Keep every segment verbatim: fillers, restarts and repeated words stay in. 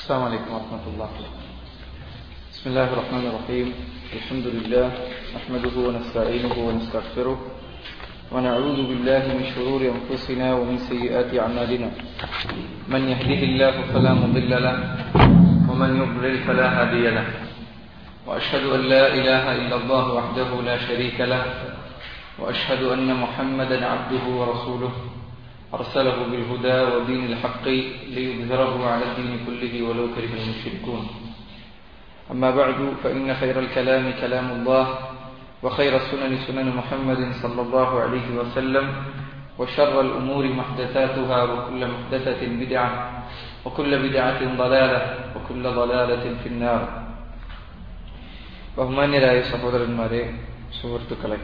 السلام عليكم ورحمة الله. بسم الله الرحمن الرحيم. الحمد لله نحمده ونستعينه ونستغفره ونعوذ بالله من شرور أنفسنا ومن سيئات أعمالنا. من يهده الله فلا مضل له ومن يضلل فلا هادي له. وأشهد أن لا إله إلا الله وحده لا شريك له وأشهد أن محمدا عبده ورسوله أرسله بالهدى ودين الحق ليظهره على الدين كله ولو كره المشركون. أما بعد فإن خير الكلام كلام الله وخير السنن سنن محمد صلى الله عليه وسلم وشر الأمور محدثاتها وكل محدثة بدعة وكل بدعة ضلالة وكل ضلالة في النار. ബഹുമാന്യരായ സഹോദരന്മാരെ, സുഹൃത്തുക്കളെ,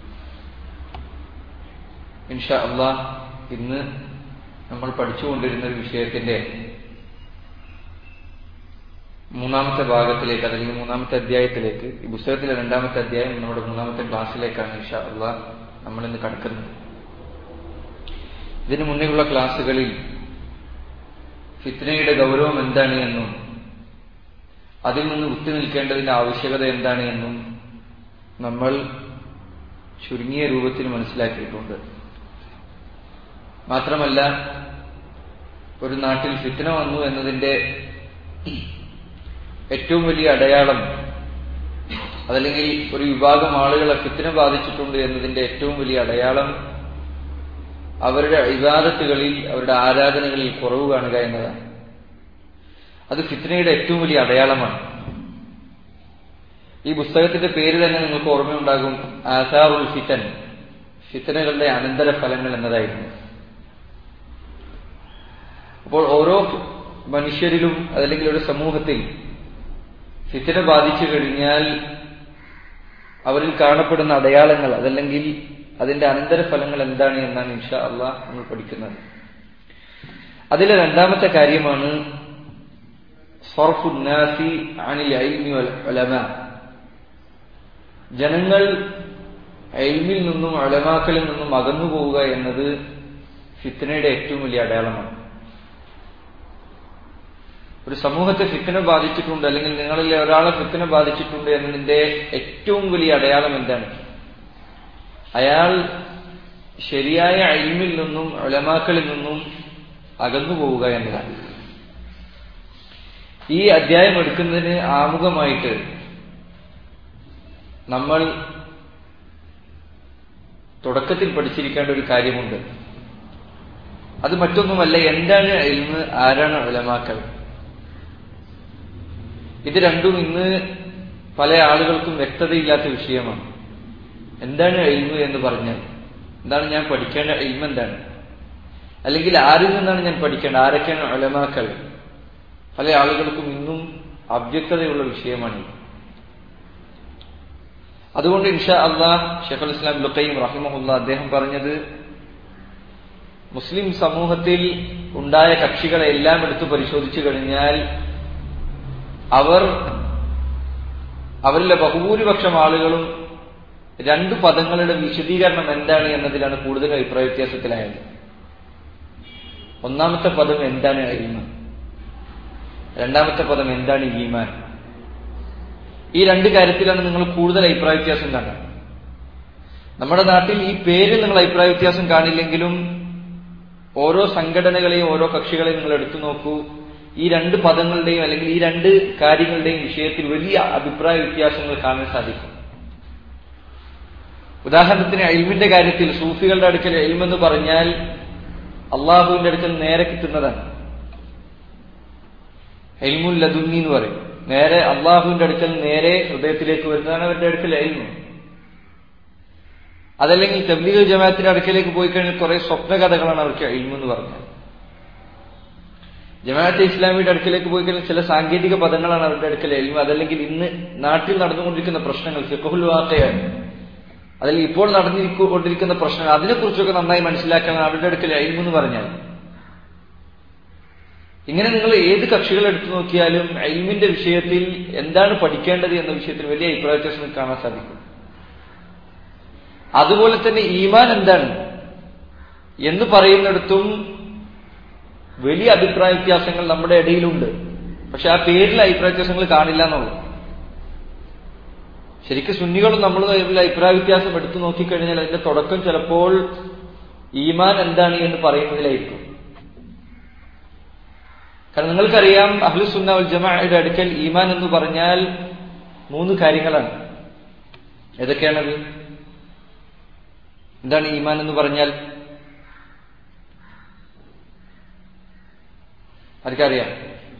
ഇൻഷാ അല്ലാഹ് ഇന്ന് നമ്മൾ പഠിച്ചുകൊണ്ടിരുന്ന ഒരു വിഷയത്തിന്റെ മൂന്നാമത്തെ ഭാഗത്തിലേക്ക് അല്ലെങ്കിൽ മൂന്നാമത്തെ അധ്യായത്തിലേക്ക്, ഈ പുസ്തകത്തിലെ രണ്ടാമത്തെ അധ്യായം നമ്മുടെ മൂന്നാമത്തെ ക്ലാസ്സിലേക്കാണ് ഇൻഷാ അല്ലാഹ് നമ്മൾ ഇന്ന് കടക്കുന്നത്. ഇതിനു മുന്നേയുള്ള ക്ലാസ്സുകളിൽ ഫിത്നയുടെ ഗൗരവം എന്താണ് എന്നും അതിൽ നിന്ന് വിട്ടുനിൽക്കേണ്ടതിന്റെ ആവശ്യകത എന്താണ് എന്നും നമ്മൾ ചുരുങ്ങിയ രൂപത്തിൽ മനസ്സിലാക്കിയിട്ടുണ്ട്. മാത്രമല്ല, ഒരു നാട്ടിൽ ഫിത്ന വന്നു എന്നതിന്റെ ഏറ്റവും വലിയ അടയാളം, അതല്ലെങ്കിൽ ഒരു വിഭാഗം ആളുകളെ ഫിത്ന ബാധിച്ചിട്ടുണ്ട് എന്നതിന്റെ ഏറ്റവും വലിയ അടയാളം അവരുടെ ഇബാദത്തുകളിൽ, അവരുടെ ആരാധനകളിൽ കുറവ് കാണുക എന്നതാണ്. അത് ഫിത്നയുടെ ഏറ്റവും വലിയ അടയാളമാണ്. ഈ പുസ്തകത്തിന്റെ പേര് തന്നെ നിങ്ങൾക്ക് ഓർമ്മയുണ്ടാകും, ആസാറുൽ ഫിതൻ, ഫിത്നകളുടെ അനന്തരഫലങ്ങൾ എന്നതായിരുന്നു. അപ്പോൾ ഓരോ മനുഷ്യരിലും അതല്ലെങ്കിൽ ഒരു സമൂഹത്തിൽ ഫിത്ന ബാധിച്ചു കഴിഞ്ഞാൽ അവരിൽ കാണപ്പെടുന്ന അടയാളങ്ങൾ, അതല്ലെങ്കിൽ അതിന്റെ അനന്തരഫലങ്ങൾ എന്താണ് എന്നാണ് ഇൻഷാ അല്ലാഹ് നമ്മൾ പഠിക്കുന്നത്. അതിലെ രണ്ടാമത്തെ കാര്യമാണ് സർഫുൻ നാസി അനിൽ ഇൽമി വൽ ഉലമാ. ജനങ്ങൾ ഇൽമിൽ നിന്നും ഉലമാക്കളിൽ നിന്നും അകന്നു പോവുക എന്നത് ഫിത്നയുടെ ഏറ്റവും വലിയ അടയാളമാണ്. ഒരു സമൂഹത്തെ ഫിത്ന ബാധിച്ചിട്ടുണ്ട്, അല്ലെങ്കിൽ നിങ്ങളിൽ ഒരാളെ ഫിത്ന ബാധിച്ചിട്ടുണ്ട് എന്നതിന്റെ ഏറ്റവും വലിയ അടയാളം എന്താണ്? അയാൾ ശരിയായ ഇൽമിൽ നിന്നും ഉലമാക്കളിൽ നിന്നും അകന്നു പോവുക എന്നതാണ്. ഈ അധ്യായം എടുക്കുന്നതിന് ആമുഖമായിട്ട് നമ്മൾ തുടക്കത്തിൽ പഠിച്ചിരിക്കേണ്ട ഒരു കാര്യമുണ്ട്. അത് മറ്റൊന്നുമല്ല, എന്താണ് ഇൽമ്, ആരാണ് ഉലമാക്കൾ. ഇത് രണ്ടും ഇന്ന് പല ആളുകൾക്കും വ്യക്തതയില്ലാത്ത വിഷയമാണ്. എന്താണ് ഇൽമ് എന്ന് പറഞ്ഞാൽ എന്താണ്? ഞാൻ പഠിക്കേണ്ട ഇൽമ് എന്താണ്? അല്ലെങ്കിൽ ആരിൽ നിന്നാണ് ഞാൻ പഠിക്കേണ്ടത്? ആരൊക്കെയാണ് ഉലമാക്കൾ? പല ആളുകൾക്കും ഇന്നും അവ്യക്തതയുള്ള വിഷയമാണ്. അതുകൊണ്ട് ഇൻഷാ അല്ലാഹ് ശൈഖുൽ ഇസ്ലാം ഇബ്നു ഖയ്യിം റഹിമഹുല്ലാഹ് അദ്ദേഹം പറഞ്ഞത്, മുസ്ലിം സമൂഹത്തിൽ ഉണ്ടായ കക്ഷികളെ എല്ലാം എടുത്തു പരിശോധിച്ചു കഴിഞ്ഞാൽ അവർ അവരിലെ ബഹുഭൂരിപക്ഷം ആളുകളും രണ്ടു പദങ്ങളുടെ വിശദീകരണം എന്താണ് എന്നതിലാണ് കൂടുതൽ അഭിപ്രായ വ്യത്യാസത്തിലായത്. ഒന്നാമത്തെ പദം എന്താണ് ഇൽമ്, രണ്ടാമത്തെ പദം എന്താണ് ഈമാൻ. ഈ രണ്ട് കാര്യത്തിലാണ് നിങ്ങൾ കൂടുതൽ അഭിപ്രായ വ്യത്യാസം കാണുക. നമ്മുടെ നാട്ടിൽ ഈ പേരിൽ നിങ്ങൾ അഭിപ്രായ വ്യത്യാസം കാണില്ലെങ്കിലും ഓരോ സംഘടനകളെയും ഓരോ കക്ഷികളെയും നിങ്ങൾ എടുത്തു നോക്കൂ, ഈ രണ്ട് പദങ്ങളുടെയും അല്ലെങ്കിൽ ഈ രണ്ട് കാര്യങ്ങളുടെയും വിഷയത്തിൽ വലിയ അഭിപ്രായ വ്യത്യാസങ്ങൾ കാണാൻ സാധിക്കും. ഉദാഹരണത്തിന് ഇൽമിന്റെ കാര്യത്തിൽ സൂഫികളുടെ അടുക്കൽ ഇൽമെന്ന് പറഞ്ഞാൽ അള്ളാഹുവിന്റെ അടുക്കൽ നേരെ കിട്ടുന്നതാണ്. ഇൽമുൽ ലദുന്നി എന്ന് പറയും. നേരെ അള്ളാഹുവിന്റെ അടുക്കൽ നേരെ ഹൃദയത്തിലേക്ക് വരുന്നതാണ് അവരുടെ അടുക്കൽ ഇൽമ്. അതല്ലെങ്കിൽ തബ്ലീഗ് ജമാഅത്തിന്റെ അടുക്കലേക്ക് പോയി കഴിഞ്ഞാൽ കുറെ സ്വപ്ന കഥകളാണ് അവർക്ക് ഇൽമ് എന്ന് പറഞ്ഞാൽ. ജമാഅത്തെ ഇസ്ലാമിയുടെ അടുക്കലേക്ക് പോയി കഴിഞ്ഞാൽ ചില സാങ്കേതിക പദങ്ങളാണ് അവരുടെ അടുക്കൽ ഇൽമ്. അതല്ലെങ്കിൽ ഇന്ന് നാട്ടിൽ നടന്നുകൊണ്ടിരിക്കുന്ന പ്രശ്നങ്ങൾ, ഫിഖ്ഹുൽ വാഖിഅ, അതല്ലെങ്കിൽ ഇപ്പോൾ നടന്നുകൊണ്ടിരിക്കുന്ന പ്രശ്നങ്ങൾ, അതിനെക്കുറിച്ചൊക്കെ നന്നായി മനസ്സിലാക്കാൻ അവരുടെ അടുക്കൽ ഇൽമ് എന്ന് പറഞ്ഞാൽ. ഇങ്ങനെ നിങ്ങൾ ഏത് കക്ഷികൾ എടുത്തു നോക്കിയാലും ഇൽമിന്റെ വിഷയത്തിൽ എന്താണ് പഠിക്കേണ്ടത് എന്ന വിഷയത്തിൽ വലിയ അഭിപ്രായ വ്യത്യാസം കാണാൻ സാധിക്കും. അതുപോലെ തന്നെ ഈമാൻ എന്താണ് എന്ന് പറയുന്നിടത്തും വലിയ അഭിപ്രായ വ്യത്യാസങ്ങൾ നമ്മുടെ ഇടയിലുണ്ട്. പക്ഷെ ആ പേരിൽ അഭിപ്രായ വ്യത്യാസങ്ങൾ കാണില്ല എന്നുള്ളൂ. ശരിക്കും സുന്നികളും നമ്മൾ തമ്മിൽ അഭിപ്രായ വ്യത്യാസം എടുത്തു നോക്കിക്കഴിഞ്ഞാൽ അതിന്റെ തുടക്കം ചിലപ്പോൾ ഈമാൻ എന്താണ് എന്ന് പറയുന്നതിലായിരിക്കും. കാരണം നിങ്ങൾക്കറിയാം, അഹ്ലുസ് സുന്ന വൽ ജമാഅയുടെ അടുക്കൽ ഈമാൻ എന്ന് പറഞ്ഞാൽ മൂന്ന് കാര്യങ്ങളാണ്. ഏതൊക്കെയാണത്? എന്താണ് ഈമാൻ എന്ന് പറഞ്ഞാൽ? ആർക്കറിയാം?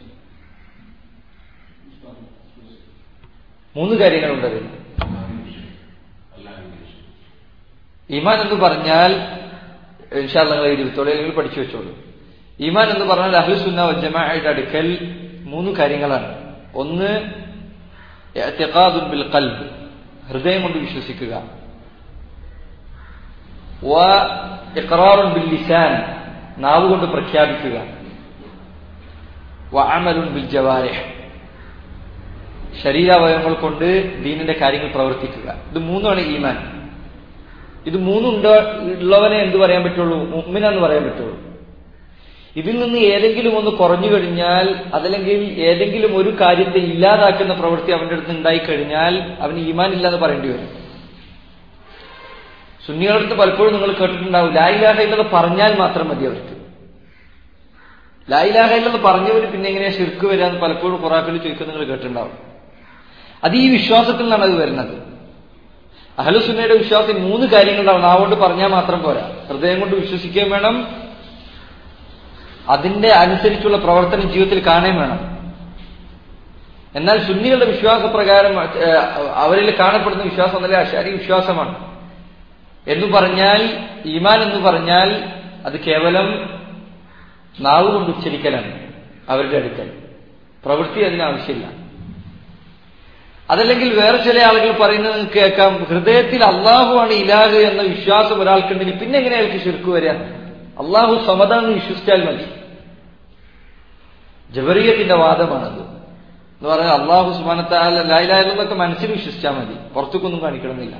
മൂന്ന് കാര്യങ്ങളുണ്ട് അതിൽ. ഈമാൻ എന്ന് പറഞ്ഞാൽ ഇൻഷാ അല്ലാഹ് നിങ്ങൾ എഴുതിത്തോളൂ, അല്ലെങ്കിൽ പഠിച്ചു വെച്ചോളൂ. ഈമാൻ എന്ന് പറഞ്ഞാൽ അഹ്ലുസ് സുന്ന വൽ ജമാഅയുടെ അടുക്കൽ മൂന്ന് കാര്യങ്ങളാണ്. ഒന്ന് ഇഅ്തിഖാദുൻ ബിൽ ഖൽബ്, ഹൃദയം കൊണ്ട് വിശ്വസിക്കുക. വ ഇഖ്റാറുൻ ബിൽ ലിസാൻ, നാവ് കൊണ്ട് പ്രഖ്യാപിക്കുക. വ അമലുൻ ബിൽ ജവാരിഹ്, ശരീരാവയവങ്ങൾ കൊണ്ട് ദീനിന്റെ കാര്യങ്ങൾ പ്രവർത്തിക്കുക. ഇത് മൂന്നാണ് ഈമാൻ. ഇത് മൂന്നുണ്ട് ഉള്ളവനെ എന്ത് പറയാൻ പറ്റുള്ളൂ? മുഅ്മിൻ എന്ന് പറയാൻ പറ്റുള്ളൂ. ഇതിൽ നിന്ന് ഏതെങ്കിലും ഒന്ന് കുറഞ്ഞു കഴിഞ്ഞാൽ, അതല്ലെങ്കിൽ ഏതെങ്കിലും ഒരു കാര്യത്തെ ഇല്ലാതാക്കുന്ന പ്രവൃത്തി അവന്റെ അടുത്ത് ഉണ്ടായിക്കഴിഞ്ഞാൽ അവന് ഈമാൻ ഇല്ല എന്ന് പറയേണ്ടി വരും. സുന്നികളുടെ അടുത്ത് പലപ്പോഴും നിങ്ങൾ കേട്ടിട്ടുണ്ടാവും, ലാ ഇലാഹ ഇല്ലല്ലാഹ് പറഞ്ഞാൽ മാത്രം മതി അവർക്ക്. ലാ ഇലാഹ ഇല്ലല്ലാഹ് പറഞ്ഞവര് പിന്നെ എങ്ങനെയാ ശിർക്ക് വരാന്ന് പലപ്പോഴും ഖുറാനിൽ ചോദിക്കുന്നത് നിങ്ങൾ കേട്ടിട്ടുണ്ടാവും. അത് ഈ വിശ്വാസത്തിൽ നിന്നാണ് അത് വരുന്നത്. അഹ്ലുസ് സുന്നയുടെ വിശ്വാസം മൂന്ന് കാര്യങ്ങളുണ്ടാവും. നാവുകൊണ്ട് പറഞ്ഞാൽ മാത്രം പോരാ, ഹൃദയം കൊണ്ട് വിശ്വസിക്കുകയും വേണം, അതിന്റെ അനുസരിച്ചുള്ള പ്രവർത്തനം ജീവിതത്തിൽ കാണുകയും വേണം. എന്നാൽ സുന്നികളുടെ വിശ്വാസപ്രകാരം അവരിൽ കാണപ്പെടുന്ന വിശ്വാസം എന്നല്ല അശാരി വിശ്വാസമാണ്. എന്ന് പറഞ്ഞാൽ ഈമാൻ എന്ന് പറഞ്ഞാൽ അത് കേവലം നാവ് കൊണ്ട് ഉച്ചരിക്കലാണ് അവരുടെ അടുക്കൽ, പ്രവൃത്തി അതിന് ആവശ്യമില്ല. അതല്ലെങ്കിൽ വേറെ ചില ആളുകൾ പറയുന്നത് നിങ്ങൾക്ക് കേൾക്കാം, ഹൃദയത്തിൽ അള്ളാഹുവാണ് ഇലാഹ് എന്ന വിശ്വാസം ഒരാൾക്കുണ്ടെങ്കിൽ പിന്നെ എങ്ങനെ അയാൾക്ക് ശിർക്ക് വരിക? അള്ളാഹു സമദാന്ന് വിശ്വസിച്ചാൽ മതി. ജബറിയത്തിന്റെ വാദമാണത്. എന്ന് പറഞ്ഞാൽ അള്ളാഹു സുബ്ഹാനഹു വ തആല ലാ ഇലാഹ ഇല്ലല്ലാഹ് മനസ്സിൽ വിശ്വസിച്ചാൽ മതി, പുറത്തേക്കൊന്നും കാണിക്കണമെന്നില്ല.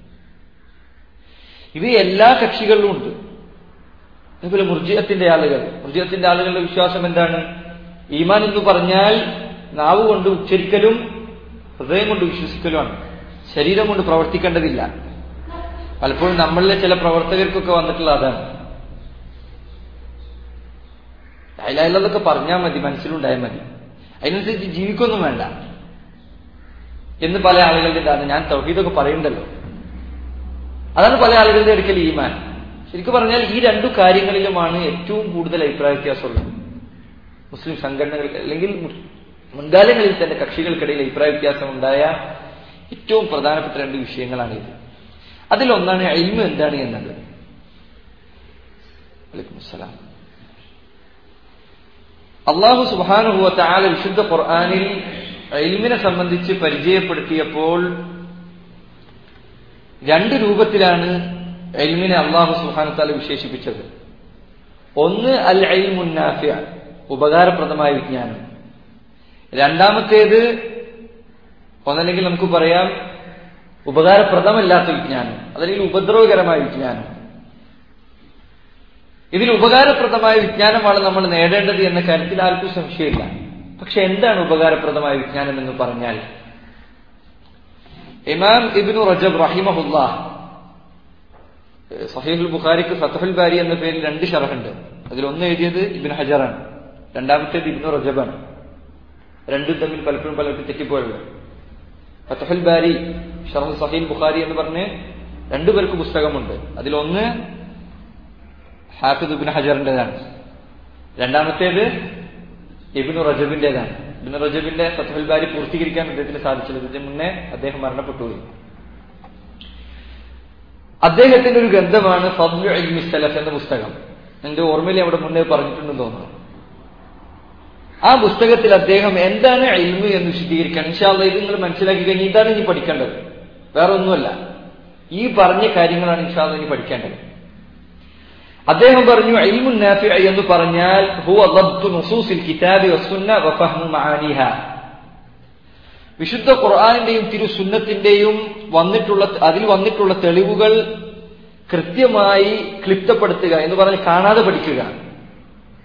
ഇത് എല്ലാ കക്ഷികളിലും ഉണ്ട്. അതുപോലെ മുർജിഅത്തിന്റെ ആളുകൾ, മുർജിഅത്തിന്റെ ആളുകളുടെ വിശ്വാസം എന്താണ്? ഈമാൻ എന്ന് പറഞ്ഞാൽ നാവ് കൊണ്ട് ഉച്ചരിക്കലും ഹൃദയം കൊണ്ട് വിശ്വസിക്കലുമാണ്, ശരീരം കൊണ്ട് പ്രവർത്തിക്കേണ്ടതില്ല. പലപ്പോഴും നമ്മളിലെ ചില പ്രവർത്തകർക്കൊക്കെ വന്നിട്ടുള്ള അതാണ്. ലാ ഇലാഹ ഇല്ലല്ലാഹ് പറഞ്ഞാൽ മതി, മനസ്സിലുണ്ടായാൽ മതി, അതിനനുസരിച്ച് ജീവിക്കൊന്നും വേണ്ട എന്ന് പല ആളുകളുടെ ഇതാണ്. ഞാൻ തൗഹീദൊക്കെ പറയണ്ടല്ലോ, അതാണ് പല ആളുകളുടെ അടുക്കൽ ഈമാൻ. ശരിക്കും പറഞ്ഞാൽ ഈ രണ്ടു കാര്യങ്ങളിലുമാണ് ഏറ്റവും കൂടുതൽ അഭിപ്രായ വ്യത്യാസമുള്ളത്. മുസ്ലിം സംഘടനകൾ അല്ലെങ്കിൽ മുൻകാലങ്ങളിൽ തന്നെ കക്ഷികൾക്കിടയിൽ അഭിപ്രായ വ്യത്യാസം ഉണ്ടായ ഏറ്റവും പ്രധാനപ്പെട്ട രണ്ട് വിഷയങ്ങളാണിത്. അതിലൊന്നാണ് ഇൽമ് എന്താണ് എന്നത്. വലൈക്കും അസ്സലാം. അല്ലാഹു സുബ്ഹാനഹു വ തആല വിശുദ്ധ ഖുർആനിൽ ഇൽമിനെ സംബന്ധിച്ച് പരിചയപ്പെടുത്തിയപ്പോൾ രണ്ട് രൂപത്തിലാണ് ഇൽമിനെ അല്ലാഹു സുബ്ഹാനഹു വ തആല വിശേഷിപ്പിച്ചത്. ഒന്ന് അൽ ഇൽമുൻ നാഫിഅ, ഉപകാരപ്രദമായ വിജ്ഞാനം. രണ്ടാമത്തേത് ഒന്നല്ലെങ്കിൽ നമുക്ക് പറയാം ഉപകാരപ്രദമല്ലാത്ത വിജ്ഞാനം, അതല്ലെങ്കിൽ ഉപദ്രവകരമായ വിജ്ഞാനം. ഇതിൽ ഉപകാരപ്രദമായ വിജ്ഞാനമാണ് നമ്മൾ നേടേണ്ടത് എന്ന കാര്യത്തിൽ ആർക്കും സംശയമില്ല. പക്ഷെ എന്താണ് ഉപകാരപ്രദമായ വിജ്ഞാനം എന്ന് പറഞ്ഞാൽ? ഇമാം ഇബ്നു റജബ് റഹിമഹുല്ലാഹ് സഹീഹുൽ ബുഖാരിക്ക് ഫത്ഹുൽ ബാരി എന്ന പേരിൽ രണ്ട് ശറഹുണ്ട്. അതിലൊന്ന് എഴുതിയത് ഇബ്നു ഹജറാണ്, രണ്ടാമത്തേത് ഇബ്നു റജബാണ്. രണ്ടും തമ്മിൽ പലപ്പോഴും പലർക്കും തെറ്റിപ്പോയുള്ളൂ. ഫത്ഹുൽ ബാരി ശറഹ് സഹീഹുൽ ബുഖാരി എന്ന് പറഞ്ഞ് രണ്ടുപേർക്ക് പുസ്തകമുണ്ട്. അതിലൊന്ന് ഹാഫിദ് ഇബ്നു ഹജറിന്റേതാണ്, രണ്ടാമത്തേത് ഇബ്നു റജബിന്റേതാണ്. ഇബ്നു റജബിന്റെ ഫത്ഹുൽ ബാരി പൂർത്തീകരിക്കാൻ അദ്ദേഹത്തിന് സാധിച്ചില്ല, ഇതിന് മുന്നേ അദ്ദേഹം മരണപ്പെട്ടുപോയി. അദ്ദേഹത്തിന്റെ ഒരു ഗ്രന്ഥമാണ് ഫദ്ലു ഇൽമി സലഫ് എന്ന പുസ്തകം. എന്റെ ഓർമ്മയിൽ അവിടെ മുന്നേ പറഞ്ഞിട്ടുണ്ടെന്ന് തോന്നുന്നു. ആ പുസ്തകത്തിൽ അദ്ദേഹം എന്താണ് ഇൽമ് എന്ന് വിശദീകരിക്കാൻ, ഇൻഷാ അല്ലാഹ് ഇത് നിങ്ങൾ മനസ്സിലാക്കി കഴിഞ്ഞാൽ ഇതാണ് ഇനി പഠിക്കേണ്ടത്, വേറെ ഒന്നുമല്ല. ഈ പറഞ്ഞ കാര്യങ്ങളാണ് ഇൻഷാ അല്ലാഹ് ഇനി പഠിക്കേണ്ടത്. അദ്ദേഹം പറഞ്ഞു ഇൽമുൻ നാഫിഅ എന്ന് പറഞ്ഞാൽ ഹുവ ളബ്തു നുസൂസിൽ കിതാബി വസ്സുന്ന വഫഹ്മു മആനിഹാ, വിശുദ്ധ ഖുർആനിന്റെയും തിരുസുന്നത്തിന്റെയും വന്നിട്ടുള്ള അതിൽ വന്നിട്ടുള്ള തെളിവുകൾ കൃത്യമായി ക്ലിപ്തപ്പെടുത്തുക എന്ന് പറഞ്ഞ് കാണാതെ പഠിക്കുക.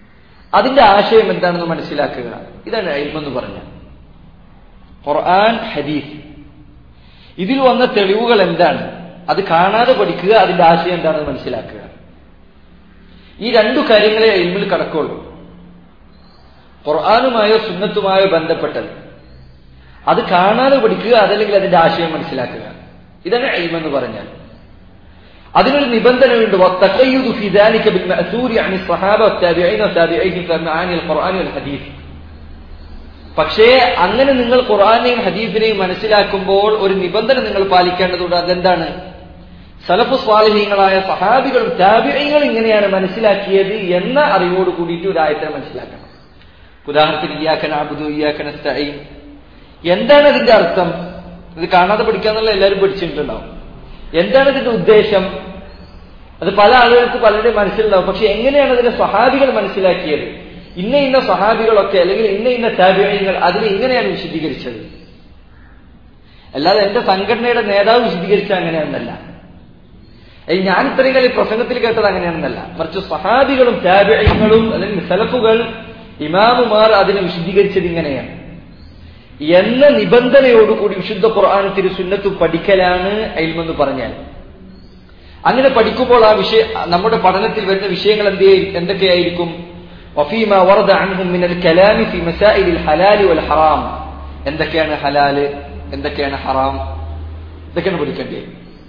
അതിന്റെ ആശയം എന്താണെന്ന് മനസ്സിലാക്കുക. ഇതാണ് ഇൽമ് എന്ന് പറഞ്ഞാൽ. ഖുർആൻ, ഹദീസ്, ഇതിൽ വന്ന തെളിവുകൾ എന്താണ്, അത് കാണാതെ പഠിക്കുക, അതിന്റെ ആശയം എന്താണെന്ന് മനസ്സിലാക്കുക. ഈ രണ്ടു കാര്യങ്ങളെ ഇൽമിൽ കടക്കുള്ളൂ. ഖുർആനുമായോ സുന്നത്തുമായോ ബന്ധപ്പെട്ടത് അത് കാണാതെ പഠിക്കുക, അതല്ലെങ്കിൽ അതിന്റെ ആശയം മനസ്സിലാക്കുക. ഇതാണ് ഇൽമ് എന്ന് പറഞ്ഞാൽ. അതിനൊരു നിബന്ധനയുണ്ട്. വത്തഖയ്യുദു ഫീ ദാലിക ബിൽ മഅ്സൂരി അനി സ്വഹാബ വത്താബിഈന വതാബിഈഹിം ഫമആനിൽ ഖുർആനി വൽ ഹദീസ്. പക്ഷേ അങ്ങനെ നിങ്ങൾ ഖുർആനെയും ഹദീസിനെയും മനസ്സിലാക്കുമ്പോൾ ഒരു നിബന്ധന നിങ്ങൾ പാലിക്കേണ്ടതുണ്ട്. അതെന്താണ്? സലഫു സ്വാലിഹീങ്ങളായ സഹാബികളും താബിഈങ്ങളും ഇങ്ങനെയാണ് മനസ്സിലാക്കിയത് എന്ന അറിവോട് കൂടിയിട്ട് ഒരു ആയത്തിനെ മനസ്സിലാക്കണം. ഉദാഹരണത്തിന് ഇയ്യാക നഅ്ബുദു ഇയ്യാക നസ്തഈൻ, എന്താണ് അതിന്റെ അർത്ഥം? ഇത് കാണാതെ പഠിക്കാന്നുള്ള എല്ലാവരും പഠിച്ചിട്ടുണ്ടാവും. എന്താണ് ഇതിന്റെ ഉദ്ദേശം? അത് പല ആളുകൾക്ക് പലരുടെ മനസ്സിലുണ്ടാവും. പക്ഷെ എങ്ങനെയാണ് അതിന്റെ സഹാബികൾ മനസ്സിലാക്കിയത്? ഇന്ന ഇന്ന സഹാബികളൊക്കെ അല്ലെങ്കിൽ ഇന്ന ഇന്ന താബിഈങ്ങൾ അതിനെ ഇങ്ങനെയാണ് വിശദീകരിച്ചത്. അല്ലാതെ എന്റെ സംഘടനയുടെ നേതാവ് വിശദീകരിച്ച അങ്ങനെയാണെന്നല്ല, ഞാൻ ഇത്രയും കാലം പ്രസംഗത്തിൽ കേട്ടത് അങ്ങനെയാണെന്നല്ല. മറിച്ച് സഹാബികളും താബിഈങ്ങളും അല്ലെങ്കിൽ സലഫുകൾ, ഇമാമുമാർ അതിനെ വിശദീകരിച്ചത് ഇങ്ങനെയാണ് എന്ന നിബന്ധനയോടുകൂടി വിശുദ്ധ ഖുർആൻ തിരുസുന്നത്തും പഠിക്കലാണ് ഇൽമെന്ന് പറഞ്ഞാൽ. അങ്ങനെ പഠിക്കുമ്പോൾ ആ വിഷയ നമ്മുടെ പഠനത്തിൽ വരുന്ന വിഷയങ്ങൾ എന്ത് എന്തൊക്കെയായിരിക്കും? വഫീമാ വറദ അൻഹും മിനൽ കലാമി ഫീ മസായിലിൽ ഹലാലി വൽ ഹറാം, എന്തൊക്കെയാണ് ഹലാല്, എന്തൊക്കെയാണ് ഹറാം, ഇതൊക്കെയാണ് പഠിക്കേണ്ടത്.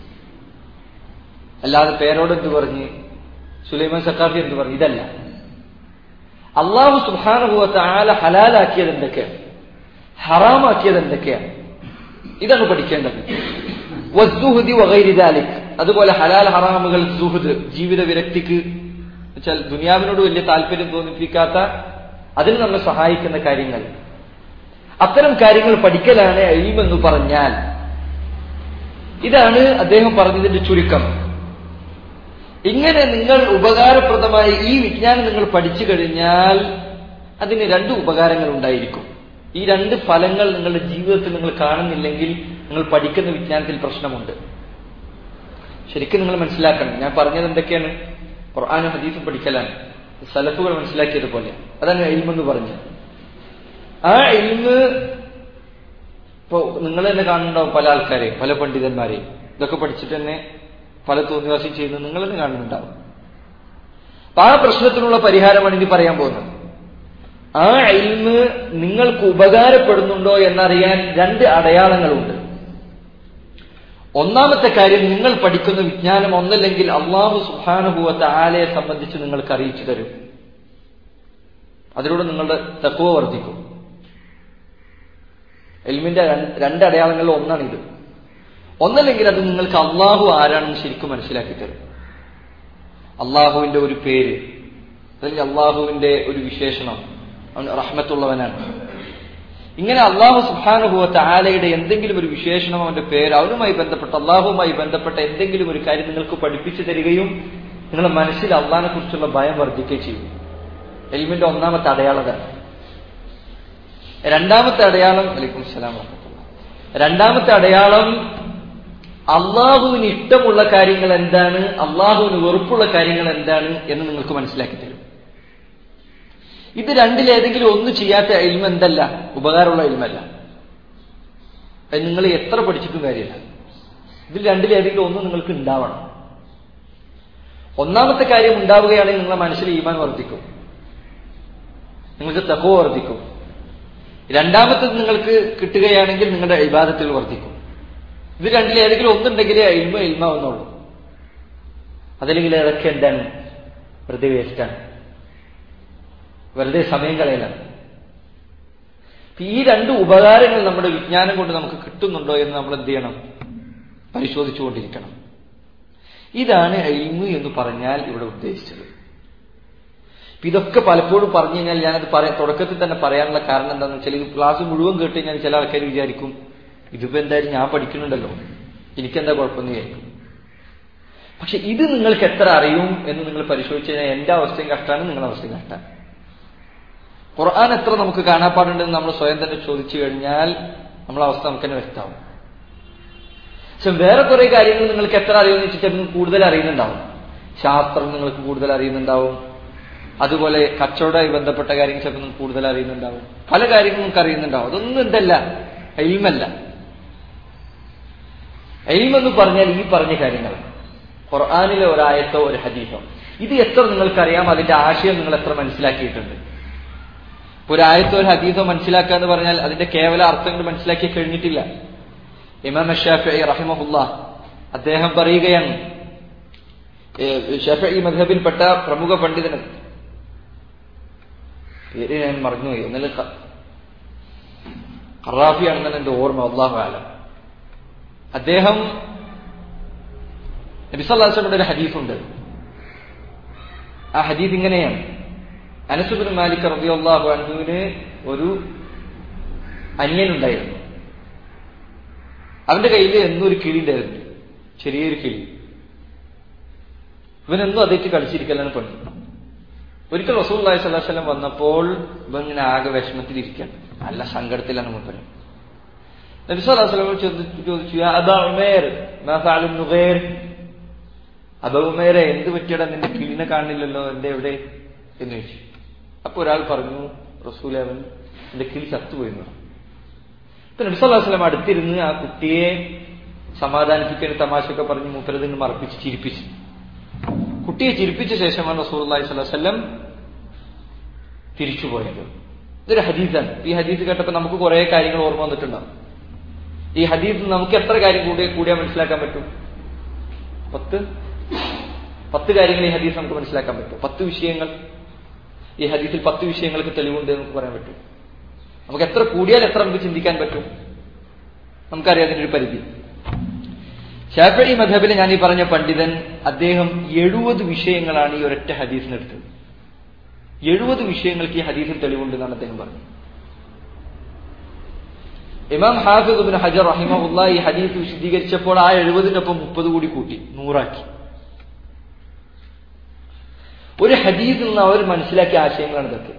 അല്ലാതെ പേരോട് എന്ത് പറഞ്ഞ്, സുലൈമാൻ സഖാഫി എന്ത് പറഞ്ഞു, ഇതല്ല. അല്ലാഹു സുബ്ഹാനഹു വ തആല ഹലാലാക്കിയത് എന്തൊക്കെയാണ്, ഹറാമാക്കിയത് എന്തൊക്കെയാണ്, ഇതാണ് പഠിക്കേണ്ടത്. വസ്സുഹുദി വഗൈരി ദാലിക്, അതുപോലെ ഹലാൽ ഹറാമുകൾ, സുഹുദ് ജീവിത വിരക്തിക്ക് വെച്ചാൽ ദുനിയാവിനോട് വലിയ താല്പര്യം തോന്നിപ്പിക്കാത്ത, അതിന് നമ്മെ സഹായിക്കുന്ന കാര്യങ്ങൾ, അത്തരം കാര്യങ്ങൾ പഠിക്കലാണ് ഇൽമ് എന്ന് പറഞ്ഞാൽ. ഇതാണ് അദ്ദേഹം പറഞ്ഞതിന്റെ ചുരുക്കം. ഇങ്ങനെ നിങ്ങൾ ഉപകാരപ്രദമായി ഈ വിജ്ഞാനം നിങ്ങൾ പഠിച്ചു കഴിഞ്ഞാൽ അതിന് രണ്ട് ഉപകാരങ്ങൾ ഉണ്ടായിരിക്കും. ഈ രണ്ട് ഫലങ്ങൾ നിങ്ങളുടെ ജീവിതത്തിൽ നിങ്ങൾ കാണുന്നില്ലെങ്കിൽ നിങ്ങൾ പഠിക്കുന്ന വിജ്ഞാനത്തിൽ പ്രശ്നമുണ്ട്. ശരിക്കും നിങ്ങൾ മനസ്സിലാക്കണം. ഞാൻ പറഞ്ഞത് എന്തൊക്കെയാണ്? ഖുർആനും ഹദീസും പഠിക്കലാണ്, സലഫുകൾ മനസ്സിലാക്കിയതുപോലെ. അതാണ് ഇൽമെന്ന് പറഞ്ഞത്. ആ ഇൽമ് ഇപ്പൊ നിങ്ങൾ തന്നെ കാണുന്നുണ്ടാവും പല ആൾക്കാരെയും, പല പണ്ഡിതന്മാരെയും, ഇതൊക്കെ പഠിച്ചിട്ട് തന്നെ പല തോന്നിവാസം ചെയ്യുന്നത് നിങ്ങൾ തന്നെ കാണുന്നുണ്ടാവും. അപ്പൊ ആ പ്രശ്നത്തിനുള്ള പരിഹാരമാണ് ഇനി പറയാൻ പോകുന്നത്. ആ ഇൽമ് നിങ്ങൾക്ക് ഉപകാരപ്പെടുന്നുണ്ടോ എന്നറിയാൻ രണ്ട് അടയാളങ്ങളുണ്ട്. ഒന്നാമത്തെ കാര്യം, നിങ്ങൾ പഠിക്കുന്ന വിജ്ഞാനം ഒന്നല്ലെങ്കിൽ അല്ലാഹു സുബ്ഹാനഹു വ തആലയെ സംബന്ധിച്ച് നിങ്ങൾക്ക് അറിയിച്ചു തരും. അതിലൂടെ നിങ്ങളുടെ തഖ്വ വർദ്ധിക്കും. ഇൽമിന്റെ രണ്ട് അടയാളങ്ങളിൽ ഒന്നാണിത്. ഒന്നല്ലെങ്കിൽ അത് നിങ്ങൾക്ക് അള്ളാഹു ആരാണെന്ന് ശരിക്കും മനസ്സിലാക്കി തരും. അള്ളാഹുവിന്റെ ഒരു പേര് അല്ലെങ്കിൽ അള്ളാഹുവിന്റെ ഒരു വിശേഷണം, അവൻ റഹ്മത്തുള്ളവനാണ്. ഇങ്ങനെ അള്ളാഹു സുബ്ഹാനഹു വ തആലയുടെ എന്തെങ്കിലും ഒരു വിശേഷണം, അവന്റെ പേര്, അവനുമായി ബന്ധപ്പെട്ട അള്ളാഹുവുമായി ബന്ധപ്പെട്ട എന്തെങ്കിലും ഒരു കാര്യം നിങ്ങൾക്ക് പഠിപ്പിച്ചു തരികയും നിങ്ങളുടെ മനസ്സിൽ അള്ളാഹിനെ കുറിച്ചുള്ള ഭയം വർദ്ധിക്കുകയും ചെയ്യും. ഇൽമിന്റെ ഒന്നാമത്തെ അടയാളത. രണ്ടാമത്തെ അടയാളം, വലൈക്കും സലാം വറഹ്മത്തുള്ളാഹി, രണ്ടാമത്തെ അടയാളം അള്ളാഹുവിന് ഇഷ്ടമുള്ള കാര്യങ്ങൾ എന്താണ്, അള്ളാഹുവിന് വെറുപ്പുള്ള കാര്യങ്ങൾ എന്താണ് എന്ന് നിങ്ങൾക്ക് മനസ്സിലാക്കി തരും. ഇത് രണ്ടിലേതെങ്കിലും ഒന്ന് ചെയ്യാത്ത ഇൽമ എന്തല്ല, ഉപകാരമുള്ള ഇൽമല്ല. അത് നിങ്ങൾ എത്ര പഠിച്ചിട്ടും കാര്യമില്ല. ഇതിൽ രണ്ടിലേതെങ്കിലും ഒന്ന് നിങ്ങൾക്ക് ഉണ്ടാവണം. ഒന്നാമത്തെ കാര്യം ഉണ്ടാവുകയാണെങ്കിൽ നിങ്ങളുടെ മനസ്സിൽ ഈമാൻ വർദ്ധിക്കും, നിങ്ങൾക്ക് തഖ്വ വർദ്ധിക്കും. രണ്ടാമത്തത് നിങ്ങൾക്ക് കിട്ടുകയാണെങ്കിൽ നിങ്ങളുടെ ഇബാദത്തുകൾ വർദ്ധിക്കും. ഇത് രണ്ടിലേതെങ്കിലും ഒന്നുണ്ടെങ്കിലേ ഇൽമ ഇൽമാവുന്നുള്ളൂ. അതല്ലെങ്കിൽ അതൊക്കെ എന്താണ്, വെറുതെ വേസ്റ്റാണ്, വെറുതെ സമയം കളയലാണ്. ഈ രണ്ട് ഉപകാരങ്ങൾ നമ്മുടെ വിജ്ഞാനം കൊണ്ട് നമുക്ക് കിട്ടുന്നുണ്ടോ എന്ന് നമ്മൾ എന്ത് ചെയ്യണം, പരിശോധിച്ചുകൊണ്ടിരിക്കണം. ഇതാണ് ഇൽമ് എന്ന് പറഞ്ഞാൽ ഇവിടെ ഉദ്ദേശിച്ചത്. ഇതൊക്കെ പലപ്പോഴും പറഞ്ഞു കഴിഞ്ഞാൽ ഞാനത് പറയാൻ തുടക്കത്തിൽ തന്നെ പറയാനുള്ള കാരണം എന്താണെന്ന് വെച്ചാൽ, ഇത് ക്ലാസ് മുഴുവൻ കേട്ട് കഴിഞ്ഞാൽ ചില ആൾക്കാർ വിചാരിക്കും ഇതിപ്പോ എന്തായാലും ഞാൻ പഠിക്കുന്നുണ്ടല്ലോ, എനിക്കെന്താ കുഴപ്പമെന്ന് വിചാരിക്കും. പക്ഷെ ഇത് നിങ്ങൾക്ക് എത്ര അറിയും എന്ന് നിങ്ങൾ പരിശോധിച്ച് കഴിഞ്ഞാൽ എന്റെ അവസ്ഥയും കഷ്ടമാണ്, നിങ്ങളുടെ അവസ്ഥയും കഷ്ടമാണ്. ഖുർആൻ എത്ര നമുക്ക് കാണാപ്പാടുണ്ടെന്ന് നമ്മൾ സ്വയം തന്നെ ചോദിച്ചു കഴിഞ്ഞാൽ നമ്മളെ അവസ്ഥ നമുക്ക് തന്നെ വ്യക്തമാവും. പക്ഷെ വേറെ കുറെ കാര്യങ്ങൾ നിങ്ങൾക്ക് എത്ര അറിയുമെന്ന് വെച്ചിട്ട് നിങ്ങൾക്ക് കൂടുതൽ അറിയുന്നുണ്ടാവും. ശാസ്ത്രം നിങ്ങൾക്ക് കൂടുതൽ അറിയുന്നുണ്ടാവും, അതുപോലെ കച്ചവടമായി ബന്ധപ്പെട്ട കാര്യങ്ങൾ ചിലപ്പോൾ നിങ്ങൾക്ക് കൂടുതൽ അറിയുന്നുണ്ടാവും, പല കാര്യങ്ങളും നിങ്ങൾക്ക് അറിയുന്നുണ്ടാവും. അതൊന്നും എന്തല്ല, ഇൽമല്ല. ഇൽമെന്ന് പറഞ്ഞാൽ ഈ പറഞ്ഞ കാര്യങ്ങൾ, ഖുർആനിലെ ഒരായത്തോ ഒരു ഹദീസോ, ഇത് എത്ര നിങ്ങൾക്കറിയാം, അതിന്റെ ആശയം നിങ്ങൾ എത്ര മനസ്സിലാക്കിയിട്ടുണ്ട്. ഒരു ആയത്തോ ഒരു ഹദീസോ മനസ്സിലാക്കുക എന്ന് പറഞ്ഞാൽ അതിന്റെ കേവല അർത്ഥങ്ങൾ മനസ്സിലാക്കി കഴിഞ്ഞിട്ടില്ല. ഇമാം ശാഫിഈ റഹിമഹുല്ലാഹ് അദ്ദേഹം പറയുകയാണ്, ശാഫിഈ മദ്ഹബിൽപ്പെട്ട പ്രമുഖ പണ്ഡിതൻ, പേര് ഞാൻ മറന്നുപോയി, ഒന്നല്ല ഖറാഫിയാണെന്നാണ് എന്റെ ഓർമ്മ, അല്ലാഹു അഅലം. അദ്ദേഹം നബി സല്ലല്ലാഹു അലൈഹി വസല്ലമയുടെ ഒരു ഹദീസുണ്ട്. ആ ഹദീസ് ഇങ്ങനെയാണ്: അനസ് ഇബ്നു മാലിക് റളിയല്ലാഹു അൻഹുവിന് ഒരു അനിയനുണ്ടായിരുന്നു. അവന്റെ കയ്യിൽ എന്നും ഒരു കിളി ഉണ്ടായിരുന്നു, ചെറിയൊരു കിളി. ഇവനെന്നും അതേറ്റ് കളിച്ചിരിക്കലാണ് പണി. ഒരിക്കൽ റസൂലുള്ളാഹി സ്വല്ലല്ലാഹു അലൈഹി വസല്ലം വന്നപ്പോൾ ഇവൻ ഇങ്ങനെ ആകെ വിഷമത്തിലിരിക്കുകയാണ്, നല്ല സങ്കടത്തിലാണ് മൂപ്പര്. നബി സല്ലല്ലാഹു അലൈഹി വസല്ലം ചോദിച്ചു, യാ അബാ ഉമൈർ മാ ഫഅല നുഗൈർ, അബൂ ഉമൈറെ എന്ത് പറ്റിയടാ, നിന്റെ കിളിനെ കാണുന്നില്ലല്ലോ, എന്റെ എവിടെ എന്ന് ചോദിച്ചു. അപ്പൊ ഒരാൾ പറഞ്ഞു, റസൂലേ അവൻ എന്റെ കിളി ചത്തുപോയിരുന്നു. ഇപ്പൊ നബി സല്ലല്ലാഹു അലൈഹി വസല്ലം അടുത്തിരുന്ന് ആ കുട്ടിയെ സമാധാനിപ്പിക്കാൻ തമാശയൊക്കെ പറഞ്ഞ് മൂപ്പരതിന് മറപ്പിച്ച് ചിരിപ്പിച്ചു. കുട്ടിയെ ചിരിപ്പിച്ച ശേഷമാണ് റസൂലുള്ളാഹി സ്വല്ലല്ലാഹു അലൈഹി വസല്ലം തിരിച്ചുപോയത്. ഇതൊരു ഹദീസാണ്. ഈ ഹദീസ് കേട്ടപ്പോൾ നമുക്ക് കുറെ കാര്യങ്ങൾ ഓർമ്മ വന്നിട്ടുണ്ടാവും. ഈ ഹദീസിൽ നമുക്ക് എത്ര കാര്യം കൂടി കൂടിയാൽ മനസ്സിലാക്കാൻ പറ്റും? പത്ത് പത്ത് കാര്യങ്ങൾ ഈ ഹദീസ് നമുക്ക് മനസ്സിലാക്കാൻ പറ്റും. പത്ത് വിഷയങ്ങൾ ഈ ഹദീസിൽ പത്ത് വിഷയങ്ങൾക്ക് തെളിവുണ്ട് നമുക്ക് പറയാൻ പറ്റും. നമുക്ക് എത്ര കൂടിയാൽ എത്ര നമുക്ക് ചിന്തിക്കാൻ പറ്റും? നമുക്കറിയാം അതിന്റെ ഒരു പരിധി. ശാഫിഈ മദ്ഹബിലെ ഞാൻ ഈ പറഞ്ഞ പണ്ഡിതൻ, അദ്ദേഹം എഴുപത് വിഷയങ്ങളാണ് ഈ ഒരൊറ്റ ഹദീസിനെടുത്തത്. എഴുപത് വിഷയങ്ങൾക്ക് ഈ ഹദീസിൽ തെളിവുണ്ടെന്നാണ് അദ്ദേഹം പറഞ്ഞത്. ഇമാം ഹാഫിദ് ഇബ്നു ഹജർ റഹിമഹുല്ലാഹ് ഈ ഹദീസ് വിശദീകരിച്ചപ്പോൾ ആ എഴുപതിനൊപ്പം മുപ്പത് കൂടി കൂട്ടി നൂറാക്കി. ഒരു ഹദീസിൽ നിന്ന് അവർ മനസ്സിലാക്കിയ ആശയങ്ങളാണ് ഇതൊക്കെ.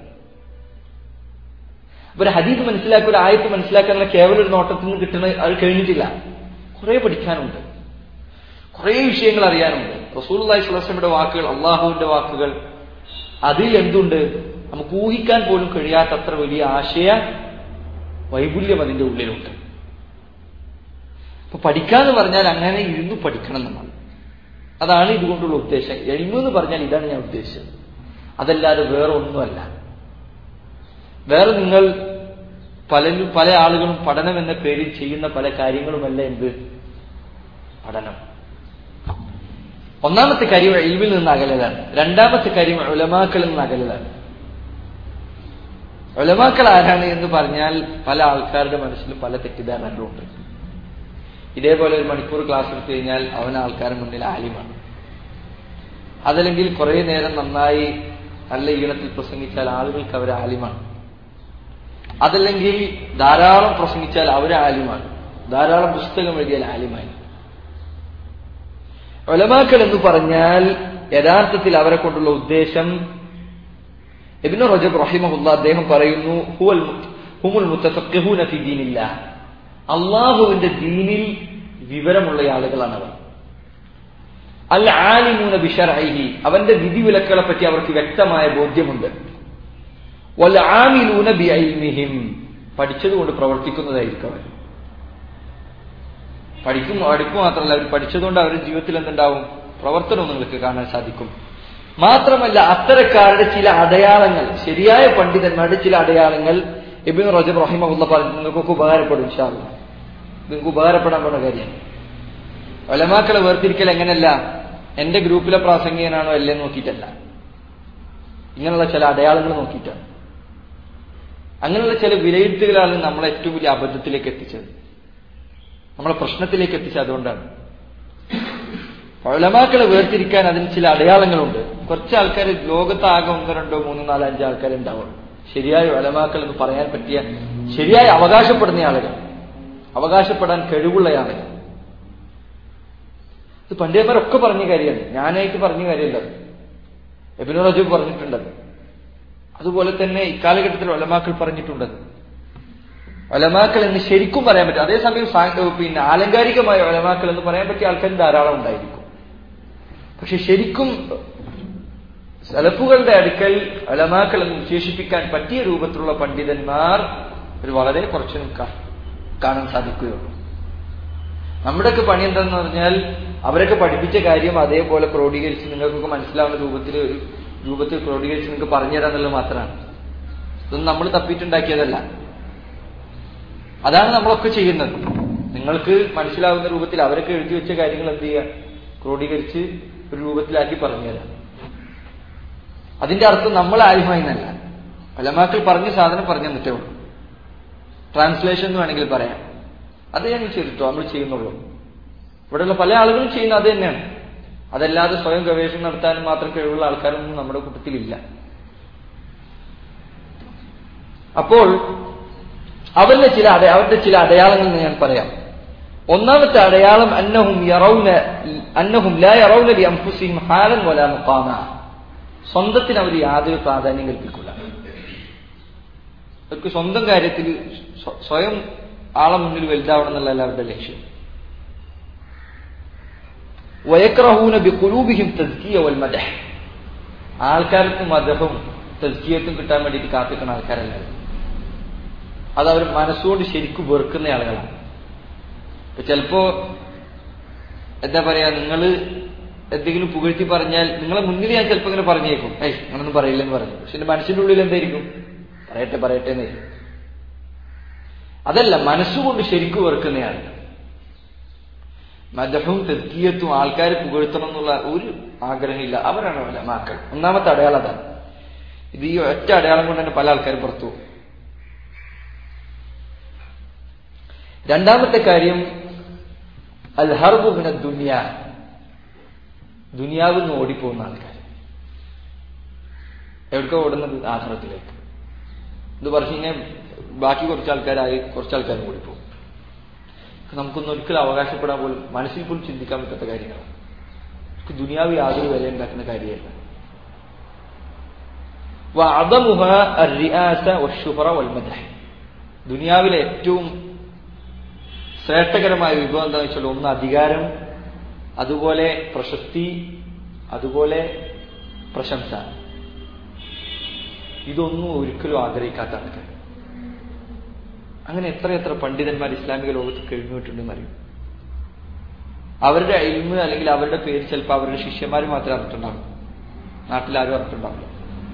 ഒരു ഹദീസ് മനസ്സിലാക്കി, ഒരു ആയത്ത് മനസ്സിലാക്കാനുള്ള കേവലം ഒരു നോട്ടത്തിൽ നിന്ന് കിട്ടുന്ന അത് കഴിഞ്ഞിട്ടില്ല. കുറെ പഠിക്കാനുണ്ട്, കുറെ വിഷയങ്ങൾ അറിയാനുണ്ട്. റസൂലുള്ളാഹി സ്വല്ലല്ലാഹു അലൈഹി വസല്ലമയുടെ വാക്കുകൾ, അള്ളാഹുവിന്റെ വാക്കുകൾ, അതിൽ എന്തുണ്ട്? നമുക്ക് ഊഹിക്കാൻ പോലും കഴിയാത്തത്ര വലിയ ആശയ വൈപുല്യം അതിന്റെ ഉള്ളിലുണ്ട്. അപ്പൊ പഠിക്കാന്ന് പറഞ്ഞാൽ അങ്ങനെ ഇരുന്ന് പഠിക്കണം നമ്മൾ. അതാണ് ഇതുകൊണ്ടുള്ള ഉദ്ദേശം. എൽമ് എന്ന് പറഞ്ഞാൽ ഇതാണ് ഞാൻ ഉദ്ദേശിച്ചത്, അതല്ലാതെ വേറെ ഒന്നുമല്ല. വേറെ നിങ്ങൾ പലരും പല ആളുകളും പഠനം എന്ന പേരിൽ ചെയ്യുന്ന പല കാര്യങ്ങളുമല്ല എന്ത് പഠനം. ഒന്നാമത്തെ കാര്യം ഇൽമിൽ നിന്ന് അകലലാണ്. രണ്ടാമത്തെ കാര്യം ഉലമാക്കളിൽ നിന്ന് അകലലാണ്. ഉലമാക്കൾ ആരാണ് എന്ന് പറഞ്ഞാൽ പല ആൾക്കാരുടെ മനസ്സിൽ പല തെറ്റിദ്ധാരണകളുണ്ട്. ഇതേപോലെ ഒരു മണിക്കൂർ ക്ലാസ് എടുത്തു കഴിഞ്ഞാൽ അവൻ ആൾക്കാരുടെ മുന്നിൽ ആലിമാണ്. അതല്ലെങ്കിൽ കുറെ നേരം നന്നായി നല്ല ഈണത്തിൽ പ്രസംഗിച്ചാൽ ആളുകൾക്ക് അവർ ആലിമാണ്. അതല്ലെങ്കിൽ ധാരാളം പ്രസംഗിച്ചാൽ അവർ ആലിമാണ്. ധാരാളം പുസ്തകം എഴുതിയാൽ ആലിമായി. ഉലമാക്കൾ എന്ന് പറഞ്ഞാൽ യഥാർത്ഥത്തിൽ അവരെ കൊണ്ടുള്ള ഉദ്ദേശം, ഇബ്നു റജബ് റഹിമഹുല്ലാഹ് അദ്ദേഹം പറയുന്നു, ഹുവൽ ഹുമുൽ മുതഫഖിഹൂന ഫീ ദീനില്ലാഹ്, അല്ലാഹുവിന്റെ ദീനിൽ വിവരമുള്ള ആളുകളാണ് അവർ. അൽ ആലിമൂന ബിശർഇഹി, അവന്റെ വിധിവിലക്കുകളെ പറ്റി അവർക്ക് വ്യക്തമായ ബോധ്യമുണ്ട്. വൽ ആമിലൂന ബിഇൽമിഹിം, പഠിച്ചതുകൊണ്ട് പ്രവർത്തിക്കുന്നതായിരിക്കും അവർ. പഠിക്കും പഠിപ്പ് മാത്രമല്ല, അവർ പഠിച്ചതുകൊണ്ട് അവരുടെ ജീവിതത്തിൽ എന്തുണ്ടാവും? പ്രവർത്തനം നിങ്ങൾക്ക് കാണാൻ സാധിക്കും. മാത്രമല്ല അത്തരക്കാരുടെ ചില അടയാളങ്ങൾ, ശരിയായ പണ്ഡിതന്മാരുടെ ചില അടയാളങ്ങൾ ഇബ്നു റജബ് റഹിമഹുല്ലാഹ് പറഞ്ഞു, നിങ്ങൾക്കൊക്കെ ഉപകാരപ്പെടും ഇൻഷാ അല്ലാഹ്. നിങ്ങൾക്ക് ഉപകാരപ്പെടാൻ പോകുന്ന കാര്യമാണ്. ഉലമാക്കളെ വേർതിരിക്കൽ എങ്ങനെയല്ല, എന്റെ ഗ്രൂപ്പിലെ പ്രാസംഗികനാണോ അല്ലേ നോക്കിയിട്ടല്ല, ഇങ്ങനെയുള്ള ചില അടയാളങ്ങൾ നോക്കിയിട്ടാണ്. അങ്ങനെയുള്ള ചില വിലയിരുത്തലുകളാണ് നമ്മളെ ഏറ്റവും വലിയ അബദ്ധത്തിലേക്ക് എത്തിച്ചത്, നമ്മളെ പ്രശ്നത്തിലേക്ക് എത്തിച്ചത്. അതുകൊണ്ടാണ് ഉലമാക്കളെ വേർതിരിക്കാൻ അതിന് ചില അടയാളങ്ങളുണ്ട്. കുറച്ച് ആൾക്കാർ ലോകത്താകെ ഒന്നോ രണ്ടോ മൂന്നോ നാലോ അഞ്ചോ ആൾക്കാരുണ്ടാവും ശരിയായ ഉലമാക്കൾ എന്ന് പറയാൻ പറ്റിയ, ശരിയായി അവകാശപ്പെടുന്ന ആളുകൾ, അവകാശപ്പെടാൻ കഴിവുള്ള ആളുകൾ. ഇത് പണ്ഡിതന്മാരൊക്കെ പറഞ്ഞ കാര്യമാണ്, ഞാനായിട്ട് പറഞ്ഞ കാര്യമല്ല. ഇബ്നു റജബ് പറഞ്ഞിട്ടുണ്ടത്, അതുപോലെ തന്നെ ഇക്കാലഘട്ടത്തിൽ ഉലമാക്കൾ പറഞ്ഞിട്ടുണ്ടത്. ഉലമാക്കൾ എന്ന് ശരിക്കും പറയാൻ പറ്റും. അതേസമയം പിന്നെ ആലങ്കാരികമായ ഉലമാക്കൾ എന്ന് പറയാൻ പറ്റിയ ആൾക്കാർ ധാരാളം ഉണ്ടായിരിക്കും. പക്ഷെ ശരിക്കും സലഫുകളുടെ അടുക്കൽ ഉലമാക്കൾ എന്ന് വിശേഷിപ്പിക്കാൻ പറ്റിയ രൂപത്തിലുള്ള പണ്ഡിതന്മാർ ഒരു വളരെ കുറച്ച് കാണാൻ സാധിക്കുകയുള്ളൂ. നമ്മുടെയൊക്കെ പണി എന്താന്ന് പറഞ്ഞാൽ അവരൊക്കെ പഠിപ്പിച്ച കാര്യം അതേപോലെ ക്രോഡീകരിച്ച് നിങ്ങൾക്കൊക്കെ മനസ്സിലാവുന്ന രൂപത്തിൽ ഒരു രൂപത്തിൽ ക്രോഡീകരിച്ച് നിങ്ങൾക്ക് പറഞ്ഞു തരാന്നുള്ളത് മാത്രമാണ്. ഇതൊന്നും നമ്മൾ തപ്പിയിട്ടുണ്ടാക്കിയതല്ല. അതാണ് നമ്മളൊക്കെ ചെയ്യുന്നത്. നിങ്ങൾക്ക് മനസ്സിലാവുന്ന രൂപത്തിൽ അവരൊക്കെ എഴുതി വെച്ച കാര്യങ്ങൾ എന്ത് ചെയ്യുക, ക്രോഡീകരിച്ച് ഒരു രൂപത്തിലാക്കി പറഞ്ഞു തരാം. അതിന്റെ അർത്ഥം നമ്മൾ ആലിമായി എന്നല്ല, ഉലമാക്കൾ പറഞ്ഞ സാധനം പറഞ്ഞു തന്നിട്ടേ ഉള്ളൂ. ട്രാൻസ്ലേഷൻ എന്ന് വേണമെങ്കിൽ പറയാം. അത് ഞങ്ങൾ ചെയ്തിട്ടോ നമ്മൾ ചെയ്യുന്നുള്ളൂ. ഇവിടെയുള്ള പല ആളുകളും ചെയ്യുന്ന അത് തന്നെയാണ്. അതല്ലാതെ സ്വയം ഗവേഷണം നടത്താനും മാത്രം കഴിവുള്ള ആൾക്കാരൊന്നും നമ്മുടെ കൂട്ടത്തിലില്ല. അപ്പോൾ അവരുടെ ചില അവരുടെ ചില അടയാളങ്ങൾ ഞാൻ പറയാം. ഒന്നാമത്തെ അടയാളം അന്നഹും യറൗന അന്നഹും ലാ യറൗന ലിഅൻഫുസിഹിം ഹാലൻ വലാ മുഖാമ. സ്വന്തത്തിന് അവർ യാതൊരു പ്രാധാന്യം കൽപ്പിക്കില്ല. അവർക്ക് സ്വന്തം കാര്യത്തിൽ സ്വയം ആളെ മുന്നിൽ വലുതാവണം എന്നുള്ളതല്ല അവരുടെ ലക്ഷ്യം. വയക്റഹൂന ബിഖുലൂബിഹിം തസ്കിയ വൽ മദ്ഹ്. ആൾക്കാർക്ക് മദ്ഹും തസ്കിയത്തും കിട്ടാൻ വേണ്ടിയിട്ട് കാത്തിക്കുന്ന ആൾക്കാരല്ല. അത് അവർ മനസ്സുകൊണ്ട് ശരിക്കും വെറുക്കുന്ന ആളുകളാണ്. ഇപ്പൊ ചിലപ്പോ എന്താ പറയാ, നിങ്ങൾ എന്തെങ്കിലും പുകഴ്ത്തി പറഞ്ഞാൽ നിങ്ങളെ മുന്നിൽ ഞാൻ ചിലപ്പോൾ ഇങ്ങനെ പറഞ്ഞേക്കും, ഏയ് അങ്ങനൊന്നും പറയില്ലെന്ന് പറഞ്ഞു. പക്ഷെ എന്റെ മനസ്സിന്റെ ഉള്ളിൽ എന്തായിരിക്കും, പറയട്ടെ പറയട്ടെ എന്നായിരിക്കും. അതല്ല, മനസ്സുകൊണ്ട് ശരിക്കും വെറുക്കുന്നയാൾ. മദ്ഹും തസ്കിയത്തും ആൾക്കാർ പുകഴ്ത്തണം എന്നുള്ള ഒരു ആഗ്രഹമില്ല, അവരാണ് ഉലമാക്കൾ. ഒന്നാമത്തെ അടയാളം അതാണ്. ഇത് ഈ ഒറ്റ അടയാളം കൊണ്ട് തന്നെ പല ആൾക്കാരും പുറത്തു പോകും. രണ്ടാമത്തെ കാര്യം അൽ ഹർബു മിന ദുനിയ. ദുനിയാവിൽ നിന്ന് ഓടിപ്പോകുന്ന ആൾക്കാർ. എവിടേക്കോ ഓടുന്നത്? ആഖിറത്തിലേക്ക്. ഇത് പറഞ്ഞു കഴിഞ്ഞാൽ ബാക്കി കുറച്ച് ആൾക്കാരായി കുറച്ച് ആൾക്കാരും ഓടിപ്പോകും. നമുക്കൊന്നും ഒരിക്കലും അവകാശപ്പെടാൻ പോലും മനസ്സിൽ പോലും ചിന്തിക്കാൻ പറ്റാത്ത കാര്യങ്ങളാണ്. ദുനിയാവ് യാതൊരു വില ഉണ്ടാക്കുന്ന കാര്യമല്ല. വഅദമുഹാ അർരിആസ വശുഹറ വൽമദ്ഹ്. ദുനിയാവിലെ ഏറ്റവും ശ്രേഷ്ഠകരമായ വിഭവം എന്താണെന്ന് വെച്ചാൽ ഒന്ന് അധികാരം, അതുപോലെ പ്രശസ്തി, അതുപോലെ പ്രശംസ. ഇതൊന്നും ഒരിക്കലും ആഗ്രഹിക്കാത്ത ആൾക്കാർ. അങ്ങനെ എത്ര എത്ര പണ്ഡിതന്മാർ ഇസ്ലാമിക ലോകത്ത് കഴിഞ്ഞുപോയിട്ടുണ്ടെന്ന് അറിയും. അവരുടെ ഇൽമ് അല്ലെങ്കിൽ അവരുടെ പേര് ചിലപ്പോൾ അവരുടെ ശിഷ്യന്മാർ മാത്രമേ അറിഞ്ഞിട്ടുണ്ടാവും, നാട്ടിലാരും അറിഞ്ഞിട്ടുണ്ടാവില്ല.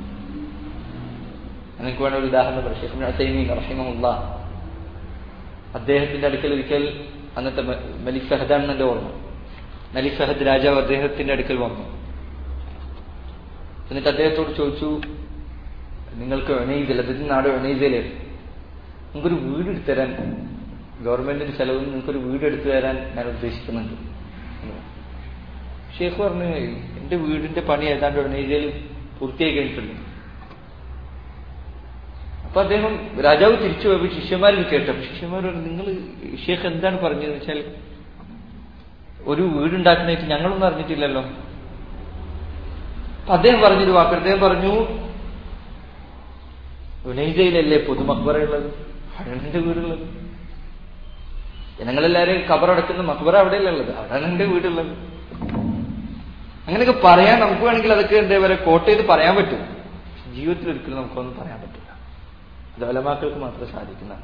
എനിക്ക് വേണ്ട ഒരു ഉദാഹരണം പറയാം. ശൈഖ് ഇബ്നു ഉസൈമീൻ റഹിമഹുല്ലാഹ്, അദ്ദേഹത്തിന്റെ അടുക്കൽ ഒരിക്കൽ അന്നത്തെ മലിക് ഫഹദാൻ എന്നെ ഓർമ്മ, മലിക് ഫഹദ് രാജാവ് അദ്ദേഹത്തിന്റെ അടുക്കൽ വന്നു. എന്നിട്ട് അദ്ദേഹത്തോട് ചോദിച്ചു, നിങ്ങൾക്ക് ഉനൈസയിൽ, അദ്ദേഹത്തിന്റെ നാട് ഉനൈസയിലായിരുന്നു, നിങ്ങൾക്കൊരു വീട് എടുത്തു തരാൻ, ഗവൺമെന്റിന്റെ ചെലവിൽ നിങ്ങൾക്കൊരു വീട് എടുത്തു തരാൻ ഞാൻ ഉദ്ദേശിക്കുന്നുണ്ട്. ഷേഖ് പറഞ്ഞു, എന്റെ വീടിന്റെ പണി ഏതാണ്ട് ഉനൈസയിൽ പൂർത്തിയായി കഴിഞ്ഞിട്ടുണ്ട്. അപ്പൊ അദ്ദേഹം, രാജാവ് തിരിച്ചു പോയപ്പോൾ ശിഷ്യന്മാരിൽ കേട്ടപ്പോൾ ശിഷ്യന്മാർ പറഞ്ഞു, നിങ്ങൾ ഷേഖ് എന്താണ് പറഞ്ഞതെന്ന് വെച്ചാൽ ഒരു വീടുണ്ടാക്കുന്നതായിട്ട് ഞങ്ങളൊന്നും അറിഞ്ഞിട്ടില്ലല്ലോ. അപ്പൊ അദ്ദേഹം പറഞ്ഞൊരു വാക്ക്, അദ്ദേഹം പറഞ്ഞു, ഉനൈസയിലല്ലേ പൊതുമക്ബറയുള്ളത്, അവിടെയാണ് എന്റെ വീടുള്ളത്. ജനങ്ങളെല്ലാവരും ഖബറടക്കുന്ന മക്ബറ അവിടെയല്ലേ ഉള്ളത്, അവിടെയാണ് എന്റെ വീടുള്ളത്. അങ്ങനെയൊക്കെ പറയാൻ നമുക്ക് വേണമെങ്കിൽ അതൊക്കെ എന്താ പറയുക, കോട്ട് ചെയ്ത് പറയാൻ പറ്റും. ജീവിതത്തിൽ ഒരിക്കലും നമുക്കൊന്നും പറയാൻ പറ്റില്ല. അത് ഉലമാക്കൾക്ക് മാത്രം സാധിക്കുന്നതാണ്.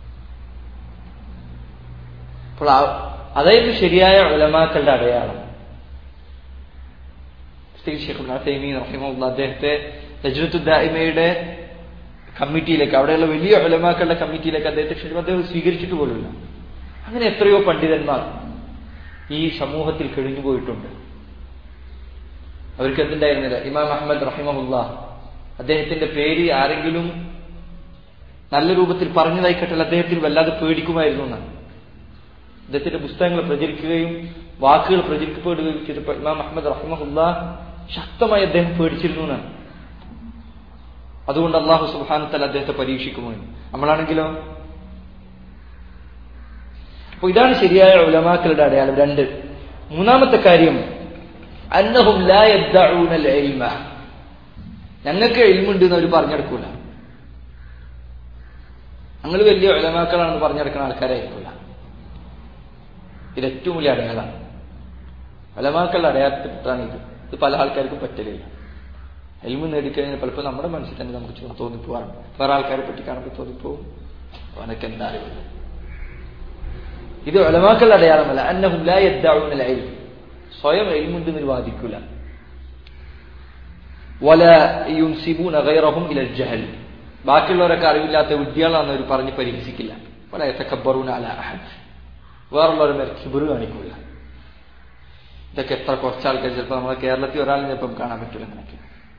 അപ്പോൾ അതായിരുന്നു ശരിയായ ഉലമാക്കളുടെ അടയാളം. ഷൈഖ് ഇബ്നു ഉസൈമീൻ റഹിമഹുല്ലാഹ് അദ്ദേഹത്തെ ലജ്നത്തുൽ ദാഇമയുടെ കമ്മിറ്റിയിലേക്ക്, അവിടെയുള്ള വലിയ ഉലമാക്കളുടെ കമ്മിറ്റിയിലേക്ക് അദ്ദേഹത്തെ ക്ഷണിച്ചു. അദ്ദേഹം സ്വീകരിച്ചിട്ട് പോലുമില്ല. അങ്ങനെ എത്രയോ പണ്ഡിതന്മാർ ഈ സമൂഹത്തിൽ കഴിഞ്ഞു പോയിട്ടുണ്ട്. അവർക്ക് എന്തുണ്ടായിരുന്നില്ല. ഇമാം അഹ്മദ് റഹിമഹുല്ലാഹ്, അദ്ദേഹത്തിന്റെ പേര് ആരെങ്കിലും നല്ല രൂപത്തിൽ പറഞ്ഞതായിക്കട്ടെ അദ്ദേഹത്തിന് വല്ലാതെ പേടിക്കുമായിരുന്നു എന്നാണ്. അദ്ദേഹത്തിന്റെ പുസ്തകങ്ങൾ പ്രചരിക്കുകയും വാക്കുകൾ പ്രചരിക്കപ്പെടുകയും ചെയ്തപ്പോൾ ഇമാം അഹ്മദ് റഹിമഹുല്ലാഹ് ശക്തമായി അദ്ദേഹം പേടിച്ചിരുന്നു എന്നാണ്. അതുകൊണ്ട് അല്ലാഹു സുബ്ഹാനഹു വ തആല അദ്ദേഹത്തെ പരീക്ഷിക്കുമോ? നമ്മളാണെങ്കിലോ? അപ്പൊ ഇതാണ് ശരിയായ ഉലമാക്കളുടെ അടയാളം. രണ്ട്. മൂന്നാമത്തെ കാര്യം അന്നഹും ലാ യദ്ദഊന അൽ ഇൽമ. ഞങ്ങൾക്ക് ഇൽമുണ്ട് എന്ന് അവർ പറഞ്ഞെടുക്കൂല. ഞങ്ങൾ വലിയ ഉലമാക്കളാണെന്ന് പറഞ്ഞെടുക്കുന്ന ആൾക്കാരായിരിക്കില്ല. ഇത് ഏറ്റവും വലിയ അടയാളമാണ്. ഉലമാക്കളുടെ അടയാളത്തിൽപ്പെട്ടാണ് ഇത്. ഇത് പല ആൾക്കാർക്കും പറ്റലില്ല. ഇൽമു നേടിക്കഴിഞ്ഞാൽ പലപ്പോൾ നമ്മുടെ മനസ്സിൽ തന്നെ നമുക്ക് തോന്നിപ്പോവാറുണ്ട്, വേറെ ആൾക്കാരെ പറ്റി കാണുമ്പോൾ തോന്നിപ്പോവും അവനൊക്കെ എന്താ അറിവില്ല. ഇത് ഉലമാക്കളുടെ അടയാളമല്ല. അന്നഹും ലാ യദ്ദഊന അൽ ഇൽം, സ്വയം ഇൽമുണ്ടെന്ന് വാദിക്കൂല. വലാ യുൻസിബൂന ഗൈറഹും ഇലൽ ജഹൽ, ബാക്കിയുള്ളവരൊക്കെ അറിവില്ലാത്ത വിദ്യാളാണെന്ന് അവർ പറഞ്ഞ് പരിഹസിക്കില്ല. വലാ യതകബ്ബറൂന അലാ അഹദ്, വേറുള്ളവരെ മേൽ കിബ്ർ കാണിക്കൂല. ഇതൊക്കെ എത്ര കുറച്ച് ആൾക്കാർ ചിലപ്പോൾ നമ്മളെ കേരളത്തിൽ ഒരാളിനെ ചിലപ്പം കാണാൻ പറ്റില്ല. അങ്ങനെയൊക്കെ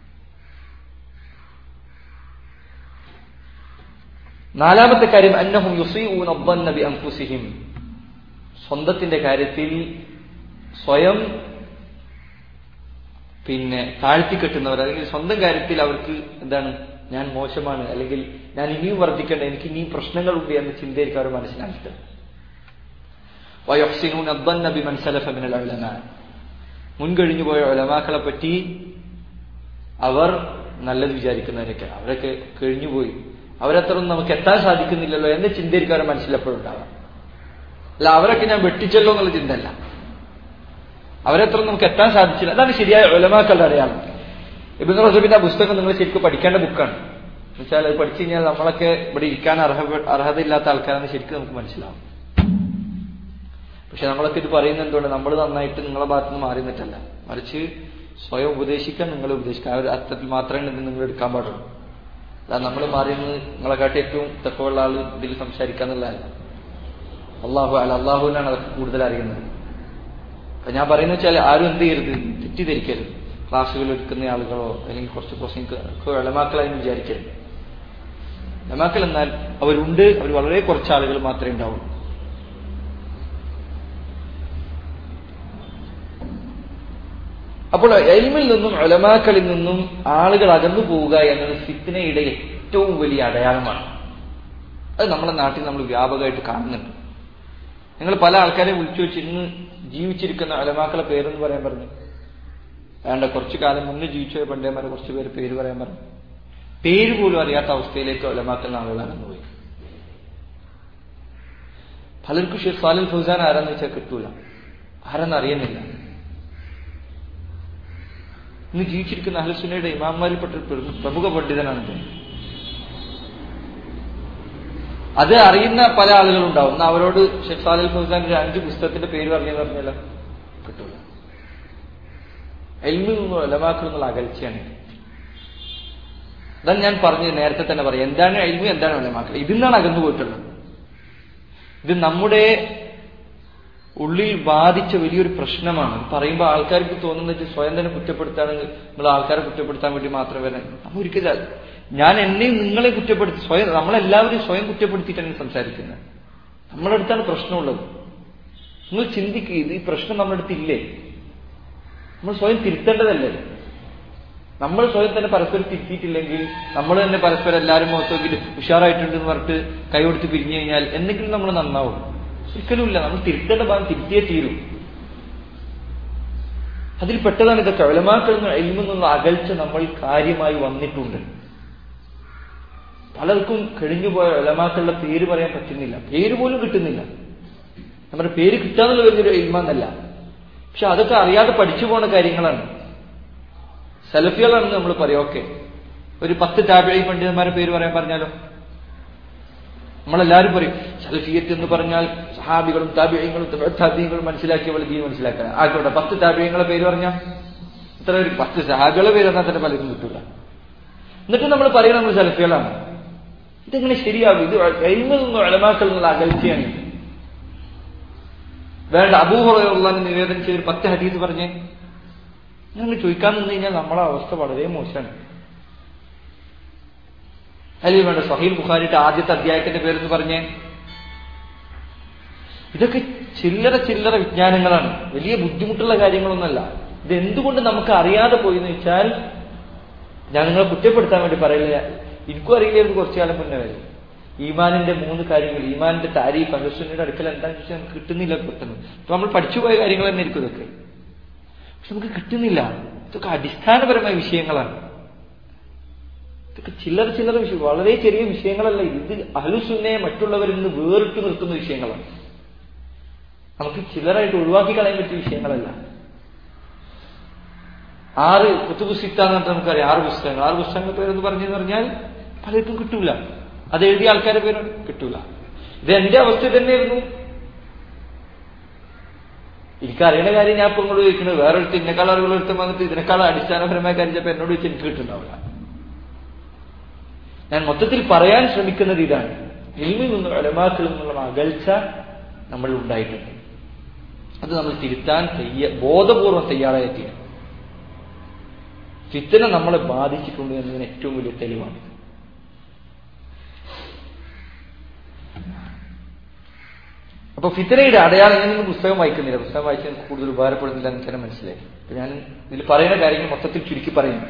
നാലാമത്തെ കാര്യം അന്നഹും യുസീഊന അദ്ദന്ന ബിഅൻഫുസിഹിം, സ്വന്തത്തിന്റെ കാര്യത്തിൽ സ്വയം പിന്നെ താഴ്ത്തിക്കെട്ടുന്നവർ, അല്ലെങ്കിൽ സ്വന്തം കാര്യത്തിൽ അവർക്ക് എന്താണ് ഞാൻ മോശമാണ്, അല്ലെങ്കിൽ ഞാൻ ഇനിയും വർദ്ധിക്കേണ്ട, എനിക്ക് ഇനിയും പ്രശ്നങ്ങളുണ്ട് എന്ന ചിന്തയായിരിക്കും അവർ മനസ്സിലാക്കിയിട്ട്. വയഹ്സിനൂന അദ്ദന്ന ബിമൻ സലഫ മിനൽ ഉലമാ, മുൻകഴിഞ്ഞു പോയ ഉലമാക്കളെ പറ്റി അവർ നല്ലത് വിചാരിക്കുന്നവരൊക്കെ, അവരൊക്കെ കഴിഞ്ഞുപോയി, അവരത്രയൊന്നും നമുക്ക് എത്താൻ സാധിക്കുന്നില്ലല്ലോ എന്ന ചിന്തയായിരിക്കും അവരെ മനസ്സിലെപ്പോഴുണ്ടാവാം. അല്ല അവരൊക്കെ ഞാൻ വെട്ടിച്ചല്ലോ എന്നുള്ള ചിന്തയല്ല, അവരത്ര നമുക്ക് എത്താൻ സാധിച്ചില്ല. അതാണ് ശരിയായ ഉലമാക്കളുടെ അടയാളം. ഇബ്നു റജബിന്റെ പുസ്തകം നിങ്ങൾ ശരിക്കും പഠിക്കേണ്ട ബുക്കാണ്. എന്നുവെച്ചാൽ അത് പഠിച്ചു കഴിഞ്ഞാൽ നമ്മളൊക്കെ ഇവിടെ ഇരിക്കാൻ അർഹ അർഹതയില്ലാത്ത ആൾക്കാരാണെന്ന് ശരിക്കും നമുക്ക് മനസ്സിലാവും. പക്ഷെ നമ്മളൊക്കെ ഇത് പറയുന്നത് എന്തുകൊണ്ട്, നമ്മൾ നന്നായിട്ട് നിങ്ങളെ ഭാഗത്ത് നിന്ന് മാറി നിന്നിട്ടല്ല, മറിച്ച് സ്വയം ഉപദേശിക്കാൻ നിങ്ങളെ ഉപദേശിക്കാൻ ആ ഒരു അർത്ഥത്തിൽ മാത്രമേ ഇത് നിങ്ങൾ എടുക്കാൻ പാടുള്ളൂ. അല്ലാതെ നമ്മൾ മാറിയെന്ന് നിങ്ങളെക്കാട്ടി ഏറ്റവും തക്കമുള്ള ആൾ ഇതിൽ സംസാരിക്കാന്നുള്ളതല്ല. അള്ളാഹു അല്ല, അള്ളാഹുവിനാണ് അതൊക്കെ കൂടുതൽ അറിയുന്നത്. അപ്പൊ ഞാൻ പറയുന്നത് വെച്ചാൽ ആരും എന്ത് ചെയ്യരുത്, തെറ്റിദ്ധരിക്കരുത്. ക്ലാസ്സുകൾ എടുക്കുന്ന ആളുകളോ അല്ലെങ്കിൽ കുറച്ച് പ്രസംഗിക്കുക ഉലമാക്കളായി വിചാരിക്കരുത്. ഉലമാക്കൾ എന്നാൽ അവരുണ്ട്, അവർ വളരെ കുറച്ച് ആളുകൾ മാത്രമേ ഉണ്ടാവുള്ളൂ. അപ്പോൾ ഇൽമിൽ നിന്നും ഉലമാക്കളിൽ നിന്നും ആളുകൾ അകന്നു പോവുക എന്നത് ഫിത്നയുടെ ഏറ്റവും വലിയ അടയാളമാണ്. അത് നമ്മുടെ നാട്ടിൽ നമ്മൾ വ്യാപകമായിട്ട് കാണുന്നുണ്ട്. നിങ്ങൾ പല ആൾക്കാരെ വിളിച്ചു വെച്ച് ഇന്ന് ജീവിച്ചിരിക്കുന്ന ഉലമാക്കളെ പേരെന്ന് പറയാൻ പറഞ്ഞു, വേണ്ട കുറച്ചു കാലം മുന്നേ ജീവിച്ച പണ്ഡിതന്മാരെ കുറച്ച് പേര് പേര് പറയാൻ പറഞ്ഞു. പേര് പോലും അറിയാത്ത അവസ്ഥയിലേക്ക് ഉലമാക്കൾ ആളുകൾ അകന്നുപോയി. പലർക്കും ഷെയ്ഖ് സാലിഹ് ഫൗസാൻ ആരാന്ന് വെച്ചാൽ കിട്ടൂല, ആരെന്ന് അറിയുന്നില്ല. ഇന്ന് ജീവിച്ചിരിക്കുന്ന അഹ്ലുസുന്നയുടെ ഇമാംമാരിൽപ്പെട്ട പ്രമുഖ പണ്ഡിതനാണ്. അത് അറിയുന്ന പല ആളുകളുണ്ടാവും. എന്നാൽ അവരോട് ഷെയ്ഖ് സാലിഹ് ഫൗസാന്റെ അഞ്ച് പുസ്തകത്തിന്റെ പേര് പറഞ്ഞെന്ന് പറഞ്ഞാലോ കിട്ടൂല. ഇൽമിൽ നിന്നും ഉലമാക്കളിൽ നിന്നുള്ള അകൽച്ചയാണ്. അതാണ് ഞാൻ പറഞ്ഞത്, നേരത്തെ തന്നെ പറയാം, എന്താണ് ഇൽമ്, എന്താണ് ഉലമാക്കൾ. ഇതിൽ നിന്നാണ് അകന്നു പോയിട്ടുള്ളത്. ഇത് നമ്മുടെ ഉള്ളിൽ ബാധിച്ച വലിയൊരു പ്രശ്നമാണ്. പറയുമ്പോൾ ആൾക്കാർക്ക് തോന്നുന്നത് സ്വയം തന്നെ കുറ്റപ്പെടുത്താണെങ്കിൽ നിങ്ങൾ ആൾക്കാരെ കുറ്റപ്പെടുത്താൻ വേണ്ടി മാത്രം വരാൻ നമ്മൾ ഒരിക്കലും. ഞാൻ എന്നെയും നിങ്ങളെ കുറ്റപ്പെടുത്തി സ്വയം, നമ്മളെല്ലാവരും സ്വയം കുറ്റപ്പെടുത്തിയിട്ടാണ് സംസാരിക്കുന്നത്. നമ്മുടെ അടുത്താണ് പ്രശ്നമുള്ളത്. നിങ്ങൾ ചിന്തിക്കുക, ഇത് ഈ പ്രശ്നം നമ്മുടെ അടുത്തില്ലേ? നമ്മൾ സ്വയം തിരുത്തേണ്ടതല്ലേ? നമ്മൾ സ്വയം തന്നെ പരസ്പരം തിരുത്തിയിട്ടില്ലെങ്കിൽ നമ്മൾ തന്നെ പരസ്പരം എല്ലാവരും മുഖത്തോക്കിട്ട് ഉഷാറായിട്ടുണ്ടെന്ന് പറഞ്ഞിട്ട് കൈ കൊടുത്ത് പിരിഞ്ഞു കഴിഞ്ഞാൽ എന്തെങ്കിലും നമ്മൾ നന്നാവും? ഒരിക്കലുമില്ല. നമ്മൾ തിരുത്തേണ്ട ഭാഗം തിരുത്തിയേ തീരും. അതിൽ പെട്ടതാണ് ഇതൊക്കെ. ഉലമാക്കളിൽ നിന്ന് ഇൽമിൽ നിന്നുള്ള അകൽച്ച നമ്മൾ കാര്യമായി വന്നിട്ടുണ്ട്. പലർക്കും കഴിഞ്ഞുപോയ ഉലമാക്കളുടെ പേര് പറയാൻ പറ്റുന്നില്ല, പേര് പോലും കിട്ടുന്നില്ല. നമ്മുടെ പേര് കിട്ടാന്നുള്ള വലിയൊരു ഇൽമെന്നല്ല, പക്ഷെ അതൊക്കെ അറിയാതെ പഠിച്ചു പോണ കാര്യങ്ങളാണ്. സലഫികളാണെന്ന് നമ്മൾ പറയും. ഓക്കെ, ഒരു പത്ത് താബിഈ പണ്ഡിതന്മാരെ പേര് പറയാൻ പറഞ്ഞാലോ നമ്മളെല്ലാവരും പറയും സലഫിയത്ത് എന്ന് പറഞ്ഞാൽ സഹാബികളും താബിഈങ്ങളും താബിഈങ്ങളും മനസ്സിലാക്കിയ പോലെ ദീൻ മനസ്സിലാക്കാൻ. ആയിക്കോട്ടെ, പത്ത് താബിഈങ്ങളെ പേര് പറഞ്ഞാൽ ഇത്ര ഒരു പത്ത് സഹാബികളെ പേര് പറഞ്ഞാൽ തന്നെ പലർക്കും കിട്ടില്ല. എന്നിട്ട് നമ്മൾ പറയണം നമ്മൾ സലഫികളാണ്. ഇതെങ്ങനെ ശരിയാകും? ഇത് ഇൽമിൽ നിന്നും ഉലമാക്കളിൽ നിന്നുള്ള അകൽച്ചയാണ്. വേണ്ട, അബൂ ഹുറൈറ നിവേദനം ചെയ്തൊരു പത്ത് ഹദീസ് പറഞ്ഞേ ഞങ്ങൾ ചോദിക്കാൻ നിന്ന് കഴിഞ്ഞാൽ നമ്മളെ അവസ്ഥ വളരെ മോശമാണ്. അല്ലെങ്കിൽ വേണ്ട സഹീഹ് ബുഖാരിയുടെ ആദ്യത്തെ അധ്യായത്തിന്റെ പേരെന്ന് പറഞ്ഞേ. ഇതൊക്കെ ചില്ലറ ചില്ലറ വിജ്ഞാനങ്ങളാണ്, വലിയ ബുദ്ധിമുട്ടുള്ള കാര്യങ്ങളൊന്നുമല്ല. ഇത് എന്തുകൊണ്ട് നമുക്ക് അറിയാതെ പോയെന്ന് വെച്ചാൽ, ഞാൻ നിങ്ങളെ കുറ്റപ്പെടുത്താൻ വേണ്ടി പറയില്ല, എനിക്കും അറിയില്ലായിരുന്നു കുറച്ചു കാലം മുന്നേ വരെ. ഈമാനിന്റെ മൂന്ന് കാര്യങ്ങൾ, ഈമാനിന്റെ താരീഫ് അഹ്ലുസുന്നയുടെ അടുക്കൽ എന്താണെന്ന് വെച്ചാൽ നമുക്ക് കിട്ടുന്നില്ല പെട്ടെന്ന്. ഇപ്പൊ നമ്മൾ പഠിച്ചുപോയ കാര്യങ്ങൾ തന്നെ ആയിരിക്കും ഇതൊക്കെ, പക്ഷെ നമുക്ക് കിട്ടുന്നില്ല. ഇതൊക്കെ അടിസ്ഥാനപരമായ വിഷയങ്ങളാണ്. ഇതൊക്കെ ചില്ലറ ചില്ലറ വിഷയം, വളരെ ചെറിയ വിഷയങ്ങളല്ല. ഇത് അഹ്ലുസുന്നയെ മറ്റുള്ളവരിൽ നിന്ന് വേറിട്ട് നിർത്തുന്ന വിഷയങ്ങളാണ്. നമുക്ക് ചില്ലറായിട്ട് ഒഴിവാക്കി കളയാൻ പറ്റിയ വിഷയങ്ങളല്ല. ആറ് കുത്തുബു സിത്ത എന്ന് പറഞ്ഞാൽ നമുക്കറിയാം, ആറ് പുസ്തകങ്ങൾ. ആറ് പുസ്തകങ്ങളുടെ പേരെന്ന് പറഞ്ഞെന്ന് പറഞ്ഞാൽ പലർക്കും കിട്ടൂല. അത് എഴുതിയ ആൾക്കാരുടെ പേര് കിട്ടൂല. ഇത് എന്റെ അവസ്ഥ തന്നെയായിരുന്നു. എനിക്കറിയുന്ന കാര്യം ഞാൻ ഇപ്പൊ ഇങ്ങോട്ട് ചോദിക്കുന്നത്, വേറൊരുത്ത് ഇന്നേക്കാൾ അറിവുള്ള ഒരുത്തം വന്നിട്ട് ഇതിനേക്കാൾ അടിസ്ഥാനപരമായ കാര്യം ചിലപ്പോൾ എന്നോട് വെച്ച് എനിക്ക് കിട്ടുന്നുണ്ടാവില്ല. ഞാൻ മൊത്തത്തിൽ പറയാൻ ശ്രമിക്കുന്നത് ഇതാണ്, ഇൽമിൽ നിന്നും ഉലമാക്കളിൽ നിന്നുള്ള അകൽച്ച നമ്മൾ ഉണ്ടായിട്ടുണ്ട്. അത് നമ്മൾ തിരുത്താൻ തയ്യ ബോധപൂർവം തയ്യാറായി. ഫിത്ന നമ്മളെ ബാധിച്ചിട്ടുണ്ട് എന്നതിന് ഏറ്റവും വലിയ തെളിവാണ്. അപ്പൊ ഫിത്നയുടെ അടയാളം, ഞാനൊന്നും പുസ്തകം വായിക്കുന്നില്ല, പുസ്തകം വായിച്ചാൽ എനിക്ക് കൂടുതൽ ഉപകാരപ്പെടുന്നില്ല എന്ന് തന്നെ മനസ്സിലായി. അപ്പൊ ഞാൻ ഇതിൽ പറയുന്ന കാര്യങ്ങൾ മൊത്തത്തിൽ ചുരുക്കി പറയുന്നു.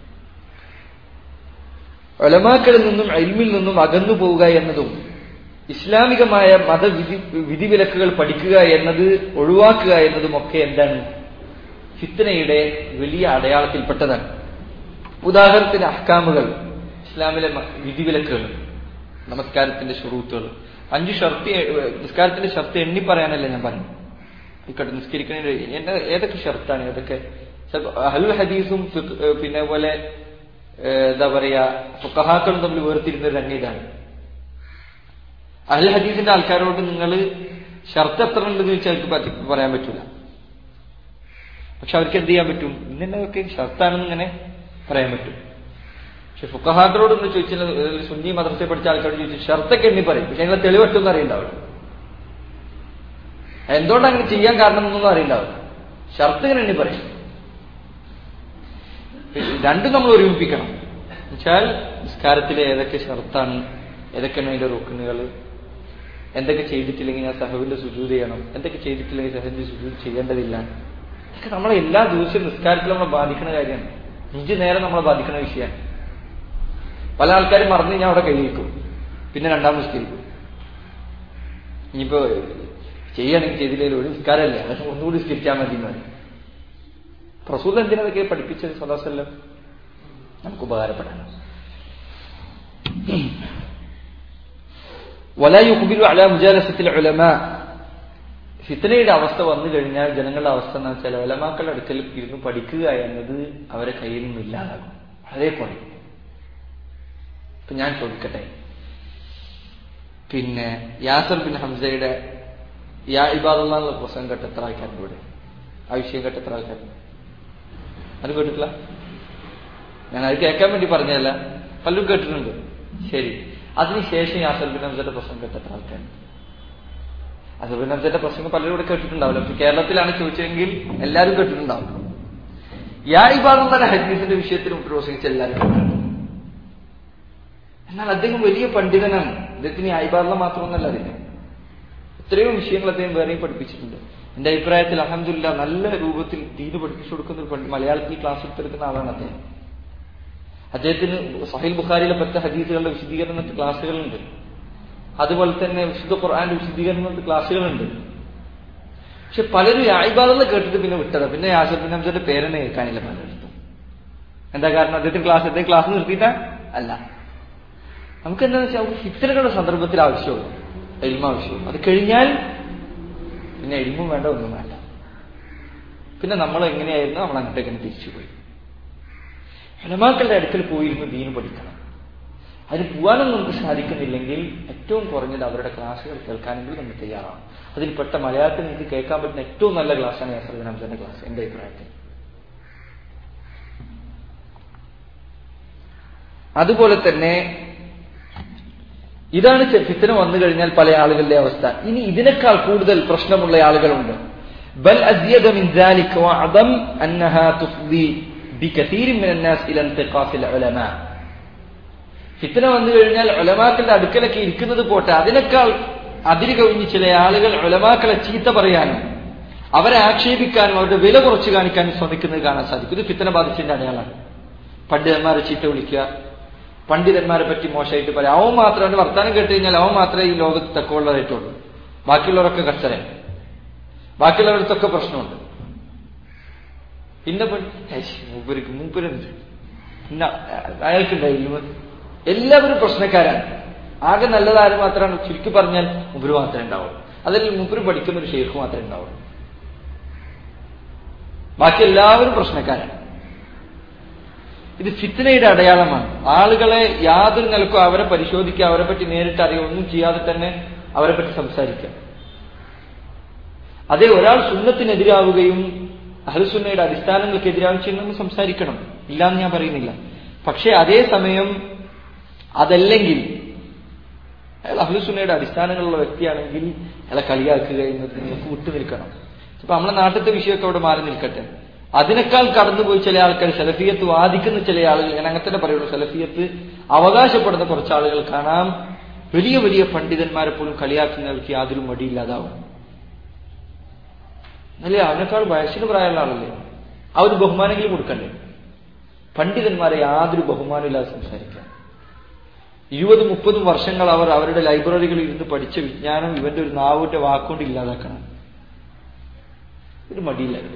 ഉലമാക്കളിൽ നിന്നും ഇൽമിൽ നിന്നും അകന്നു പോവുക എന്നതും ഇസ്ലാമികമായ മതവിധി വിധിവിലക്കുകൾ പഠിക്കുക എന്നത് ഒഴിവാക്കുക എന്നതും ഒക്കെ എന്താണ്? ഫിത്നയുടെ വലിയ അടയാളത്തിൽപ്പെട്ടതാണ്. ഉദാഹരണത്തിന് അഹ്കാമുകൾ, ഇസ്ലാമിലെ വിധിവിലക്കുകൾ, നമസ്കാരത്തിന്റെ ശുറൂത്തുകൾ, അഞ്ച് ഷർത്ത്, നിസ്കാരത്തിന്റെ ഷർത്ത് എണ്ണി പറയാനല്ല ഞാൻ പറഞ്ഞു. ഇക്കട്ടെ നിസ്കരിക്കുന്നതിന് എന്റെ ഏതൊക്കെ ഷർത്താണ്, ഏതൊക്കെ അഹ്ലുൽ ഹദീസും പിന്നെ പോലെ എന്താ പറയാ ഫുഖഹാക്കളും തമ്മിൽ വേർതിരിഞ്ഞ ഒരു ഇതാണ്. അഹ്ലുൽ ഹദീസിന്റെ ആൾക്കാരോട് നിങ്ങൾ ഷർത്ത് എത്ര ഉണ്ടെന്ന് ചോദിച്ചാൽ അവർക്ക് പറയാൻ പറ്റൂല. പക്ഷെ അവർക്ക് എന്ത് ചെയ്യാൻ പറ്റും? ഇന്നൊക്കെ ഷർത്താണെന്ന് ഇങ്ങനെ പറയാൻ പറ്റും. പക്ഷെ ഫുഖഹാക്കളോടൊന്ന് ചോദിച്ചാൽ, സുന്നി മദ്രസയിൽ പഠിച്ച ആൾക്കാരോട് ചോദിച്ചാൽ ഷർത്തൊക്കെ എണ്ണി പറയും. പക്ഷെ അതിനെ തെളിവെട്ടൊന്നും അറിയണ്ടാവില്ല. എന്തുകൊണ്ട് അങ്ങനെ ചെയ്യാൻ കാരണം എന്നൊന്നും അറിയണ്ടാവില്ല. ഷർത്ത് ഇങ്ങനെ എണ്ണി പറയും. രണ്ടും നമ്മൾ ഒരുമിപ്പിക്കണം. എന്നുവെച്ചാൽ നിസ്കാരത്തിലെ ഏതൊക്കെ ഷർത്താണ്, ഏതൊക്കെയാണ് അതിന്റെ റുക്നുകൾ, എന്തൊക്കെ ചെയ്തിട്ടില്ലെങ്കിൽ ഞാൻ സഹവിന്റെ സുജൂദ് ചെയ്യണം, എന്തൊക്കെ ചെയ്തിട്ടില്ലെങ്കിൽ സഹവിന്റെ സുജൂദ് ചെയ്യേണ്ടതില്ല. ഇതൊക്കെ നമ്മളെ എല്ലാ ദിവസവും നിസ്കാരത്തിലും നമ്മളെ ബാധിക്കുന്ന കാര്യമാണ്. അഞ്ചു നേരം നമ്മളെ ബാധിക്കുന്ന വിഷയമാണ്. പല ആൾക്കാരും മറന്നു ഞാൻ അവിടെ കൈവയ്ക്കും, പിന്നെ രണ്ടാം നിസ്കരിക്കും. ഇനിയിപ്പോ ചെയ്യുകയാണെങ്കിൽ ചെയ്തില്ലെങ്കിൽ ഒരു നിസ്കാരമല്ലേ, അതൊക്കെ ഒന്നുകൂടി നിസ്കരിച്ചാൽ മതി എന്ന് പറയും. റസൂൽ എന്തിനതൊക്കെ പഠിപ്പിച്ചത് സല്ലല്ലാഹു അലൈഹി വസല്ലം? നമുക്ക് ഉപകാരപ്പെടാൻ. വലാ യുഖ്ബിലു അലാ മുജാലസത്തിൽ ഉലമാ. ഫിത്നയുടെ അവസ്ഥ വന്നു കഴിഞ്ഞാൽ ജനങ്ങളുടെ അവസ്ഥ എന്ന് വെച്ചാൽ ഉലമാക്കളുടെ അടുക്കൽ ഇരുന്ന് പഠിക്കുക എന്നത് അവരെ കയ്യിൽ നിന്നും ഇല്ലാതാകും, വളരെ കുറയും. ഇപ്പൊ ഞാൻ ചോദിക്കട്ടെ, പിന്നെ യാസർ ബിൻ ഹംസയുടെ യാ ഇബാദുല്ലാഹ് എന്നുള്ള പ്രസംഗം കേട്ട് എത്ര ആൾക്കാരുണ്ട് ഇവിടെ? ആ വിഷയം കേട്ട് എത്ര ആൾക്കാരുണ്ട്? അത് കേട്ടിട്ടില്ല? ഞാൻ അത് കേൾക്കാൻ വേണ്ടി പറഞ്ഞതല്ല, പലരും കേട്ടിട്ടുണ്ട്. ശരി, അതിനുശേഷം യാസർ ബിൻ ഹംസയുടെ പ്രസംഗം കേട്ട് എത്ര ആൾക്കാരുണ്ട്? യാസർ ബിൻ ഹംസയുടെ പ്രസംഗം പലരും ഇവിടെ കേട്ടിട്ടുണ്ടാവില്ല. പക്ഷെ കേരളത്തിലാണ് ചോദിച്ചതെങ്കിൽ എല്ലാവരും കേട്ടിട്ടുണ്ടാവും. യാ ഇബാദുല്ലാഹ് ഹദീസിന്റെ വിഷയത്തിൽ പ്രസംഗിച്ച എല്ലാവരും കേട്ടിട്ടുണ്ട്. എന്നാൽ അദ്ദേഹം വലിയ പണ്ഡിതനാണ്. അദ്ദേഹത്തിന് യാ ഇബാദുല്ലാഹ് മാത്രമൊന്നല്ല, അതിന് എത്രയോ വിഷയങ്ങൾ അദ്ദേഹം വേറെയും പഠിപ്പിച്ചിട്ടുണ്ട്. എന്റെ അഭിപ്രായത്തിൽ അൽഹംദുലില്ലാഹ് നല്ല രൂപത്തിൽ ദീന് പഠിപ്പിച്ചു കൊടുക്കുന്ന ഒരു മലയാളത്തിൽ ക്ലാസ് എടുത്തെടുക്കുന്ന ആളാണ് അദ്ദേഹം. അദ്ദേഹത്തിന് സഹീഹ് ബുഖാരിയിലെ പത്ത് ഹദീസുകളുടെ വിശദീകരണ ക്ലാസ്സുകളുണ്ട്. അതുപോലെ തന്നെ വിശുദ്ധ ഖുർആന്റെ വിശദീകരണ ക്ലാസ്സുകളുണ്ട്. പക്ഷെ പലരും യാ ഇബാദുല്ലാഹ് കേട്ടിട്ട് പിന്നെ വിട്ടത്. പിന്നെ യാസർ ബിൻ ഹംസയുടെ പേരെന്നെ കേൾക്കാനില്ല പലയിടത്തും. എന്താ കാരണം? അദ്ദേഹത്തിന് ക്ലാസ് അദ്ദേഹം ക്ലാസ് നിർത്തിയിട്ടാ അല്ല. നമുക്ക് എന്താണെന്ന് വെച്ചാൽ നമുക്ക് ഫിത്നകളുടെ സന്ദർഭത്തിൽ ആവശ്യമുള്ളൂ, ഇൽമ ആവശ്യമുള്ളൂ. അത് കഴിഞ്ഞാൽ പിന്നെ ഇൽമും വേണ്ട, ഒന്നും വേണ്ട. പിന്നെ നമ്മൾ എങ്ങനെയായിരുന്നു നമ്മൾ അങ്ങോട്ടേക്ക് തിരിച്ചുപോയി. ഉലമാക്കളുടെ അടുക്കൽ പോയിരുന്നു ദീന് പഠിക്കണം. അതിന് പോകാനൊന്നും നമുക്ക് സാധിക്കുന്നില്ലെങ്കിൽ ഏറ്റവും കുറഞ്ഞത് അവരുടെ ക്ലാസ്സുകൾ കേൾക്കാനെങ്കിലും നമ്മൾ തയ്യാറാണ്. അതിൽപ്പെട്ട മലയാളത്തിൽ നിങ്ങൾക്ക് കേൾക്കാൻ പറ്റുന്ന ഏറ്റവും നല്ല ക്ലാസ്സാണ് യാസർ ബിൻ ഹംസയുടെ ക്ലാസ്, എന്റെ അഭിപ്രായത്തിൽ. അതുപോലെ തന്നെ ഇതാണ് ഫിത്ന വന്നു കഴിഞ്ഞാൽ പല ആളുകളുടെ അവസ്ഥ. ഇനി ഇതിനേക്കാൾ കൂടുതൽ പ്രശ്നമുള്ള ആളുകളുണ്ട്. ബൽ അസ്യദ മിൻ ദാലിക വഅദം അന്നഹാ തുഫ്ദി ബികതീരിൻ മിനൻ നാസ് ഇലാ ഇന്തിഖാസിൽ ഉലമാ. ഫിത്ന വന്നു കഴിഞ്ഞാൽ ഉലമാക്കളുടെ അടുക്കലൊക്കെ ഇരിക്കുന്നത് പോട്ടെ, അതിനേക്കാൾ അതിര് കവിഞ്ഞ് ചില ആളുകൾ ഉലമാക്കളെ ചീത്ത പറയാനും അവരെ ആക്ഷേപിക്കാനും അവരുടെ വില കുറച്ച് കാണിക്കാനും ശ്രമിക്കുന്നത് കാണാൻ സാധിക്കും. ഇത് ഫിത്ന ബാധിച്ചതിന്റെ അടയാളമാണ്. പണ്ഡിതന്മാരെ ചീത്ത വിളിക്കുക, പണ്ഡിതന്മാരെ പറ്റി മോശമായിട്ട് പറയാം. അവൻ മാത്രം അവന്റെ വർത്താനം കേട്ട് കഴിഞ്ഞാൽ അവൻ മാത്രമേ ഈ ലോകത്ത് തക്കമുള്ളതായിട്ടുള്ളൂ, ബാക്കിയുള്ളവരൊക്കെ കച്ചറ, ബാക്കിയുള്ളവരടുത്തൊക്കെ പ്രശ്നമുണ്ട്. പിന്നെ മൂപ്പർക്ക് മൂപ്പരുണ്ട്, പിന്നെ അയാൾക്കുണ്ടായില്ല. എല്ലാവരും പ്രശ്നക്കാരാണ്. ആകെ നല്ലതാരും മാത്രമാണ്, ചുരുക്കി പറഞ്ഞാൽ മൂപ്പര് മാത്രമേ ഉണ്ടാവുള്ളൂ. അതിൽ മൂപ്പര് പഠിക്കുന്ന ഒരു ഷെയ്ഖ് മാത്രമേ ഉണ്ടാവുള്ളൂ. ബാക്കി എല്ലാവരും പ്രശ്നക്കാരാണ്. ഇത് ഫിത്നയുടെ അടയാളമാണ്. ആളുകളെ യാതൊരു നിലക്കും അവരെ പരിശോധിക്കുക, അവരെ പറ്റി നേരിട്ട് അറിയുക, ഒന്നും ചെയ്യാതെ തന്നെ അവരെ പറ്റി സംസാരിക്കുക. അതേ ഒരാൾ സുന്നത്തിനെതിരാവുകയും അഹ്ലുസുന്നയുടെ അടിസ്ഥാനങ്ങൾക്കെതിരാവുകയും ചെയ്യുന്ന സംസാരിക്കണം, ഇല്ലാന്ന് ഞാൻ പറയുന്നില്ല. പക്ഷെ അതേസമയം അതല്ലെങ്കിൽ അയാൾ അഹ്ലുസുന്നയുടെ അടിസ്ഥാനങ്ങളുള്ള വ്യക്തിയാണെങ്കിൽ അയാളെ കളിയാക്കുക എന്നത് നിങ്ങൾക്ക് വിട്ടുനിൽക്കണം. ഇപ്പൊ നമ്മളെ നാട്ടിലത്തെ വിഷയമൊക്കെ അവിടെ മാറി നിൽക്കട്ടെ, അതിനേക്കാൾ കടന്നുപോയി ചില ആൾക്കാർ സലഫിയത്ത് വാദിക്കുന്ന ചില ആളുകൾ, ഞാൻ അങ്ങനെ തന്നെ പറയുള്ളൂ, സലഫിയത്ത് അവകാശപ്പെടുന്ന കുറച്ച് ആളുകൾ കാണാം, വലിയ വലിയ പണ്ഡിതന്മാരെ പോലും കളിയാക്കുന്നവർക്ക് യാതൊരു മടിയില്ലാതാവും. അല്ലേ? അവനേക്കാൾ വയസ്സിന് പ്രായമുള്ള ആളല്ലേ, ആ ഒരു ബഹുമാനെങ്കിലും കൊടുക്കണ്ടേ? പണ്ഡിതന്മാരെ യാതൊരു ബഹുമാനമില്ലാതെ സംസാരിക്കാം. ഇരുപതും മുപ്പതും വർഷങ്ങൾ അവർ അവരുടെ ലൈബ്രറികളിൽ ഇരുന്ന് പഠിച്ച വിജ്ഞാനം ഇവന്റെ ഒരു നാവിന്റെ വാക്കുകൊണ്ട് ഇല്ലാതാക്കണം. ഒരു മടിയില്ലായിരുന്നു.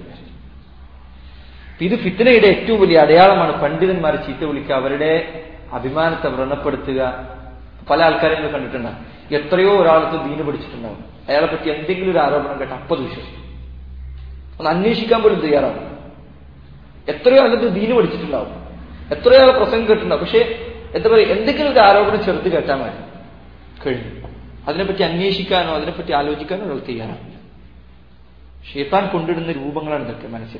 ഇത് ഫിത്നയുടെ ഏറ്റവും വലിയ അടയാളമാണ്. പണ്ഡിതന്മാരെ ചീത്ത വിളിക്കുക, അവരുടെ അഭിമാനത്തെ വ്രണപ്പെടുത്തുക. പല ആൾക്കാരെ നിങ്ങൾ കണ്ടിട്ടുണ്ടാകും, എത്രയോ ഒരാൾക്ക് ദീന് പഠിച്ചിട്ടുണ്ടാവും, അയാളെ പറ്റി എന്തെങ്കിലും ഒരു ആരോപണം കേട്ട അപ്പത് വിശ്വസിക്കും, ഒന്ന് അന്വേഷിക്കാൻ പോലും തയ്യാറാവും. എത്രയോ അല്ലത് ദീന് പഠിച്ചിട്ടുണ്ടാവും, എത്രയോ ആളെ പ്രസംഗം കേട്ടിട്ടുണ്ടാവും, പക്ഷെ എന്താ പറയുക, എന്തെങ്കിലും ഒരു ആരോപണം ചെറുത്ത് കേട്ടാൽ മതി, കഴിഞ്ഞു. അതിനെപ്പറ്റി അന്വേഷിക്കാനോ അതിനെപ്പറ്റി ആലോചിക്കാനോ ഒരാൾ തയ്യാറാവില്ല. ശൈത്താൻ കൊണ്ടിടുന്ന രൂപങ്ങളാണ് ഇതൊക്കെ. മനസ്സിൽ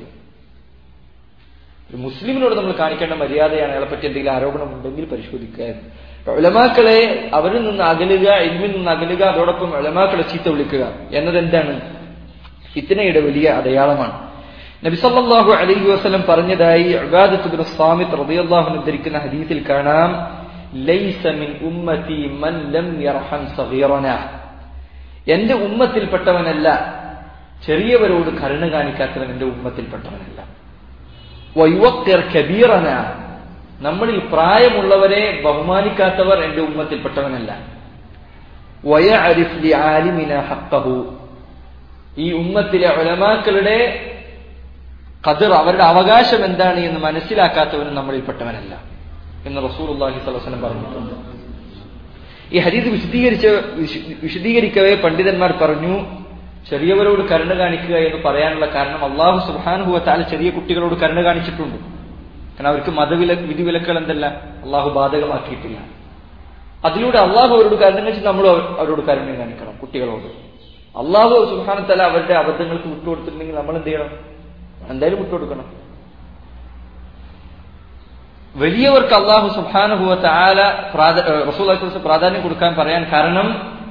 ഒരു മുസ്ലിമിനോട് നമ്മൾ കാണിക്കേണ്ട മര്യാദയാണ് അയാളെ പറ്റി എന്തെങ്കിലും ആരോപണം ഉണ്ടെങ്കിൽ പരിശോധിക്കുക. ഉലമാക്കളെ അവരിൽ നിന്ന് അകലുക, ഇൽമിൽ നിന്ന് അകലുക, അതോടൊപ്പം ഉലമാക്കളെ ചീത്ത വിളിക്കുക എന്നത് എന്താണ്? ഫിത്നയുടെ വലിയ അടയാളമാണ്. നബി സല്ലല്ലാഹു അലൈഹി വസല്ലം പറഞ്ഞതായി ഉബാദത്ത് ഇബ്നു സാമിത്ത് റളിയല്ലാഹു അൻഹു ഉദ്ധരിക്കുന്ന ഹദീസിൽ കാണാം, ലൈസ മിൻ ഉമ്മതി മൻ ലം യർഹം സഗീറനാ, എന്റെ ഉമ്മത്തിൽപ്പെട്ടവനല്ല, ചെറിയവരോട് കരുണ കാണിക്കാത്തവൻ എന്റെ ഉമ്മത്തിൽപ്പെട്ടവനല്ല. വയുവഖിർ കബീറനാ, നമ്മളിൽ പ്രായമുള്ളവരെ ബഹുമാനിക്കാത്തവർ എന്റെ ഉമ്മത്തിൽപ്പെട്ടവനല്ല. വയഅരിഫ് ലിആലിമിനാ ഹഖ്ഖഹു, ഈ ഉമ്മത്തിലെ ഉലമാക്കളുടെ ഖദർ, അവരുടെ അവകാശം എന്താണ് എന്ന് മനസ്സിലാക്കാത്തവനും നമ്മളിൽപ്പെട്ടവനല്ല എന്ന് റസൂലുള്ളാഹി സ്വല്ലല്ലാഹു അലൈഹി വസല്ലം പറഞ്ഞിട്ടുണ്ട്. ഈ ഹദീസ് വിശദീകരിച്ച വിശദീകരിക്കവേ പണ്ഡിതന്മാർ പറഞ്ഞു, ചെറിയവരോട് കരുണ കാണിക്കുക എന്ന് പറയാനുള്ള കാരണം അല്ലാഹു സുബ്ഹാനഹു വ തആല ചെറിയ കുട്ടികളോട് കരുണ കാണിച്ചിട്ടുണ്ട്. കാരണം അവർക്ക് മതവില വിധിവിലക്കുകൾ എന്തല്ല അള്ളാഹു ബാധകമാക്കിയിട്ടില്ല. അതിലൂടെ അള്ളാഹു അവരോട് കരുണ കാണിച്ച് നമ്മൾ അവരോട് കരുണ കാണിക്കണം. കുട്ടികളോട് അള്ളാഹു സുബ്ഹാനഹു വ തആല അവരുടെ അബദ്ധങ്ങൾക്ക് വിട്ടുകൊടുത്തിട്ടുണ്ടെങ്കിൽ നമ്മൾ എന്ത് ചെയ്യണം? എന്തായാലും വിട്ടുകൊടുക്കണം. വലിയവർക്ക് അള്ളാഹു സുബ്ഹാനഹു വ തആല റസൂലുള്ളാഹി സ്വല്ലല്ലാഹു അലൈഹി വസല്ലം പ്രാധാന്യം കൊടുക്കാൻ പറയാൻ കാരണം,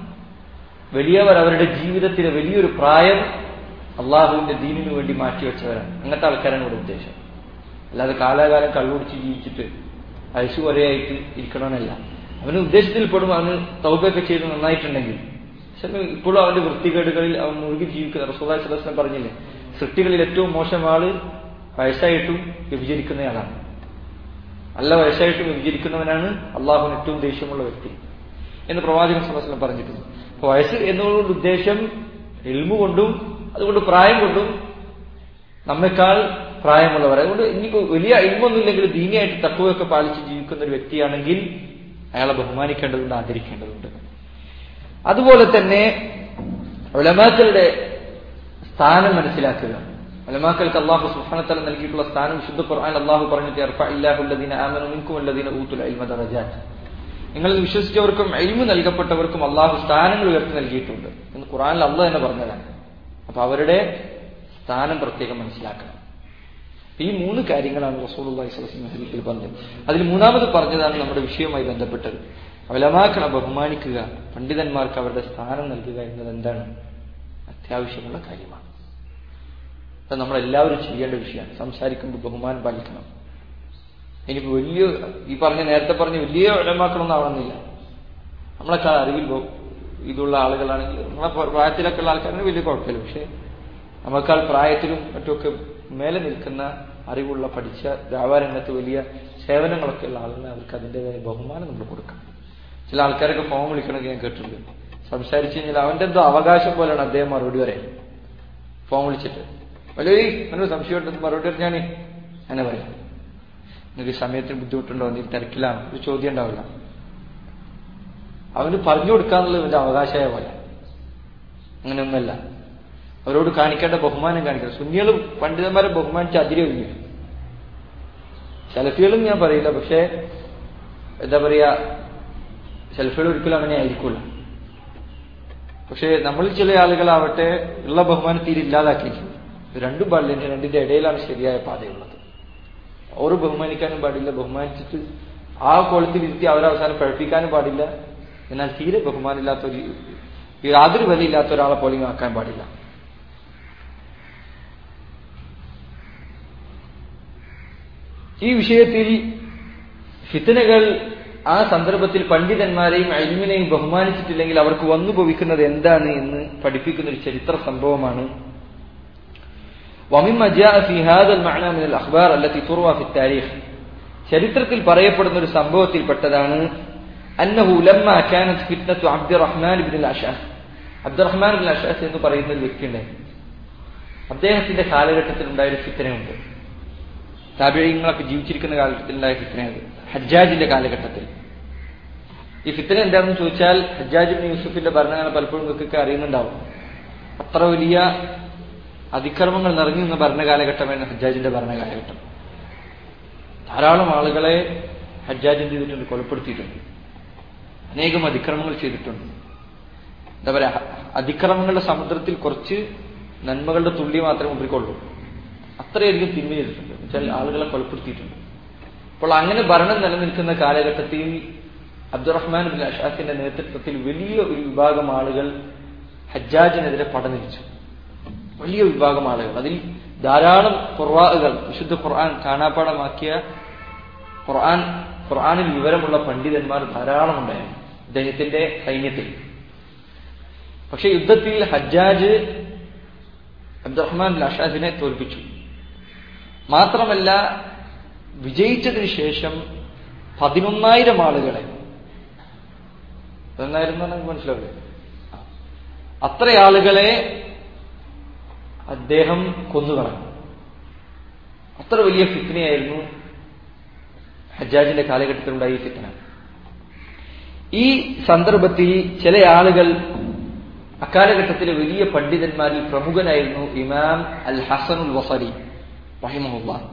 വലിയവർ അവരുടെ ജീവിതത്തിലെ വലിയൊരു പ്രായം അള്ളാഹുവിന്റെ ദീനിനു വേണ്ടി മാറ്റിവെച്ചവരാണ്. അങ്ങനത്തെ ആൾക്കാരാണ് ഇവിടെ ഉദ്ദേശം. അല്ലാതെ കാലാകാലം കള്ളുടിച്ച് ജീവിച്ചിട്ട് വയസ്സ് കുറേയായിട്ട് ഇരിക്കണമെന്നല്ല. അവന് ഉദ്ദേശത്തിൽ പെടും, അവന് തൗബയൊക്കെ ചെയ്ത് നന്നായിട്ടുണ്ടെങ്കിൽ. പക്ഷെ ഇപ്പോഴും അവന്റെ വൃത്തികേടുകളിൽ അവൻ മുഴുകി ജീവിക്കുന്ന റസൂലുള്ളാഹി സ്വല്ലല്ലാഹു അലൈഹി വസല്ലം പറഞ്ഞില്ലേ, സൃഷ്ടികളിൽ ഏറ്റവും മോശം ആള് വയസ്സായിട്ടും വ്യഭിചരിക്കുന്നയാളാണ്. നല്ല വയസ്സായിട്ടും വ്യഭിചരിക്കുന്നവനാണ് അള്ളാഹുവിന് ഏറ്റവും ദേഷ്യമുള്ള വ്യക്തി എന്ന് പ്രവാചകൻ സ്വല്ലല്ലാഹു അലൈഹി വസല്ലം പറഞ്ഞിട്ടുണ്ട്. അപ്പൊ വയസ്സ് എന്നതുകൊണ്ട് ഉദ്ദേശം ഇൽമു കൊണ്ടും അതുകൊണ്ട് പ്രായം കൊണ്ടും നമ്മെക്കാൾ പ്രായമുള്ളവർ. അതുകൊണ്ട് ഇനിയിപ്പോ വലിയ ഇൽമൊന്നുമില്ലെങ്കിൽ ദീനിയായിട്ട് തഖ്വയൊക്കെ പാലിച്ച് ജീവിക്കുന്ന ഒരു വ്യക്തിയാണെങ്കിൽ അയാളെ ബഹുമാനിക്കേണ്ടതുണ്ട്, ആദരിക്കേണ്ടതുണ്ട്. അതുപോലെ തന്നെ ഉലമാക്കളുടെ സ്ഥാനം മനസ്സിലാക്കുക. ഉലമാക്കൾക്ക് അല്ലാഹു സുബ്ഹാനഹു വ തആല നൽകിയിട്ടുള്ള സ്ഥാനം വിശുദ്ധ ഖുർആനിൽ അല്ലാഹു പറഞ്ഞിട്ട് യർഫഇല്ലാഹു അല്ലദീന ആമനൂ മിൻകും വല്ലദീന ഊതുൽ ഇൽമ ദറജാത്ത്, നിങ്ങളിൽ വിശ്വസിച്ചവർക്കും ഇൽമു നൽകപ്പെട്ടവർക്കും അല്ലാഹു സ്ഥാനങ്ങൾ ഉയർത്തി നൽകിയിട്ടുണ്ട് എന്ന് ഖുർആനിൽ അല്ലാഹു തന്നെ പറഞ്ഞതാണ്. അപ്പൊ അവരുടെ സ്ഥാനം പ്രത്യേകം മനസ്സിലാക്കണം. ഈ മൂന്ന് കാര്യങ്ങളാണ് റസൂലുള്ളാഹി സ്വല്ലല്ലാഹു അലൈഹി വസല്ലം ഹദീസിൽ പറഞ്ഞത്. അതിൽ മൂന്നാമത് പറഞ്ഞതാണ് നമ്മുടെ വിഷയവുമായി ബന്ധപ്പെട്ടത്. ഉലമാക്കളെ ബഹുമാനിക്കുക, പണ്ഡിതന്മാർക്ക് അവരുടെ സ്ഥാനം നൽകുക എന്നത് എന്താണ്? അത്യാവശ്യമുള്ള കാര്യമാണ്. അത് നമ്മളെല്ലാവരും ചെയ്യേണ്ട വിഷയമാണ്. സംസാരിക്കുമ്പോൾ ബഹുമാനം പാലിക്കണം. എനിക്ക് വലിയ ഈ പറഞ്ഞ നേരത്തെ പറഞ്ഞ വലിയ ഉലമാക്കളൊന്നും ആവണമെന്നില്ല. നമ്മളെക്കാൾ അറിവിൽ ഇതുള്ള ആളുകളാണെങ്കിൽ നമ്മളെ പ്രായത്തിലൊക്കെ ഉള്ള ആൾക്കാരാണ് വലിയ കുഴപ്പമില്ല. പക്ഷെ നമ്മളെക്കാൾ പ്രായത്തിലും മറ്റുമൊക്കെ മേലെ നിൽക്കുന്ന അറിവുള്ള പഠിച്ച വ്യാപാരരംഗത്ത് വലിയ സേവനങ്ങളൊക്കെ ഉള്ള ആളുകൾ, അവർക്ക് അതിൻ്റെതായ ബഹുമാനം നമ്മൾ കൊടുക്കണം. ചില ആൾക്കാരൊക്കെ ഫോൺ വിളിക്കണമെങ്കിൽ ഞാൻ കേട്ടിട്ടുണ്ട്. സംസാരിച്ചു കഴിഞ്ഞാൽ അവന്റെ എന്തോ അവകാശം പോലെയാണ് അദ്ദേഹം മറുപടി പറയാൻ. ഫോൺ വിളിച്ചിട്ട് വലിയ ഒരു സംശയമുണ്ടെന്ന് മറുപടി പറഞ്ഞാണ് എന്നെ പറയാം. നിങ്ങൾക്ക് സമയത്തിന് ബുദ്ധിമുട്ടുണ്ടോ, നീ തിരക്കിലാണ്, ഒരു ചോദ്യം ഉണ്ടാവില്ല. അവന് പറഞ്ഞു കൊടുക്കാന്നുള്ളത് ഇവന്റെ അവകാശമായ പോലെ. അങ്ങനെയൊന്നല്ല. അവരോട് കാണിക്കേണ്ട ബഹുമാനം കാണിക്കണം. സുന്നികൾ പണ്ഡിതന്മാരെ ബഹുമാനിച്ച് അതിരൊഴിഞ്ഞു. സലഫികളും ഞാൻ പറയില്ല, പക്ഷെ എന്താ പറയാ, സലഫികൾ ഒരിക്കലും അങ്ങനെ ആയിരിക്കില്ല. പക്ഷെ നമ്മൾ ചില ആളുകളാവട്ടെ ഉള്ള ബഹുമാനം തീരെ ഇല്ലാതാക്കി. രണ്ടും പാടില്ല, രണ്ടിന്റെ ഇടയിലാണ് ശരിയായ പാതയുള്ളത്. ഓരോ ബഹുമാനിക്കാനും പാടില്ല, ബഹുമാനിച്ചിട്ട് ആ കോളത്തിൽ ഇരുത്തി അവരവസാനം പഴപ്പിക്കാനും പാടില്ല. എന്നാൽ തീരെ ബഹുമാനില്ലാത്തൊരു, യാതൊരു വിലയില്ലാത്ത ഒരാളെ പോലെയും ആക്കാൻ പാടില്ല. ഈ വിഷയത്തിൽ ഫിത്നകൾ ആ സന്ദർഭത്തിൽ പണ്ഡിതന്മാരെയും ഇൽമിനെയും ബഹുമാനിച്ചിട്ടില്ലെങ്കിൽ അവർക്ക് വന്നു ഭവിക്കുന്നത് എന്താണ് എന്ന് പഠിപ്പിക്കുന്ന ഒരു ചരിത്ര സംഭവമാണ്. ومما جاء في هذا المعنى من الأخبار التي تروى في التاريخ, ചരിത്രത്തിൽ പറയപ്പെടുന്ന ഒരു സംഭവത്തിൽപ്പെട്ടതാണ് أنه لما كانت فتنة عبد الرحمن بن الأشعث, അബ്ദുറഹ്മാൻ ബിൻ അഷ്അസ് എന്ന് പറയുന്ന ഒരു വ്യക്തിയുണ്ടായിരുന്നു. അദ്ദേഹത്തിന്റെ കാലഘട്ടത്തിൽ ഉണ്ടായ ഒരു ഫിത്നയുണ്ട്. താബിഈങ്ങളൊക്കെ ജീവിച്ചിരിക്കുന്ന കാലഘട്ടത്തിൽ ഉണ്ടായ ഫിത്നയത് ഹജ്ജാജിന്റെ കാലഘട്ടത്തിൽ. ഈ ഫിത്ന എന്താണെന്ന് ചോദിച്ചാൽ, ഹജ്ജാജ് ഇബ്നു യൂസുഫിന്റെ ഭരണകാലം പലപ്പോഴും നിങ്ങൾക്കൊക്കെ അറിയുന്നുണ്ടാവും. അത്ര വലിയ അതിക്രമങ്ങൾ നിറഞ്ഞു നിന്ന ഭരണകാലഘട്ടമാണ് ഹജ്ജാജിന്റെ ഭരണകാലഘട്ടം. ധാരാളം ആളുകളെ ഹജ്ജാജ് എന്ത് ചെയ്തിട്ടുണ്ട്? കൊലപ്പെടുത്തിയിട്ടുണ്ട്. അനേകം അതിക്രമങ്ങൾ ചെയ്തിട്ടുണ്ട്. എന്താ പറയാ, അതിക്രമങ്ങളുടെ സമുദ്രത്തിൽ കുറച്ച് നന്മകളുടെ തുള്ളി മാത്രമേ മുമ്പിക്കൊള്ളൂ. അത്രയധികം തിന്മ ചെയ്തിട്ടുണ്ട്, എന്നുവെച്ചാൽ ആളുകളെ കൊലപ്പെടുത്തിയിട്ടുണ്ട്. അപ്പോൾ അങ്ങനെ ഭരണം നിലനിൽക്കുന്ന കാലഘട്ടത്തിൽ അബ്ദുറഹ്മാൻ ബിൻ അഷ്അസിന്റെ നേതൃത്വത്തിൽ വലിയ ഒരു വിഭാഗം ആളുകൾ ഹജ്ജാജിനെതിരെ പടനിരിച്ചു. വലിയ വിഭാഗം ആളുകൾ, അതിൽ ധാരാളം ഖുർആനുകൾ, വിശുദ്ധ ഖുർആൻ കാണാപ്പാടമാക്കിയ ഖുർആൻ ഖുർആനിൽ വിവരമുള്ള പണ്ഡിതന്മാർ ധാരാളം ഉണ്ടായിരുന്നു അദ്ദേഹത്തിന്റെ സൈന്യത്തിൽ. പക്ഷെ യുദ്ധത്തിൽ ഹജ്ജാജ് അബ്ദുറഹ്മാൻ ബിൻ അഷ്അസിനെ തോൽപ്പിച്ചു. മാത്രമല്ല, വിജയിച്ചതിന് ശേഷം പതിനൊന്നായിരം ആളുകളെ, പതിനൊന്നായിരം എന്ന് പറഞ്ഞാൽ മനസ്സിലാവില്ലേ, അത്ര ആളുകളെ അദ്ദേഹം കൊന്നുകളഞ്ഞു. അത്ര വലിയ ഫിത്നയായിരുന്നു ഹജ്ജാജിന്റെ കാലഘട്ടത്തിലുണ്ടായ ഈ ഫിത്ന. ഈ സന്ദർഭത്തിൽ ചില ആളുകൾ, അക്കാലഘട്ടത്തിലെ വലിയ പണ്ഡിതന്മാരിൽ പ്രമുഖനായിരുന്നു ഇമാം അൽ ഹസനുൽ ബസരി റഹിമഹുല്ലാഹ്.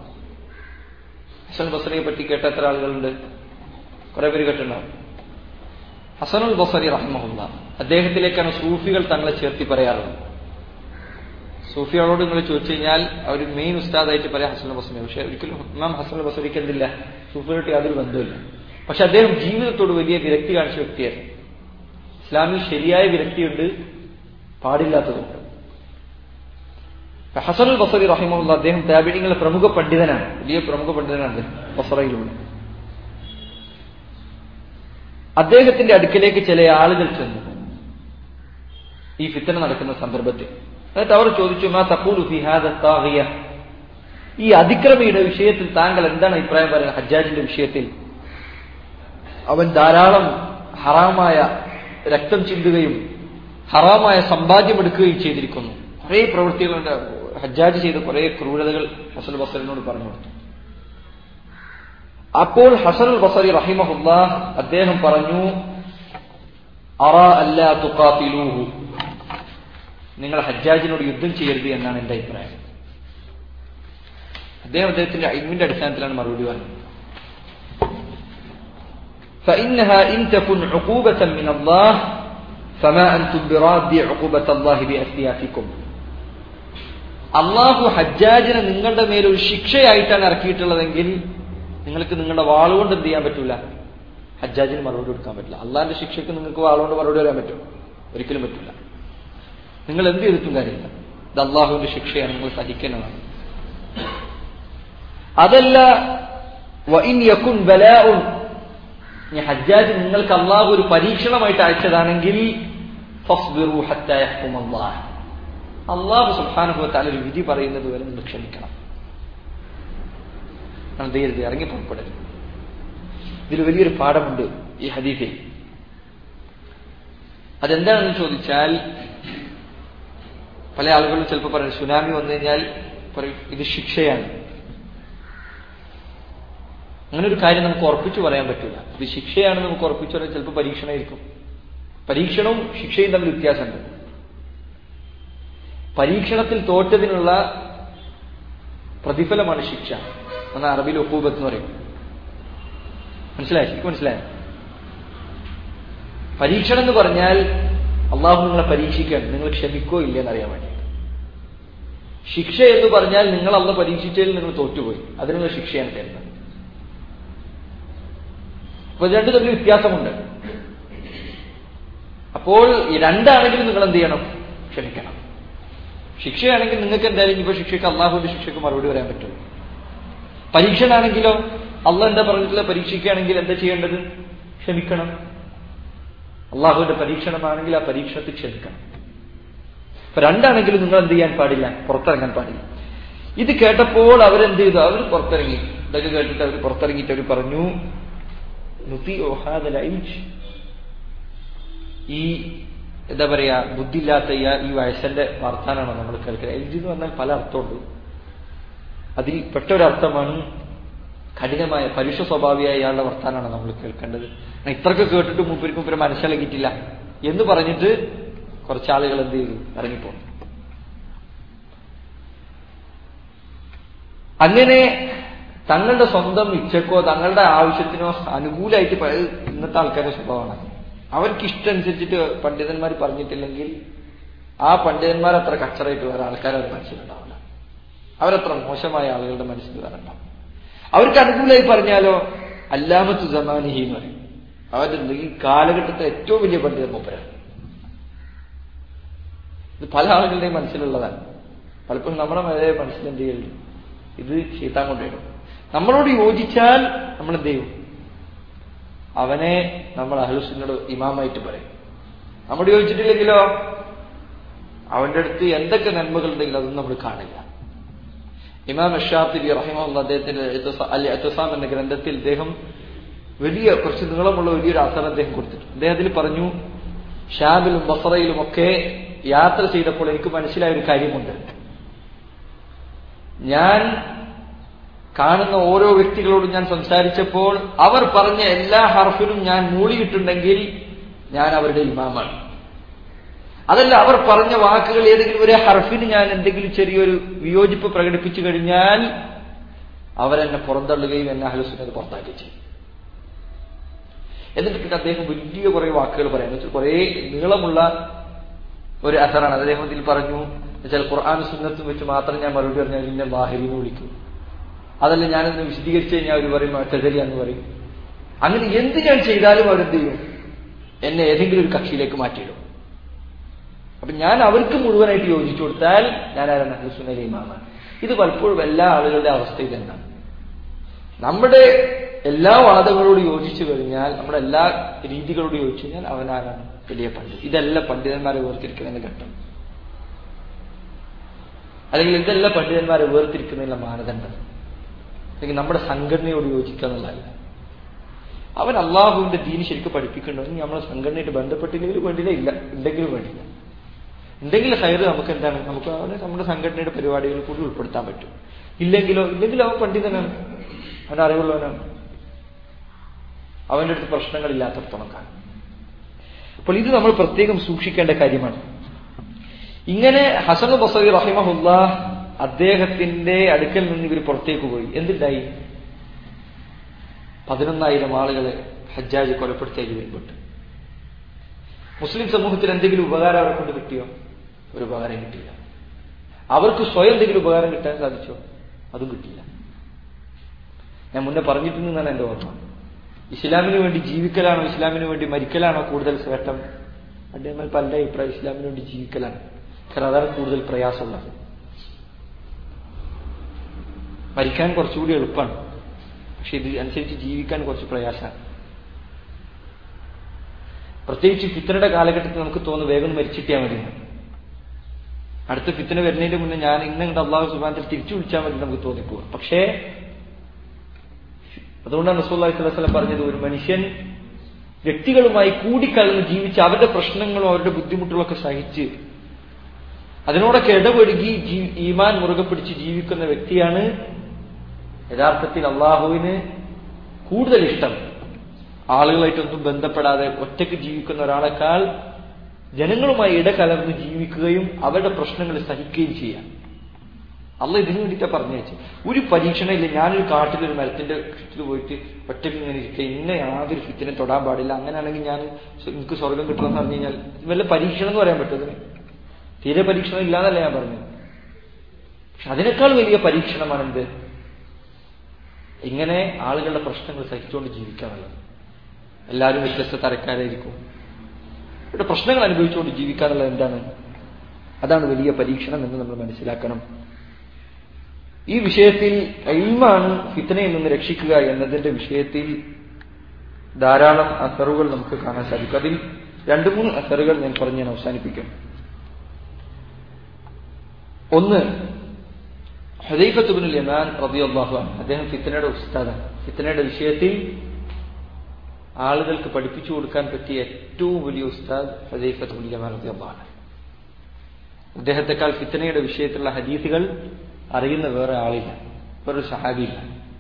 ഹസൻ ബസറിയെ പറ്റി കേട്ട എത്ര ആളുകളുണ്ട്? കുറെ പേര് കേട്ടിട്ടുണ്ടാവും. ഹസനുൽ ബസരി റഹിമഹുല്ലാഹ്, അദ്ദേഹത്തിലേക്കാണ് സൂഫികൾ തങ്ങളെ ചേർത്തി പറയാറുള്ളത്. സൂഫികളോട് നിങ്ങൾ ചോദിച്ചു കഴിഞ്ഞാൽ അവർ മെയിൻ ഉസ്താദായിട്ട് പറയാം ഹസനുൽ ബസരി. പക്ഷെ ഒരിക്കലും ഇമാം ഹസനുൽ ബസരിക്ക് എന്തില്ല, സൂഫികളായിട്ട് യാതൊരു ബന്ധമില്ല. പക്ഷെ അദ്ദേഹം ജീവിതത്തോട് വലിയ വിരക്തി കാണിച്ച വ്യക്തിയായിരുന്നു. ഇസ്ലാമിൽ ശരിയായ വിരക്തിയുണ്ട്, പാടില്ലാത്തതുണ്ട്. ഹസനുൽ ബസരി റഹിമഹുല്ലാഹ് അദ്ദേഹം താബിഈങ്ങളുടെ പ്രമുഖ പണ്ഡിതനാണ്, വലിയ പ്രമുഖ പണ്ഡിതനാണ് ബസറയിലുള്ള. അദ്ദേഹത്തിന്റെ അടുക്കലേക്ക് ചില ആളുകൾ ചെന്നു ഈ ഫിത്ന നടക്കുന്ന സന്ദർഭത്തിൽ. എന്നിട്ട് അവർ ചോദിച്ചു, മാ തഖൂലു ഫീ ഹാദാ താഗിയ, ഈ അതിക്രമിയുടെ വിഷയത്തിൽ താങ്കൾ എന്താണ് അഭിപ്രായം പറയുന്നത്? ഹജ്ജാജിന്റെ വിഷയത്തിൽ അവൻ ധാരാളം ഹറാമായ രക്തം ചിന്തുകയും ഹറാമായ സമ്പാദ്യം എടുക്കുകയും ചെയ്തിരിക്കുന്നു. കുറെ പ്രവൃത്തികളുണ്ട്, ഹജ്ജാജ് ചെയ്ത കുറെ ക്രൂരതകൾ ഹസനുൽ ബസറിനോട് പറഞ്ഞു കൊടുത്തു. അപ്പോൾ ഹസനുൽ ബസരി റഹിമഹുല്ലാഹ് അദ്ദേഹം പറഞ്ഞു, അറാ അല്ലാ തുഖാതിലൂഹു, നിങ്ങൾ ഹജ്ജാജിനോട് യുദ്ധം ചെയ്യരുത് എന്നാണ് എന്റെ അഭിപ്രായം. അദ്ദേഹം അദ്ദേഹത്തിന്റെ ഇൽമിന്റെ അടിസ്ഥാനത്തിലാണ് മറുപടി പറഞ്ഞത്. فإنها إن تكن عقوبة من الله فما أنتم برادي عقوبة الله بأسيافكم. അള്ളാഹു ഹജ്ജാജിനെ നിങ്ങളുടെ മേലൊരു ശിക്ഷയായിട്ടാണ് ഇറക്കിയിട്ടുള്ളതെങ്കിൽ നിങ്ങൾക്ക് നിങ്ങളുടെ വാളുകൊണ്ട് എന്ത് ചെയ്യാൻ പറ്റൂല? ഹജ്ജാജിന് മറുപടി കൊടുക്കാൻ പറ്റില്ല. അള്ളാഹിന്റെ ശിക്ഷയ്ക്ക് നിങ്ങൾക്ക് വാളുകൊണ്ട് മറുപടി പറയാൻ പറ്റുമോ? ഒരിക്കലും പറ്റില്ല. നിങ്ങൾ എന്ത് ചെയ്തിട്ടും കാര്യമില്ല, ഇത് അള്ളാഹുവിന്റെ ശിക്ഷയാണ്, നിങ്ങൾ സഹിക്കുന്നതാണ്. അതല്ല, വഇൻ യകുൻ ബലാഉൻ, ഹജ്ജാജ് നിങ്ങൾക്ക് അള്ളാഹു ഒരു പരീക്ഷണമായിട്ട് അയച്ചതാണെങ്കിൽ ഫസ്ബിറു ഹത്താ യഹ്കുമ അല്ലാഹ്, അള്ളാഹു സുബ്ഹാനഹു വ തആല ഒരു വിധി പറയുന്നത് വരെ നിങ്ങൾ ക്ഷമിക്കണം. ധൈര്യത ഇറങ്ങി പുറപ്പെടരുത്. ഇതിൽ വലിയൊരു പാഠമുണ്ട് ഈ ഹദീസിൽ. അതെന്താണെന്ന് ചോദിച്ചാൽ, പല ആളുകളും ചിലപ്പോൾ പറയും സുനാമി വന്നു കഴിഞ്ഞാൽ പറയും ഇത് ശിക്ഷയാണ്. അങ്ങനെ ഒരു കാര്യം നമുക്ക് ഉറപ്പിച്ചു പറയാൻ പറ്റില്ല. ഇത് ശിക്ഷയാണെന്ന് നമുക്ക് ഉറപ്പിച്ചു പറയാൻ ചിലപ്പോൾ പരീക്ഷണമായിരിക്കും. പരീക്ഷണവും ശിക്ഷയും തമ്മിൽ വ്യത്യാസമുണ്ട്. പരീക്ഷണത്തിൽ തോറ്റതിനുള്ള പ്രതിഫലമാണ് ശിക്ഷ. എന്നാൽ അറബിയിൽ ഉഖൂബത്ത് എന്ന് പറയും. മനസ്സിലായി? ശരിക്കും മനസ്സിലായോ? പരീക്ഷണം എന്ന് പറഞ്ഞാൽ അള്ളാഹു നിങ്ങളെ പരീക്ഷിക്കാൻ, നിങ്ങൾ ക്ഷമിക്കോ ഇല്ലെന്ന് അറിയാൻ വേണ്ടി. ശിക്ഷ എന്ന് പറഞ്ഞാൽ നിങ്ങൾ അള്ള പരീക്ഷിച്ചതിൽ നിങ്ങൾ തോറ്റുപോയി, അതിനുള്ള ശിക്ഷയാണ് തരുന്നത്. അപ്പൊ ഇത് രണ്ടു തമ്മിൽ വ്യത്യാസമുണ്ട്. അപ്പോൾ ഈ രണ്ടാണെങ്കിലും നിങ്ങൾ എന്ത് ചെയ്യണം? ക്ഷമിക്കണം. ശിക്ഷയാണെങ്കിൽ നിങ്ങൾക്ക് എന്തായാലും ഇപ്പൊ ശിക്ഷയ്ക്ക് അള്ളാഹുവിന്റെ ശിക്ഷയ്ക്ക് മറുപടി പറയാൻ പറ്റും. പരീക്ഷണാണെങ്കിലോ അള്ളാഹ് എന്താ പറഞ്ഞിട്ടുള്ള പരീക്ഷിക്കുകയാണെങ്കിൽ എന്താ ചെയ്യേണ്ടത്? ക്ഷമിക്കണം. അള്ളാഹുവിന്റെ പരീക്ഷണമാണെങ്കിൽ ആ പരീക്ഷണത്തിൽ ക്ഷമിക്കണം. അപ്പൊ രണ്ടാണെങ്കിലും നിങ്ങൾ എന്ത് ചെയ്യാൻ പാടില്ല? പുറത്തിറങ്ങാൻ പാടില്ല. ഇത് കേട്ടപ്പോൾ അവരെന്ത് ചെയ്തു? അവർ പുറത്തിറങ്ങി. ഇതൊക്കെ കേട്ടിട്ട് അവർ പുറത്തിറങ്ങിയിട്ട് അവർ പറഞ്ഞു, ഈ എന്താ പറയാ ബുദ്ധിയില്ലാത്ത ഈ വയസ്സന്റെ വർത്താനാണോ നമ്മൾ കേൾക്കുന്നത്? എൽജി എന്ന് പറഞ്ഞാൽ പല അർത്ഥമുണ്ട്. അതിൽ പെട്ടൊരർത്ഥമാണ് കഠിനമായ പരുഷ സ്വഭാവിയായ ഇയാളുടെ വർത്താനാണ് നമ്മൾ കേൾക്കേണ്ടത്. ഇത്രയൊക്കെ കേട്ടിട്ട് മൂപ്പരിക്കും ഇവരെ മനസ്സിലാക്കിയിട്ടില്ല എന്ന് പറഞ്ഞിട്ട് കുറച്ചാളുകൾ എന്ത് ചെയ്തു? ഇറങ്ങിപ്പോന്നു. അങ്ങനെ തങ്ങളുടെ സ്വന്തം ഇച്ഛക്കോ തങ്ങളുടെ ആവശ്യത്തിനോ അനുകൂലമായിട്ട് ഇന്നത്തെ ആൾക്കാരുടെ സ്വഭാവമാണ്. അവർക്ക് ഇഷ്ടമനുസരിച്ചിട്ട് പണ്ഡിതന്മാർ പറഞ്ഞിട്ടില്ലെങ്കിൽ ആ പണ്ഡിതന്മാർ അത്ര കച്ചറായിട്ട് വേറെ ആൾക്കാർ അവർ മനസ്സിലുണ്ടാവില്ല. അവരത്ര മോശമായ ആളുകളുടെ മനസ്സിൽ വരണ്ടാവും. അവർക്ക് അനുകൂലമായി പറഞ്ഞാലോ അല്ലാമത്തു സമാനിഹി എന്ന് പറയും. അവരുടെ ഈ കാലഘട്ടത്തിലെ ഏറ്റവും വലിയ പണ്ഡിതൻ മൂപ്പരാണ്. ഇത് പല ആളുകളുടെയും മനസ്സിലുള്ളതാണ്. പലപ്പോഴും നമ്മുടെ വളരെ മനസ്സിലെന്ത് ചെയ്യരുത്? ഇത് ശൈത്താൻ കൊണ്ടിടും. നമ്മളോട് യോജിച്ചാൽ നമ്മൾ എന്ത് ചെയ്യും? അവനെ നമ്മൾ അഹ്ലുസുന്നയുടെ ഇമാമായിട്ട് പറയും. നമ്മോട് യോജിച്ചിട്ടില്ലെങ്കിലോ അവന്റെ അടുത്ത് എന്തൊക്കെ നന്മകൾ ഉണ്ടെങ്കിലും അതൊന്നും നമ്മൾ കാണില്ല. ഇമാം അശ്ശാത്തിബി റഹിമഹുല്ലാഹ് അദ്ദേഹത്തിന്റെ അൽ ഇഅ്തിസാം എന്ന ഗ്രന്ഥത്തിൽ അദ്ദേഹം വലിയ കുറച്ച് നീളമുള്ള വലിയൊരു അസർ അദ്ദേഹം കൊടുത്തിട്ടുണ്ട്. അദ്ദേഹത്തിൽ പറഞ്ഞു, ഷാമിലും ബസറയിലും ഒക്കെ യാത്ര ചെയ്തപ്പോൾ എനിക്ക് മനസ്സിലായ ഒരു കാര്യമുണ്ട്. ഞാൻ കാണുന്ന ഓരോ വ്യക്തികളോടും ഞാൻ സംസാരിച്ചപ്പോൾ അവർ പറഞ്ഞ എല്ലാ ഹർഫിനും ഞാൻ മൂളിയിട്ടുണ്ടെങ്കിൽ ഞാൻ അവരുടെ ഇമാമാണ്. അതല്ല, അവർ പറഞ്ഞ വാക്കുകൾ ഏതെങ്കിലും ഒരു ഹർഫിന് ഞാൻ എന്തെങ്കിലും ചെറിയൊരു വിയോജിപ്പ് പ്രകടിപ്പിച്ചു കഴിഞ്ഞാൽ അവരെന്നെ പുറന്തള്ളുകയും എന്നെ അഹ്ലുസുന്നത്ത് പുറത്താക്കുകയും ചെയ്യും. എന്നിട്ട് പിന്നെ അദ്ദേഹം വലിയ കുറെ വാക്കുകൾ പറയാൻ വെച്ചാൽ കുറെ നീളമുള്ള ഒരു അസറാണ്. അദ്ദേഹം ഇതിൽ പറഞ്ഞു, വെച്ചാൽ ഖുർആൻ സുന്നത്തും വെച്ച് മാത്രം ഞാൻ മറുപടി പറഞ്ഞാൽ എന്നെ വാഹിരിന്ന് വിളിക്കും. അതല്ല, ഞാനെന്ന് വിശദീകരിച്ചു കഴിഞ്ഞാൽ അവർ പറയും മുഅ്തസിലിയാന്ന് പറയും. അങ്ങനെ എന്ത് ഞാൻ ചെയ്താലും അവരെന്ത് ചെയ്യും? എന്നെ ഏതെങ്കിലും ഒരു കക്ഷിയിലേക്ക് മാറ്റിയിടും. അപ്പൊ ഞാൻ അവർക്ക് മുഴുവനായിട്ട് യോജിച്ചു കൊടുത്താൽ ഞാൻ ആരാണ്? അഹ്ലുസുന്നയുടെ ഇമാമാണ്. ഇത് പലപ്പോഴും എല്ലാ ആളുകളുടെ അവസ്ഥ ഇതെന്താണ്? നമ്മുടെ എല്ലാ വാദങ്ങളോട് യോജിച്ചു കഴിഞ്ഞാൽ, നമ്മുടെ എല്ലാ രീതികളോട് യോജിച്ചു കഴിഞ്ഞാൽ അവനാരാണ്? വലിയ പണ്ഡിതൻ. ഇതല്ല പണ്ഡിതന്മാരെ വേർതിരിക്കുന്നതിന്റെ ഘട്ടം, അല്ലെങ്കിൽ ഇതല്ല പണ്ഡിതന്മാരെ വേർതിരിക്കുന്നതിനുള്ള മാനദണ്ഡം. അല്ലെങ്കിൽ നമ്മുടെ സംഘടനയോട് യോജിക്കുക എന്നുള്ളതല്ല. അവൻ അള്ളാഹുവിന്റെ ദീന് ശരിക്കും പഠിപ്പിക്കണമെങ്കിൽ നമ്മളെ സംഘടനയായിട്ട് ബന്ധപ്പെട്ടില്ലെങ്കിലും വേണ്ടിയില്ല, ഇല്ല ഉണ്ടെങ്കിലും വേണ്ടില്ല. എന്തെങ്കിലും ഹൈറ് നമുക്ക് എന്താണ്? നമുക്ക് അവനെ നമ്മുടെ സംഘടനയുടെ പരിപാടികളിൽ കൂടി ഉൾപ്പെടുത്താൻ പറ്റും. ഇല്ലെങ്കിലോ ഇല്ലെങ്കിലും അവൻ പണ്ഡിതനാണ്, അവൻ അറിവുള്ളവനാണ്, അവന്റെ അടുത്ത് പ്രശ്നങ്ങളില്ലാത്തടത്തോളം കാലം. അപ്പോൾ ഇത് നമ്മൾ പ്രത്യേകം സൂക്ഷിക്കേണ്ട കാര്യമാണ്. ഇങ്ങനെ ഹസൻ ബസരി റഹിമഹുല്ലാഹ് അദ്ദേഹത്തിന്റെ അടുക്കൽ നിന്ന് ഇവർ പുറത്തേക്ക് പോയി. എന്തുണ്ടായി? പതിനൊന്നായിരം ആളുകളെ ഹജ്ജാജ് കൊലപ്പെടുത്തിയായി വരുമ്പോട്ട് മുസ്ലിം സമൂഹത്തിൽ എന്തെങ്കിലും ഉപകാരം അവരെ കൊണ്ട് കിട്ടിയോ? ഒരു ഉപകാരം കിട്ടിയില്ല. അവർക്ക് സ്വയം എന്തെങ്കിലും ഉപകാരം കിട്ടാൻ സാധിച്ചോ? അതും കിട്ടിയില്ല. ഞാൻ മുന്നേ പറഞ്ഞിട്ടുണ്ടെന്നാണ് എന്റെ ഓർമ്മ. ഇസ്ലാമിന് വേണ്ടി ജീവിക്കലാണോ ഇസ്ലാമിന് വേണ്ടി മരിക്കലാണോ കൂടുതൽ ശ്രേഷ്ഠം? അദ്ദേഹം പല അഭിപ്രായം ഇസ്ലാമിന് വേണ്ടി ജീവിക്കലാണ്. കാരണം അതാണ് കൂടുതൽ പ്രയാസമുള്ളത്. മരിക്കാൻ കുറച്ചുകൂടി എളുപ്പമാണ്, പക്ഷെ ഇത് അനുസരിച്ച് ജീവിക്കാൻ കുറച്ച് പ്രയാസമാണ്. പ്രത്യേകിച്ച് ഫിത്തനയുടെ കാലഘട്ടത്തിൽ നമുക്ക് തോന്നുന്നു വേഗം മരിച്ചിട്ടാൽ മതി. അടുത്ത ഫിത്തന വരുന്നതിന്റെ മുന്നേ ഞാൻ ഇന്നങ്ങോട്ട് അള്ളാഹു സുബ്ഹാനഹു തിരിച്ചു വിളിച്ചാൽ മതി നമുക്ക് തോന്നിപ്പോകും. പക്ഷേ അതുകൊണ്ടാണ് റസൂലുള്ളാഹി സ്വല്ലല്ലാഹു അലൈഹി വസല്ലം പറഞ്ഞത്, ഒരു മനുഷ്യൻ വ്യക്തികളുമായി കൂടിക്കലർന്ന് ജീവിച്ച് അവരുടെ പ്രശ്നങ്ങളും അവരുടെ ബുദ്ധിമുട്ടുകളൊക്കെ സഹിച്ച് അതിനോടൊക്കെ ഇടപെടുകി ഈമാൻ മുറുകെ പിടിച്ച് ജീവിക്കുന്ന വ്യക്തിയാണ് യഥാർത്ഥത്തിൽ അള്ളാഹുവിന് കൂടുതൽ ഇഷ്ടം. ആളുകളായിട്ടൊന്നും ബന്ധപ്പെടാതെ ഒറ്റയ്ക്ക് ജീവിക്കുന്ന ഒരാളെക്കാൾ ജനങ്ങളുമായി ഇടകലർന്ന് ജീവിക്കുകയും അവരുടെ പ്രശ്നങ്ങൾ സഹിക്കുകയും ചെയ്യാം. അള്ള ഇതിനു വേണ്ടിയിട്ടാണ് പറഞ്ഞു വെച്ചത്. ഒരു പരീക്ഷണം ഇല്ല. ഞാനൊരു കാട്ടിലൊരു മരത്തിന്റെ ചുറ്റിൽ പോയിട്ട് ഒറ്റയ്ക്ക് ഇങ്ങനെ ഇരിക്കുക, ഇന്ന യാതൊരു ഫിത്തിനെ തൊടാൻ പാടില്ല, അങ്ങനെയാണെങ്കിൽ ഞാൻ എനിക്ക് സ്വർഗം കിട്ടണമെന്ന് പറഞ്ഞു കഴിഞ്ഞാൽ വല്ല പരീക്ഷണം എന്ന് പറയാൻ പറ്റും? തീരെ പരീക്ഷണം ഇല്ലാന്നല്ല ഞാൻ പറഞ്ഞത്. പക്ഷെ അതിനേക്കാൾ വലിയ പരീക്ഷണമാണ് എന്ത്? ഇങ്ങനെ ആളുകളുടെ പ്രശ്നങ്ങൾ സഹിച്ചുകൊണ്ട് ജീവിക്കാനുള്ളത്. എല്ലാവരും വ്യത്യസ്ത തരക്കാരായിരിക്കും. ഇവിടെ പ്രശ്നങ്ങൾ അനുഭവിച്ചുകൊണ്ട് ജീവിക്കാനുള്ളത് എന്താണ്? അതാണ് വലിയ പരീക്ഷണം എന്ന് നമ്മൾ മനസ്സിലാക്കണം. ഈ വിഷയത്തിൽ ഇൽമാണ് ഫിത്നയിൽ നിന്ന് രക്ഷിക്കുക എന്നതിന്റെ വിഷയത്തിൽ ധാരാളം അസറുകൾ നമുക്ക് കാണാൻ സാധിക്കും. അതിൽ രണ്ടു മൂന്ന് അസറുകൾ ഞാൻ പറഞ്ഞ് ഞാൻ അവസാനിപ്പിക്കും. ഒന്ന്, ഹുദൈഫത്ത് ഇബ്നുൽ യമാൻ റളിയല്ലാഹു അൻഹു, അദ്ദേഹം ഫിത്നയുടെ ഉസ്താദാണ്. ഫിത്നയുടെ വിഷയത്തിൽ ആളുകൾക്ക് പഠിപ്പിച്ചു കൊടുക്കാൻ പറ്റിയ ഏറ്റവും വലിയ ഉസ്താദ് ഹുദൈഫത്ത് ഇബ്നുൽ യമാൻ റളിയല്ലാഹു അൻഹു. അദ്ദേഹത്തെക്കാൾ ഫിത്നയുടെ വിഷയത്തിലുള്ള ഹദീസുകൾ അറിയുന്ന വേറെ ആളില്ല, വേറൊരു സഹാബിയില്ല.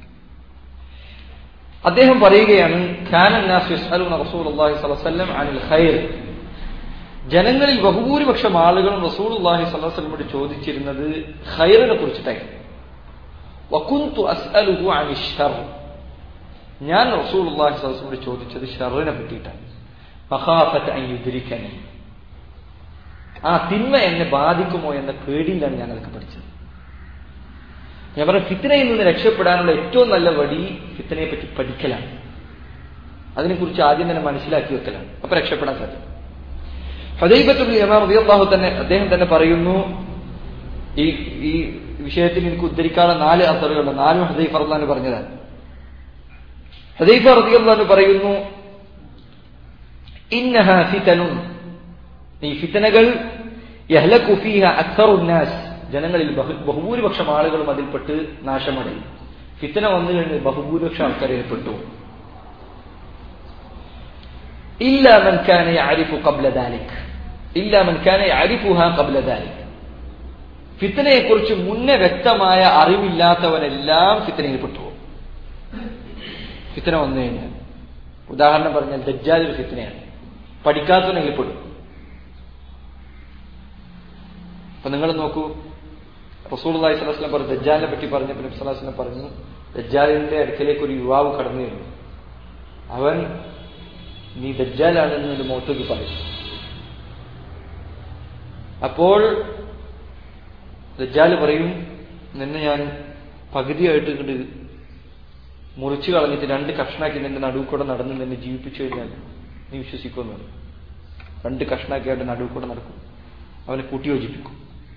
അദ്ദേഹം പറയുകയാണ്, കാന الناس يسألون رسول الله صلى الله عليه وسلم عن الخير. ജനങ്ങളിൽ ബഹുഭൂരിപക്ഷം ആളുകളും റസൂലുള്ളാഹി സ്വല്ലല്ലാഹു അലൈഹി വസല്ലമയോട് ചോദിച്ചിരുന്നത് ഖൈറിനെ കുറിച്ചിട്ടായിരുന്നു. വകുന്തു അസ്അലുഹു അനി ശർ. ഞാൻ റസൂലുള്ളാഹി സ്വല്ലല്ലാഹു അലൈഹി വസല്ലമയോട് ചോദിച്ചത് ഷർറിനെ പറ്റിയിട്ടാണ്. മഖാഫത അൻ യുദ്രികനി, ആ തിന്മ എന്നെ ബാധിക്കുമോ എന്ന പേടിയിലാണ് ഞാൻ അതൊക്കെ പഠിച്ചത്. ഞാൻ പറഞ്ഞ ഫിത്നയിൽ നിന്ന് രക്ഷപ്പെടാനുള്ള ഏറ്റവും നല്ല വഴി ഫിത്നയെ പറ്റി പഠിക്കലാണ്. അതിനെക്കുറിച്ച് ആദ്യം തന്നെ മനസ്സിലാക്കി വെക്കലാണ്. അപ്പൊ രക്ഷപ്പെടാൻ സാധിക്കും. ഹുദൈഫത്ത് ഇബ്നുൽ യമാൻ റളിയല്ലാഹു തന്നെ അദ്ദേഹം തന്നെ പറയുന്നു, ഈ ഈ വിഷയത്തിൽ എനിക്ക് ഉദ്ധരിക്കാനുള്ള നാല് അസറുകളുണ്ട്. നാലും ഹുദൈഫ റളിയല്ലാഹു അൻഹു പറഞ്ഞതാണ്. ഹുദൈഫ റളിയല്ലാഹു അൻഹു പറയുന്നു, ഇന്നഹാ ഫിതനുൻ, ഈ ഫിത്നകൾ യഹ്ലകു ഫീഹാ അക്സറുൻ നാസ്, ജനങ്ങളിൽ ബഹുഭൂരിപക്ഷം ആളുകളും അതിൽപ്പെട്ട് നാശമടയും. ഫിത്ന വന്നു കഴിഞ്ഞ് ബഹുഭൂരിപക്ഷം ആൾക്കാരിൽപ്പെട്ടു. ഇല്ലാ മൻ കാന യഅരിഫു ഖബ്ല ദാലിക്, ഇല്ലാ മൻ കാന യഅരിഫുഹാ ഖബ്ല ദാലിക്. ഫിത്നയെക്കുറിച്ച് മുന്നേ വ്യക്തമായ അറിവില്ലാത്തവനെല്ലാം ഫിത്നയിൽപ്പെട്ടു. ഫിത്ന വന്നു കഴിഞ്ഞാൽ, ഉദാഹരണം പറഞ്ഞാൽ ദജ്ജാൽ ഒരു ഫിത്നയാണ്, പഠിക്കാത്തവനെങ്കിൽപ്പെടും. അപ്പൊ നിങ്ങൾ നോക്കൂ, റസൂലുള്ളാഹി സ്വല്ലല്ലാഹു അലൈഹി വസല്ലം പറഞ്ഞു, ദജ്ജാലിനെ പറ്റി പറഞ്ഞപ്പോൾ നബി സ്വല്ലല്ലാഹു അലൈഹി വസല്ലം പറഞ്ഞു, ദജ്ജാലിന്റെ അടുക്കലേക്ക് ഒരു യുവാവ് കടന്നു വരുന്നു. അവൻ നീ ദജ്ജാലാണെന്ന് എന്റെ മുഖത്തേക്ക് പറയും. അപ്പോൾ ദജ്ജാൽ പറയും, നിന്നെ ഞാൻ പകുതിയായിട്ട് കണ്ട് മുറിച്ചു കളഞ്ഞിട്ട് രണ്ട് കഷ്ണാക്കി നിന്റെ നടുവ് കൂടെ നടന്ന് നിന്നെ ജീവിപ്പിച്ചു കഴിഞ്ഞാൽ നീ വിശ്വസിക്കുമെന്ന് പറയും. രണ്ട് കഷ്ണാക്കി അവന്റെ നടുവ് കൂടെ നടക്കും, അവനെ കൂട്ടിയോജിപ്പിക്കും.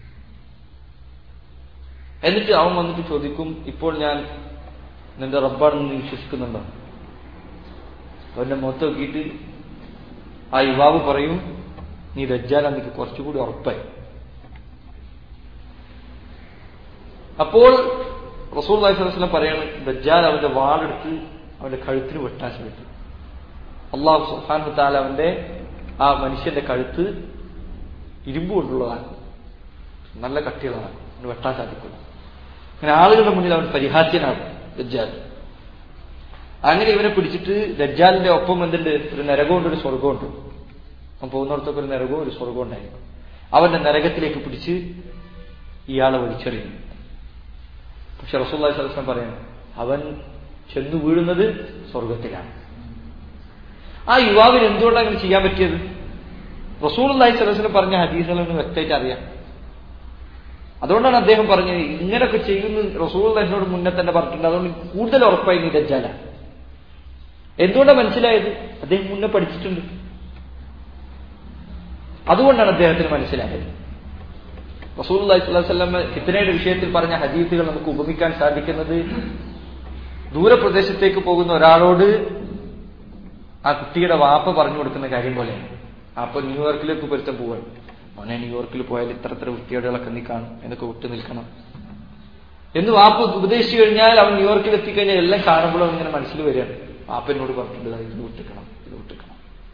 എന്നിട്ട് അവൻ വന്നിട്ട് ചോദിക്കും, ഇപ്പോൾ ഞാൻ നിന്റെ റബ്ബാണെന്ന് നീ വിശ്വസിക്കുന്നുണ്ടോ? അവന്റെ മുഖത്ത് നോക്കിയിട്ട് ആ യുവാവ് പറയും, നീ ദജ്ജാലാന്ന് എനിക്ക് കുറച്ചുകൂടി ഉറപ്പായി. അപ്പോൾ റസൂലുള്ളാഹി സ്വല്ലല്ലാഹു അലൈഹി വസല്ലം പറയാണ്, ദജ്ജാൽ അവന്റെ വാളെടുത്ത് അവന്റെ കഴുത്തിന് വെട്ടാൻ ശ്രമിക്കും. അല്ലാഹു സുബ്ഹാനഹു വ തആല അവന്റെ ആ മനുഷ്യന്റെ കഴുത്ത് ഇരുമ്പ് കൊണ്ടുള്ളതാണ്, നല്ല കട്ടിയുള്ളതാണ്, അവന് വെട്ടാൻ സാധിക്കില്ല. അങ്ങനെ ആളുകളുടെ മുന്നിൽ അവൻ പരിഹാസ്യനാണ് ദജ്ജാൽ. അങ്ങനെ ഇവനെ പിടിച്ചിട്ട് ദജ്ജാലിന്റെ ഒപ്പം എന്തുണ്ട്, ഒരു നരകമുണ്ട്, ഒരു സ്വർഗമുണ്ട്. അവൻ പോകുന്നിടത്തൊക്കെ ഒരു നരകവും ഒരു സ്വർഗവും ഉണ്ടായിരുന്നു. അവന്റെ നരകത്തിലേക്ക് പിടിച്ച് ഇയാളെ വലിച്ചെറിയും. പക്ഷെ റസൂലുള്ളാഹി സ്വല്ലല്ലാഹു അലൈഹി വസല്ലം പറയുന്നു, അവൻ ചെന്നു വീഴുന്നത് സ്വർഗത്തിലാണ്. ആ യുവാവിന് എന്തുകൊണ്ടാണ് അങ്ങനെ ചെയ്യാൻ പറ്റിയത്? റസൂലുള്ളാഹി സ്വല്ലല്ലാഹു അലൈഹി വസല്ലം പറഞ്ഞ ഹദീസുകളൊന്നും വ്യക്തമായിട്ട് അറിയാം. അതുകൊണ്ടാണ് അദ്ദേഹം പറഞ്ഞത്, ഇങ്ങനെയൊക്കെ ചെയ്യുന്ന റസൂലുള്ളാഹിനോട് മുന്നേ തന്നെ പറഞ്ഞിട്ടുണ്ട്. അതുകൊണ്ട് കൂടുതൽ ഉറപ്പായി നീ ദജ്ജാല. എന്തുകൊണ്ടാണ് മനസ്സിലായത്? അദ്ദേഹം മുന്നേ പഠിച്ചിട്ടുണ്ട്. അതുകൊണ്ടാണ് അദ്ദേഹത്തിന് മനസ്സിലായത്. റസൂലുള്ളാഹി സ്വല്ലല്ലാഹു അലൈഹി വസല്ലം ഫിത്നയുടെ വിഷയത്തിൽ പറഞ്ഞ ഹദീസുകൾ നമുക്ക് ഉപമിക്കാൻ സാധിക്കുന്നത്, ദൂരപ്രദേശത്തേക്ക് പോകുന്ന ഒരാളോട് ആ കുട്ടിയുടെ വാപ്പ പറഞ്ഞു കൊടുക്കുന്ന കാര്യം പോലെയാണ്. അപ്പൊ ന്യൂയോർക്കിലേക്ക് പൊരുത്തം പോവാണ്, മോനെ ന്യൂയോർക്കിൽ പോയാൽ ഇത്ര ഇത്ര വൃത്തികേടുകളൊക്കെ നീ കാണും, എന്നൊക്കെ വിട്ടു നിൽക്കണം എന്ന് വാപ്പ ഉപദേശിച്ചു കഴിഞ്ഞാൽ അവൻ ന്യൂയോർക്കിൽ എത്തിക്കഴിഞ്ഞാൽ എല്ലാം കാണുമ്പോഴും ഇങ്ങനെ മനസ്സിൽ വരികയാണ്, വാപ്പനോട് പറഞ്ഞിട്ടുണ്ട് ഇത് വിട്ടിക്കണം ഇത് വിട്ടിക്കണം.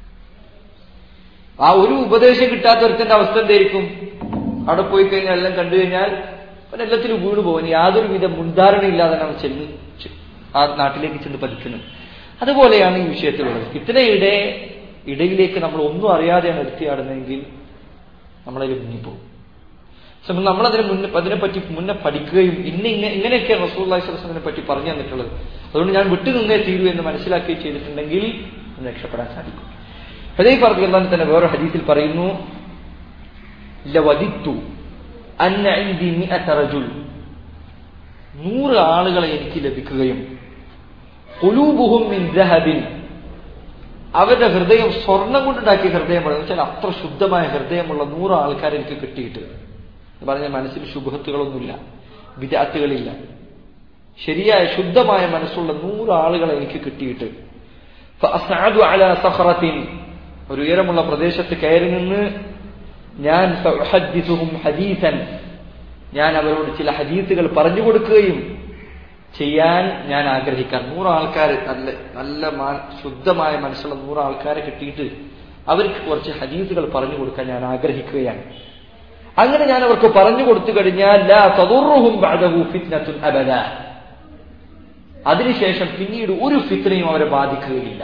ആ ഒരു ഉപദേശം കിട്ടാത്ത ഒരുത്തന്റെ അവസ്ഥ എന്തായിരിക്കും? അവിടെ പോയി കഴിഞ്ഞാൽ എല്ലാം കണ്ടു കഴിഞ്ഞാൽ അവൻ എല്ലാത്തിലും വീണ് പോകും. യാതൊരു വിധ മുൻധാരണ ഇല്ലാതെ അവൻ ചെന്ന് ആ നാട്ടിലേക്ക് ചെന്ന് പതിക്കുന്നു. അതുപോലെയാണ് ഈ വിഷയത്തിലുള്ളത്. ഫിത്നയുടെ ഇടയിലേക്ക് നമ്മൾ ഒന്നും അറിയാതെയാണ് എടുത്തിയാടുന്നതെങ്കിൽ നമ്മളതിൽ മുങ്ങിപ്പോകും. പക്ഷെ നമ്മളതിനെ മുന്നേ അതിനെപ്പറ്റി മുന്നേ പഠിക്കുകയും ഇന്ന ഇങ്ങനെ ഇങ്ങനെയൊക്കെയാണ് റസൂലുള്ളാഹി സ്വല്ലല്ലാഹു അലൈഹി വസല്ലമയെ പറ്റി പറഞ്ഞു തന്നിട്ടുള്ളത്, അതുകൊണ്ട് ഞാൻ വിട്ടുനിന്നേ തീരൂ എന്ന് മനസ്സിലാക്കുകയും ചെയ്തിട്ടുണ്ടെങ്കിൽ രക്ഷപ്പെടാൻ സാധിക്കും. ഹുദൈഫ റളിയല്ലാഹു അൻഹു തന്നെ വേറെ ഹദീസിൽ പറയുന്നു, ലവദിത്തു അന്ന ഇൻദി മിഅത റജുൽ, നൂറ് ആളുകളെ എനിക്ക് ലഭിക്കുകയും ഖുലൂബുഹും മിൻ ദഹബിൻ, അവരുടെ ഹൃദയം സ്വർണം കൊണ്ടുണ്ടാക്കിയ ഹൃദയമാണ്, എന്ന് വെച്ചാൽ അത്ര ശുദ്ധമായ ഹൃദയമുള്ള നൂറ് ആൾക്കാരെ എനിക്ക് കിട്ടിയിട്ട് എന്ന് പറഞ്ഞാൽ മനസ്സിൽ ശുഭത്തുകളൊന്നുമില്ല, വിദഅത്തുകളില്ല, ശരിയായ ശുദ്ധമായ മനസ്സുള്ള നൂറ് ആളുകളെ എനിക്ക് കിട്ടിയിട്ട് ഫഅസ്അദു അലാ സഖറത്തിൻ, ഒരു ഉയരമുള്ള പ്രദേശത്ത് കയറി നിന്ന് ഞാൻ ഫഉഹദ്ദിസുഹും ഹദീസൻ, ഞാൻ അവരോട് ചില ഹദീസുകൾ പറഞ്ഞു കൊടുക്കുകയും ചെയ്യാൻ ഞാൻ ആഗ്രഹിക്കാൻ. നൂറ് ആൾക്കാർ, നല്ല നല്ല ശുദ്ധമായ മനസ്സുള്ള നൂറ് ആൾക്കാരെ കിട്ടിയിട്ട് അവർക്ക് കുറച്ച് ഹദീസുകൾ പറഞ്ഞു കൊടുക്കാൻ ഞാൻ ആഗ്രഹിക്കുകയാണ്. അങ്ങനെ ഞാൻ അവർക്ക് പറഞ്ഞു കൊടുത്തു കഴിഞ്ഞാൽ ലാ തദുറുഹും ബഅദഹു ഫിത്നത്തുൻ അബദ, അതിനുശേഷം പിന്നീട് ഒരു ഫിത്നയും അവരെ ബാധിക്കുകയില്ല.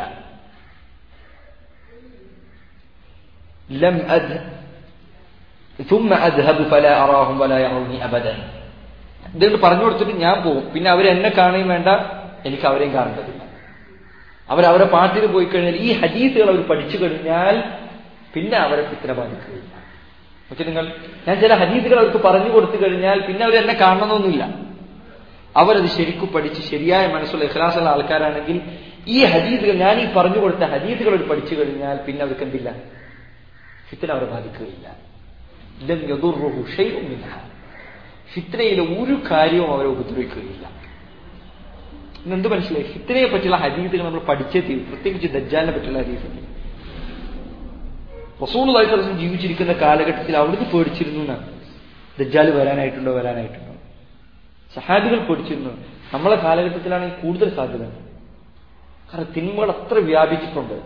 ലം അദ് ثم اذهب فلا اراهم ولا يروني ابدا, ഇതുകൊണ്ട് പറഞ്ഞു കൊടുത്തിട്ട് ഞാൻ പോകും, പിന്നെ അവരെന്നെ കാണുകയും വേണ്ട, എനിക്ക് അവരെയും കാണേണ്ടതില്ല. അവരവരെ പാട്ടിന് പോയി കഴിഞ്ഞാൽ ഈ ഹദീസുകൾ അവർ പഠിച്ചു കഴിഞ്ഞാൽ പിന്നെ അവരെ ഫിത്ന ബാധിക്കുകയില്ല. പക്ഷെ നിങ്ങൾ ഞാൻ ചില ഹദീസുകൾ അവർക്ക് പറഞ്ഞു കൊടുത്തു കഴിഞ്ഞാൽ പിന്നെ അവരെന്നെ കാണണമെന്നൊന്നുമില്ല. അവരത് ശരിക്കും പഠിച്ച് ശരിയായ മനസ്സുള്ള ഇഖ്ലാസുള്ള ആൾക്കാരാണെങ്കിൽ ഈ ഹദീസുകൾ, ഞാൻ ഈ പറഞ്ഞു കൊടുത്ത ഹദീസുകൾ അവർ പഠിച്ചു കഴിഞ്ഞാൽ പിന്നെ അവർക്ക് എന്തില്ല, ഫിത്ന അവരെ ബാധിക്കുകയില്ല. ലം യദുറുഹു ശൈഉൻ മിൻഹാ, ഫിത്നയിലെ ഒരു കാര്യവും അവരെ ഉപദ്രവിക്കുകയില്ല. ഇന്നെന്ത് മനസ്സിലായി? ഫിത്നയെ പറ്റിയുള്ള ഹദീസുകൾ നമ്മൾ പഠിച്ചേ തീരും, പ്രത്യേകിച്ച് ദജ്ജാലിനെ പറ്റിയുള്ള ഹദീസുകൾ. റസൂലുള്ളാഹി സ്വല്ലല്ലാഹു അലൈഹി വസല്ലം ജീവിച്ചിരിക്കുന്ന കാലഘട്ടത്തിൽ അവിടുന്ന് പേടിച്ചിരുന്നു എന്നാണ്, ദജ്ജാൽ വരാനായിട്ടുണ്ടോ വരാനായിട്ടുണ്ടോ സഹാബികൾ പേടിച്ചിരുന്നു. നമ്മളെ കാലഘട്ടത്തിലാണെങ്കിൽ കൂടുതൽ സാധ്യത, കാരണം തിന്മകൾ അത്ര വ്യാപിച്ചിട്ടുണ്ട്.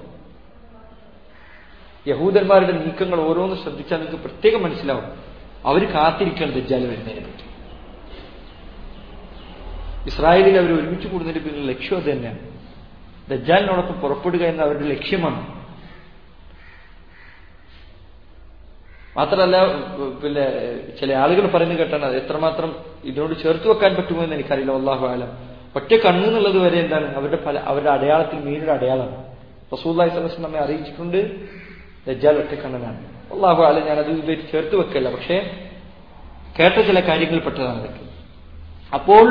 യഹൂദന്മാരുടെ നീക്കങ്ങൾ ഓരോന്ന് ശ്രദ്ധിച്ചാൽ നിങ്ങൾക്ക് പ്രത്യേകം മനസ്സിലാവും, അവർ കാത്തിരിക്കണം ദജ്ജാൽ വരുന്നതിനെ പറ്റി. ഇസ്രായേലിൽ അവർ ഒരുമിച്ച് കൂടുന്നതിന്റെ പിന്നിൽ ലക്ഷ്യം അത് തന്നെയാണ്, ദജ്ജാലിനോടൊപ്പം പുറപ്പെടുക എന്ന അവരുടെ ലക്ഷ്യമാണ്. മാത്രമല്ല, പിന്നെ ചില ആളുകൾ പറയുന്നത് കേട്ടാണ്, അത് എത്രമാത്രം ഇതിനോട് ചേർത്ത് വെക്കാൻ പറ്റുമോ എന്ന് എനിക്കറിയില്ല, അല്ലാഹു അഅലം. ഒറ്റ കണ്ണെന്നുള്ളത് വരെ എന്താണ് അവരുടെ പല അവരുടെ അടയാളത്തിൽ മീനൊരു അടയാളമാണ്. റസൂലുള്ളാഹി സ്വല്ലല്ലാഹു അലൈഹി വസല്ലം നമ്മെ അറിയിച്ചിട്ടുണ്ട് ദജ്ജാൽ ഒറ്റക്കണ്ണനാണ്. അല്ലാഹു അഅലം, ഞാനത് ഇതുവരെ ചേർത്ത് വെക്കല്ല, പക്ഷേ കേട്ട ചില കാര്യങ്ങളിൽപ്പെട്ടതാണ് അതൊക്കെ. അപ്പോൾ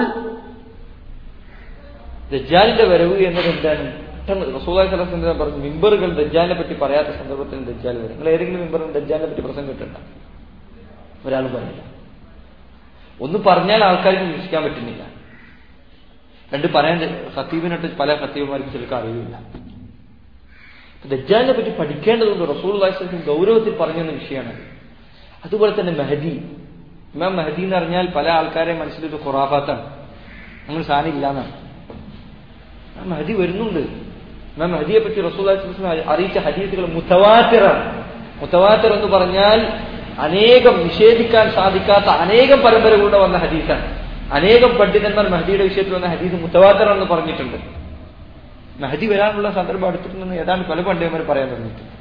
ദജ്ജാലിന്റെ വരവ് എന്നത് എന്താണ്? റസൂലുള്ളാഹി സ്വല്ലല്ലാഹു അലൈഹി വസല്ലം പറഞ്ഞു, മിമ്പറുകൾ ദജ്ജാലിനെ പറ്റി പറയാത്ത സന്ദർഭത്തിൽ ദജ്ജാൽ വരും. നിങ്ങൾ ഏതെങ്കിലും മിമ്പറിൽ ദജ്ജാലിനെ പറ്റി പ്രസംഗം കേട്ടിട്ടുണ്ട? ഒരാളും പറഞ്ഞില്ല. ഒന്ന് പറഞ്ഞാൽ ആൾക്കാർക്ക് വിശ്വസിക്കാൻ പറ്റുന്നില്ല, രണ്ട് പറയാൻ ഖത്തീബിനിട്ട് പല ഖത്തീബുമാർക്കും ചിലർക്ക് അറിയില്ല. ദജ്ജാലിനെ പറ്റി പഠിക്കേണ്ടതുകൊണ്ട് റസൂലുള്ളാഹി സ്വല്ലല്ലാഹു അലൈഹി വസല്ലം ഗൗരവത്തിൽ പറഞ്ഞെന്ന വിഷയമാണ്. അതുപോലെ തന്നെ മഹദി, ഇമാം മഹദി എന്ന് പറഞ്ഞാൽ പല ആൾക്കാരെ മനസ്സിലൊരു ഖുറാഫാത്താണ്, അങ്ങനെ സാധനം ഇല്ലാന്നാണ്. മഹദി വരുന്നുണ്ട്. ഇമാം മഹദിയെ പറ്റി റസൂലുള്ളാഹി സ്വല്ലല്ലാഹു അലൈഹി വസല്ലം അറിയിച്ച ഹദീസുകൾ മുതവാത്തിറാണ്. മുതവാത്തിർ എന്ന് പറഞ്ഞാൽ അനേകം നിഷേധിക്കാൻ സാധിക്കാത്ത അനേകം പരമ്പരകളുടെ വന്ന ഹദീസാണ്. അനേകം പണ്ഡിതന്മാർ മഹദിയുടെ വിഷയത്തിൽ വന്ന ഹദീസ് മുതവാത്തിറാണെന്ന് പറഞ്ഞിട്ടുണ്ട്. മഹദി വരാനുള്ള സന്ദർഭം അടുത്തിട്ടുണ്ടെന്ന് ഏതാണ്ട് പല പണ്ഡിതന്മാർ പറയാൻ തുടങ്ങിയിട്ടുണ്ട്.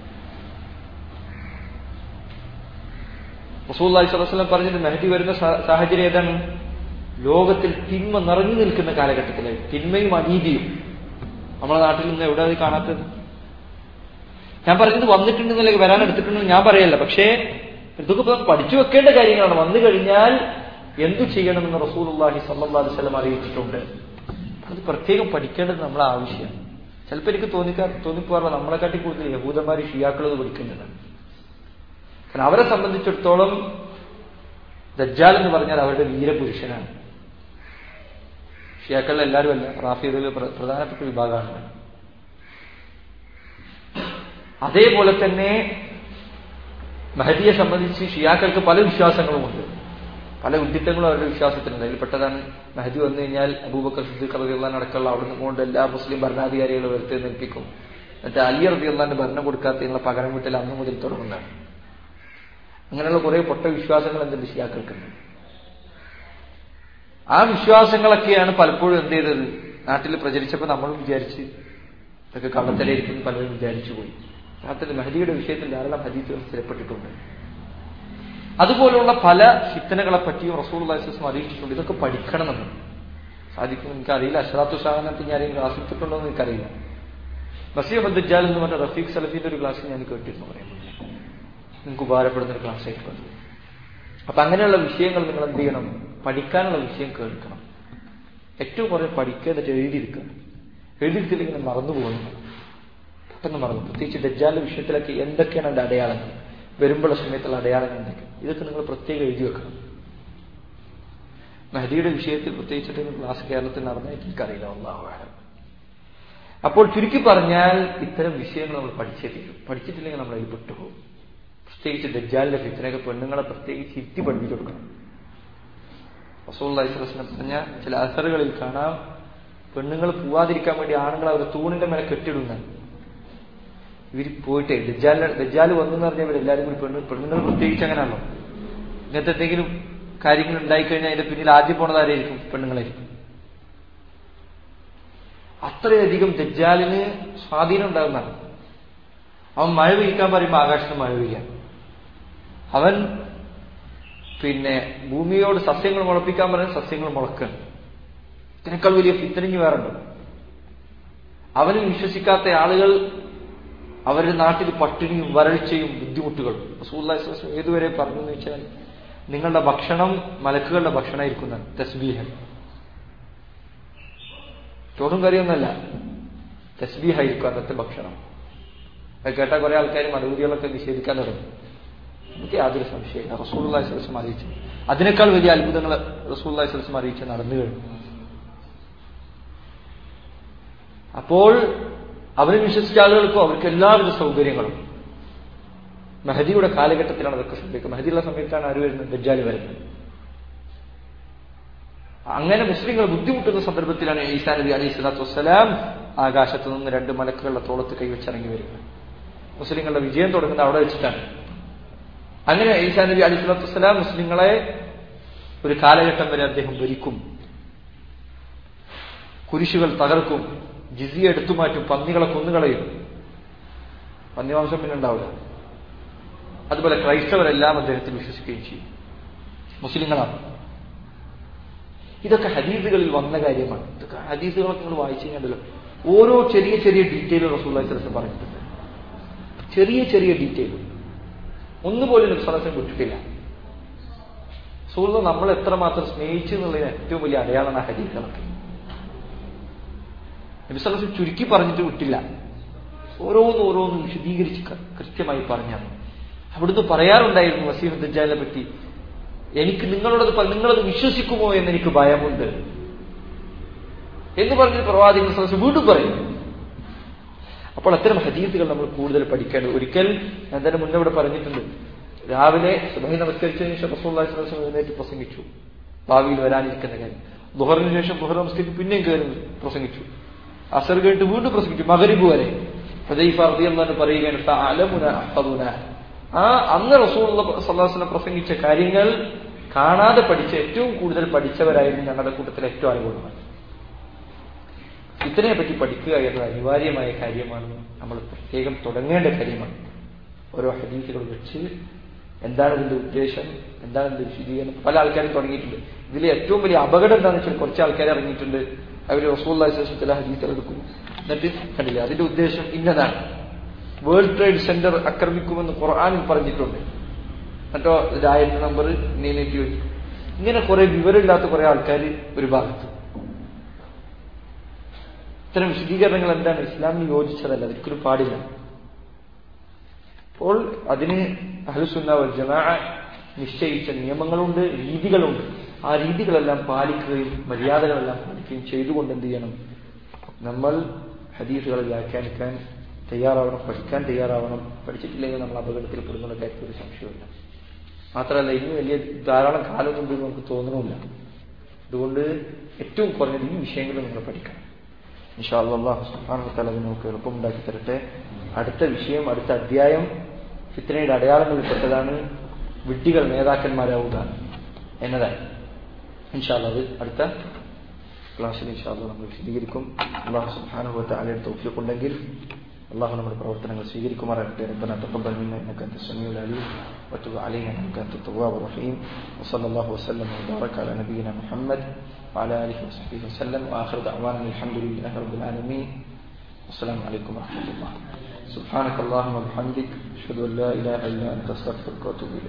റസൂലുള്ളാഹി സ്വല്ലല്ലാഹു അലൈഹി വസല്ലം പറഞ്ഞിട്ട് മഹദി വരുന്ന സാഹചര്യം ഏതാണ്? ലോകത്തിൽ തിന്മ നിറഞ്ഞു നിൽക്കുന്ന കാലഘട്ടത്തിലായി, തിന്മയും അനീതിയും. നമ്മളെ നാട്ടിൽ നിന്ന് എവിടെ അത് കാണാത്തത്? ഞാൻ പറഞ്ഞത് വന്നിട്ടുണ്ടെന്നല്ലെങ്കിൽ വരാൻ എടുത്തിട്ടുണ്ടെന്ന് ഞാൻ പറയല്ല, പക്ഷേ ഇതൊക്കെ ഇപ്പം പഠിച്ചു വെക്കേണ്ട കാര്യങ്ങളാണ്. വന്നു കഴിഞ്ഞാൽ എന്തു ചെയ്യണമെന്ന് റസൂലുള്ളാഹി സ്വല്ലല്ലാഹു അലൈഹി വസല്ലം അറിയിച്ചിട്ടുണ്ട്. അത് പ്രത്യേകം പഠിക്കേണ്ടത് നമ്മളെ ആവശ്യമാണ്. ചിലപ്പോൾ എനിക്ക് തോന്നിക്കാ തോന്നിപ്പോകാറില്ല നമ്മളെക്കാട്ടി കൂടുതൽ യഹൂദന്മാർ ഷിയാക്കളത് പഠിക്കേണ്ടതാണ്. കാരണം അവരെ സംബന്ധിച്ചിടത്തോളം ദജ്ജാൽ എന്ന് പറഞ്ഞാൽ അവരുടെ വീരപുരുഷനാണ്. ഷിയാക്കളിൽ എല്ലാവരും അല്ല, റാഫിദിൽ പ്രധാനപ്പെട്ട വിഭാഗമാണ്. അതേപോലെ തന്നെ മഹദിയെ സംബന്ധിച്ച് ഷിയാക്കൾക്ക് പല വിശ്വാസങ്ങളുമുണ്ട്, പല ഉദ്യത്തങ്ങളും അവരുടെ വിശ്വാസത്തിനുണ്ട്. അതിൽപ്പെട്ടതാണ് മഹദി വന്നു കഴിഞ്ഞാൽ അബൂബക്കർ സിദ്ദീഖ് റളിയല്ലാഹു അൻഹു അടക്കമുള്ള അവിടെ നിന്നുകൊണ്ട് എല്ലാ മുസ്ലിം ഭരണാധികാരികളും വരുത്തി നിൽപ്പിക്കും. എന്നിട്ട് അലി റളിയല്ലാഹു അൻഹു ഭരണം കൊടുക്കാത്തതിനുള്ള പകരം വീട്ടിൽ അന്ന് മുതൽ തുടങ്ങുന്നതാണ്. അങ്ങനെയുള്ള കുറെ പൊട്ട വിശ്വാസങ്ങൾ എന്തുണ്ട് ഷിയാക്കൾക്കുണ്ട്. ആ വിശ്വാസങ്ങളൊക്കെയാണ് പലപ്പോഴും എന്ത് ചെയ്തത് നാട്ടിൽ പ്രചരിച്ചപ്പോൾ നമ്മളും വിചാരിച്ച് ഇതൊക്കെ കള്ളത്തലായിരിക്കും പലരും വിചാരിച്ചു പോയി. യഥാർത്ഥത്തിൽ മഹദിയുടെ വിഷയത്തിൽ ധാരാളം ഹദീസുകൾ സ്ഥിരപ്പെട്ടിട്ടുണ്ട്. അതുപോലുള്ള പല ഫിത്തനകളെ പറ്റിയും റസൂലുള്ളാഹി സ്വല്ലല്ലാഹു അലൈഹി വസല്ലം അറിയിച്ചിട്ടുണ്ട്. ഇതൊക്കെ പഠിക്കണമെന്ന് സാധിക്കും. എനിക്കറിയില്ല, അശ്റാത്തു സാഹനത്തിൽ ഞാൻ ക്ലാസ് എടുത്തിട്ടുണ്ടോ എന്ന് എനിക്കറിയില്ല. മസീഹ് ദജ്ജാൽ എന്ന് പറഞ്ഞ റഫീഖ് സലഫിന്റെ ഒരു ക്ലാസ് ഞാൻ കേട്ടിരുന്നു പറയുന്നത്, നിങ്ങൾക്ക് ഉപകാരപ്പെടുന്ന ഒരു ക്ലാസ് ആയിരിക്കും. അപ്പൊ അങ്ങനെയുള്ള വിഷയങ്ങൾ നിങ്ങൾ എന്ത് ചെയ്യണം? പഠിക്കാനുള്ള വിഷയം കേൾക്കണം. ഏറ്റവും കുറേ പഠിക്കുക, എന്നിട്ട് എഴുതിയിരിക്കുക. എഴുതിയിരിക്കില്ലെങ്കിൽ മറന്നു പോകുന്നു, പെട്ടെന്ന് മറന്നു. പ്രത്യേകിച്ച് ദജ്ജാലിന്റെ വിഷയത്തിലൊക്കെ എന്തൊക്കെയാണ് അതിന്റെ അടയാളങ്ങൾ, വരുമ്പോഴുള്ള സമയത്തുള്ള അടയാളങ്ങൾ എന്തൊക്കെ, ഇതൊക്കെ നിങ്ങൾ പ്രത്യേകം എഴുതി വെക്കണം. മഹദിയുടെ വിഷയത്തിൽ പ്രത്യേകിച്ചിട്ട് ക്ലാസ് കേരളത്തിൽ നടന്നായിട്ട് എനിക്കറിയില്ല, അല്ലാഹു അഅലം. അപ്പോൾ ചുരുക്കി പറഞ്ഞാൽ ഇത്തരം വിഷയങ്ങൾ നമ്മൾ പഠിച്ചേ തീരും. പഠിച്ചിട്ടില്ലെങ്കിൽ നമ്മൾ അതിൽ പെട്ടുപോകും. പ്രത്യേകിച്ച് ദജ്ജാലിന്റെ ഫിത്നയൊക്കെ പെണ്ണുങ്ങളെ പ്രത്യേകിച്ച് ഇരുത്തി പഠിപ്പിച്ചു കൊടുക്കണം. റസൂലുള്ളാഹി സ്വല്ലല്ലാഹു അലൈഹി വസല്ലം പറഞ്ഞ ചില അസറുകളിൽ കാണാം, പെണ്ണുങ്ങൾ പോവാതിരിക്കാൻ വേണ്ടി ആണുങ്ങൾ അവർ തൂണിന്റെ മേലെ കെട്ടിടുന്ന. ഇവർ പോയിട്ടേ ദജ്ജാൽ ദജ്ജാൽ വന്നു എന്ന് പറഞ്ഞാൽ ഇവരെല്ലാവരും കൂടി പെണ്ണു പെണ്ണുങ്ങൾ പ്രത്യേകിച്ച് അങ്ങനെയാണല്ലോ. ഇങ്ങനത്തെ എന്തെങ്കിലും കാര്യങ്ങൾ ഉണ്ടായിക്കഴിഞ്ഞാൽ അതിന്റെ പിന്നിൽ ആദ്യം പോണത് ആരായിരിക്കും? പെണ്ണുങ്ങളായിരിക്കും. അത്രയധികം ദജ്ജാലിന് സ്വാധീനം ഉണ്ടാകുന്നതാണ്. അവൻ മഴ പെയ്ക്കാൻ പറയുമ്പോൾ ആകാശത്ത് മഴ പെയ്യാൻ, അവൻ പിന്നെ ഭൂമിയോട് സസ്യങ്ങൾ മുളപ്പിക്കാൻ പറയുന്ന സസ്യങ്ങൾ മുളക്കാൻ. ഇതിനേക്കാൾ വലിയ ഫിത്തനഞ്ഞ് വേറുണ്ട്. അവനിൽ വിശ്വസിക്കാത്ത ആളുകൾ അവരുടെ നാട്ടിൽ പട്ടിണിയും വരൾച്ചയും ബുദ്ധിമുട്ടുകളും. റസൂലുള്ളാഹി സ്വല്ലല്ലാഹു അലൈഹി വസല്ലം ഏതുവരെ പറഞ്ഞു എന്ന് വെച്ചാൽ, നിങ്ങളുടെ ഭക്ഷണം മലക്കുകളുടെ ഭക്ഷണമായിരിക്കുന്നതാണ്, തസ്ബീഹ്. ചോറും കറിയൊന്നല്ല, തസ്ബീഹായിരിക്കും അന്നത്തെ ഭക്ഷണം. അത് കേട്ടാൽ കുറെ ആൾക്കാർ മറുപടികളൊക്കെ നിഷേധിക്കാൻ തുടങ്ങി. എനിക്ക് യാതൊരു സംശയമില്ല, റസൂലുള്ളാഹി സ്വല്ലല്ലാഹു അലൈഹി വസല്ലം അറിയിച്ചു. അതിനേക്കാൾ വലിയ അത്ഭുതങ്ങൾ റസൂലുള്ളാഹി സ്വല്ലല്ലാഹു അലൈഹി വസല്ലം അറിയിച്ച് നടന്നു കഴിഞ്ഞു. അപ്പോൾ അവരെ വിശ്വസിച്ച ആളുകൾക്കും അവർക്ക് എല്ലാവിധ സൗകര്യങ്ങളും. മഹദിയുടെ കാലഘട്ടത്തിലാണ് അതൊക്കെ സംഭവിക്കുക. മഹദിയുള്ള സമയത്താണ് ആര് വരുന്നത്? ദജ്ജാൽ വരുന്നത്. അങ്ങനെ മുസ്ലിങ്ങൾ ബുദ്ധിമുട്ടുന്ന സന്ദർഭത്തിലാണ് ഈസാ നബി അലൈഹി സ്വലാത്തു വസ്സലാം ആകാശത്ത് നിന്ന് രണ്ട് മലക്കുകളുടെ തോളത്ത് കൈവച്ചിറങ്ങി വരുന്നത്. മുസ്ലിങ്ങളുടെ വിജയം തുടങ്ങുന്നത് അവിടെ വെച്ചിട്ടാണ്. അങ്ങനെ ഈസാ നബി അലൈഹി സ്വലാത്തു വസ്സലാം മുസ്ലിങ്ങളെ ഒരു കാലഘട്ടം വരെ അദ്ദേഹം ഭരിക്കും. കുരിശുകൾ തകർക്കും, ജിസിയ എടുത്തു മാറ്റും, പന്നികളെ കൊന്നുകളയും. പന്നിവംശം പിന്നെ ഉണ്ടാവില്ല. അതുപോലെ ക്രൈസ്തവരെല്ലാം അദ്ദേഹത്തിൽ വിശ്വസിക്കുകയും ചെയ്യും. മുസ്ലിങ്ങളാണ്. ഇതൊക്കെ ഹദീസുകളിൽ വന്ന കാര്യമാണ്. ഇതൊക്കെ ഹദീസുകളൊക്കെ നിങ്ങൾ വായിച്ചു കഴിഞ്ഞാൽ ഓരോ ചെറിയ ചെറിയ ഡീറ്റെയിൽ റസൂലുള്ളാഹി സ്വല്ലല്ലാഹു അലൈഹി വസല്ലം പറഞ്ഞിട്ടുണ്ട്. ചെറിയ ചെറിയ ഡീറ്റെയിൽ ഒന്നുപോലും നബി സ്വല്ലല്ലാഹു അലൈഹി വസല്ലം വിട്ടിട്ടില്ല. റസൂലുള്ളാഹി നമ്മൾ എത്രമാത്രം സ്നേഹിച്ചു എന്നുള്ളതിന് ഏറ്റവും വലിയ അടയാളമാണ് ഹദീസുകളൊക്കെ. നബി സ്വല്ലല്ലാഹു അലൈഹി വസല്ലം ചുരുക്കി പറഞ്ഞിട്ട് വിട്ടില്ല. ഓരോന്ന് ഓരോന്ന് വിശദീകരിച്ച് കൃത്യമായി പറഞ്ഞാണ്. അവിടുന്ന് പറയാറുണ്ടായിരുന്നു മസീഹ് ദജ്ജാലിനെ പറ്റി, എനിക്ക് നിങ്ങളോടത് നിങ്ങളത് വിശ്വസിക്കുമോ എന്ന് എനിക്ക് ഭയമുണ്ട് എന്ന് പറഞ്ഞ് പ്രവാചകൻ സ്വല്ലല്ലാഹു അലൈഹി വസല്ലം വീണ്ടും പറയും. അപ്പോൾ അത്തരം ഹദീസുകൾ നമ്മൾ കൂടുതൽ പഠിക്കേണ്ടത്. ഒരിക്കൽ ഞാൻ തന്നെ മുന്നേ ഇവിടെ പറഞ്ഞിട്ടുണ്ട്, രാവിലെ സുബഹി നമസ്കരിച്ചതിന് ശേഷം റസൂലുള്ളാഹി സ്വല്ലല്ലാഹു അലൈഹി വസല്ലം എഴുന്നേറ്റ് പ്രസംഗിച്ചു ഭാവിയിൽ വരാനിരിക്കുന്ന കാര്യം. ദുഹറിന് ശേഷം ദുഹർ നമസ്കരിച്ച് പിന്നെയും കയറി പ്രസംഗിച്ചു. അസർ കഴിഞ്ഞിട്ട് വീണ്ടും പ്രസംഗിച്ചു, മഗ്രിബ് വരെ. ഹുദൈഫ റളിയല്ലാഹു അൻഹു പറയുകയാണ്, തഅലമുന അഹ്ഫദുന. ആ അന്ന് റസൂലുള്ളാഹി സ്വല്ലല്ലാഹു അലൈഹി വസല്ലം പ്രസംഗിച്ച കാര്യങ്ങൾ കാണാതെ പഠിച്ച ഏറ്റവും കൂടുതൽ പഠിച്ചവരായിരുന്നു ഞങ്ങളുടെ കൂട്ടത്തിൽ ഏറ്റവും അനുകൂലമായി. ഇതിനെ പറ്റി പഠിക്കുക എന്നത് അനിവാര്യമായ കാര്യമാണ്. നമ്മൾ പ്രത്യേകം തുടങ്ങേണ്ട കാര്യമാണ്. ഓരോ ഹദീസുകൾ വെച്ച് എന്താണ് ഇതിന്റെ ഉദ്ദേശം, എന്താണ് ഇതിന്റെ വിശദീകരണം. പല ആൾക്കാരും തുടങ്ങിയിട്ടുണ്ട്. ഇതിൽ ഏറ്റവും വലിയ അപകടം എന്താണെന്ന് വെച്ചാൽ കുറച്ച് ആൾക്കാർ ഇറങ്ങിയിട്ടുണ്ട്. അവർ റസൂലുള്ളാഹി സ്വല്ലല്ലാഹു അലൈഹി വസല്ലം ചില ഹദീസുകൾ എടുക്കും, എന്നിട്ട് കണ്ടില്ല അതിന്റെ ഉദ്ദേശം ഇന്നതാണ്, വേൾഡ് ട്രേഡ് സെന്റർ ആക്രമിക്കുമെന്ന് ഖുർആനിൽ പറഞ്ഞിട്ടുണ്ട്, മറ്റോ ആയിരത്തി നമ്പർ നീനേറ്റി വെച്ചു. ഇങ്ങനെ കുറെ വിവരമില്ലാത്ത കുറെ ആൾക്കാർ ഒരു ഭാഗത്ത്. ഇത്തരം വിശദീകരണങ്ങൾ എന്താണ് ഇസ്ലാമിന് യോജിച്ചതല്ല, അതൊരിക്കലും പാടില്ല. അപ്പോൾ അതിന് അഹ്ലുസുന്ന വൽ ജമാഅ നിശ്ചയിച്ച നിയമങ്ങളുണ്ട്, രീതികളുണ്ട്. ആ രീതികളെല്ലാം പാലിക്കുകയും മര്യാദകളെല്ലാം പാലിക്കുകയും ചെയ്തുകൊണ്ട് എന്ത് ചെയ്യണം, നമ്മൾ ഹദീസുകളെ വ്യാഖ്യാനിക്കാൻ തയ്യാറാവണം, പഠിക്കാൻ തയ്യാറാവണം. പഠിച്ചിട്ടില്ലെങ്കിൽ നമ്മൾ അപകടത്തിൽ പെടുന്നുള്ള കാര്യത്തിൽ ഒരു സംശയമില്ല. മാത്രമല്ല ഇനി വലിയ ധാരാളം കാലമൊന്നും നമുക്ക് തോന്നണമില്ല. അതുകൊണ്ട് ഏറ്റവും കുറഞ്ഞത് ഈ വിഷയങ്ങൾ നമ്മൾ പഠിക്കണം. ഇൻഷാ അല്ലാഹ് സുബ്ഹാനഹു വ തആല നമുക്ക് എളുപ്പമുണ്ടാക്കി തരട്ടെ. അടുത്ത വിഷയം, അടുത്ത അധ്യായം ഫിത്നയുടെ അടയാളങ്ങളിൽപ്പെട്ടതാണ് വിഡ്ഢികൾ നേതാക്കന്മാരാവുക എന്നതാണ്. ഇൻഷാ അല്ലാഹ് അത് അടുത്ത ക്ലാസ്സിൽ ഇൻഷാ അല്ലാഹ് നമ്മൾ വിശദീകരിക്കും. അല്ലാഹു സുബ്ഹാനഹു വ തആലയുടെ തൗഫീഖ് ഉണ്ടെങ്കിൽ അള്ളാഹു നമ്മുടെ പ്രവർത്തനങ്ങൾ സ്വീകരിക്കുമാറാകട്ടെ. ربنا تقبل منا انك انت السميع العليم وتب علينا انك انت التواب الرحيم وصلى الله وسلم وبارك على نبينا محمد وعلى اله وصحبه وسلم واخر دعوانا الحمد لله رب العالمين والسلام عليكم ورحمه الله. سبحانك اللهم وبحمدك اشهد ان لا اله الا انت استغفرك واتوب اليك.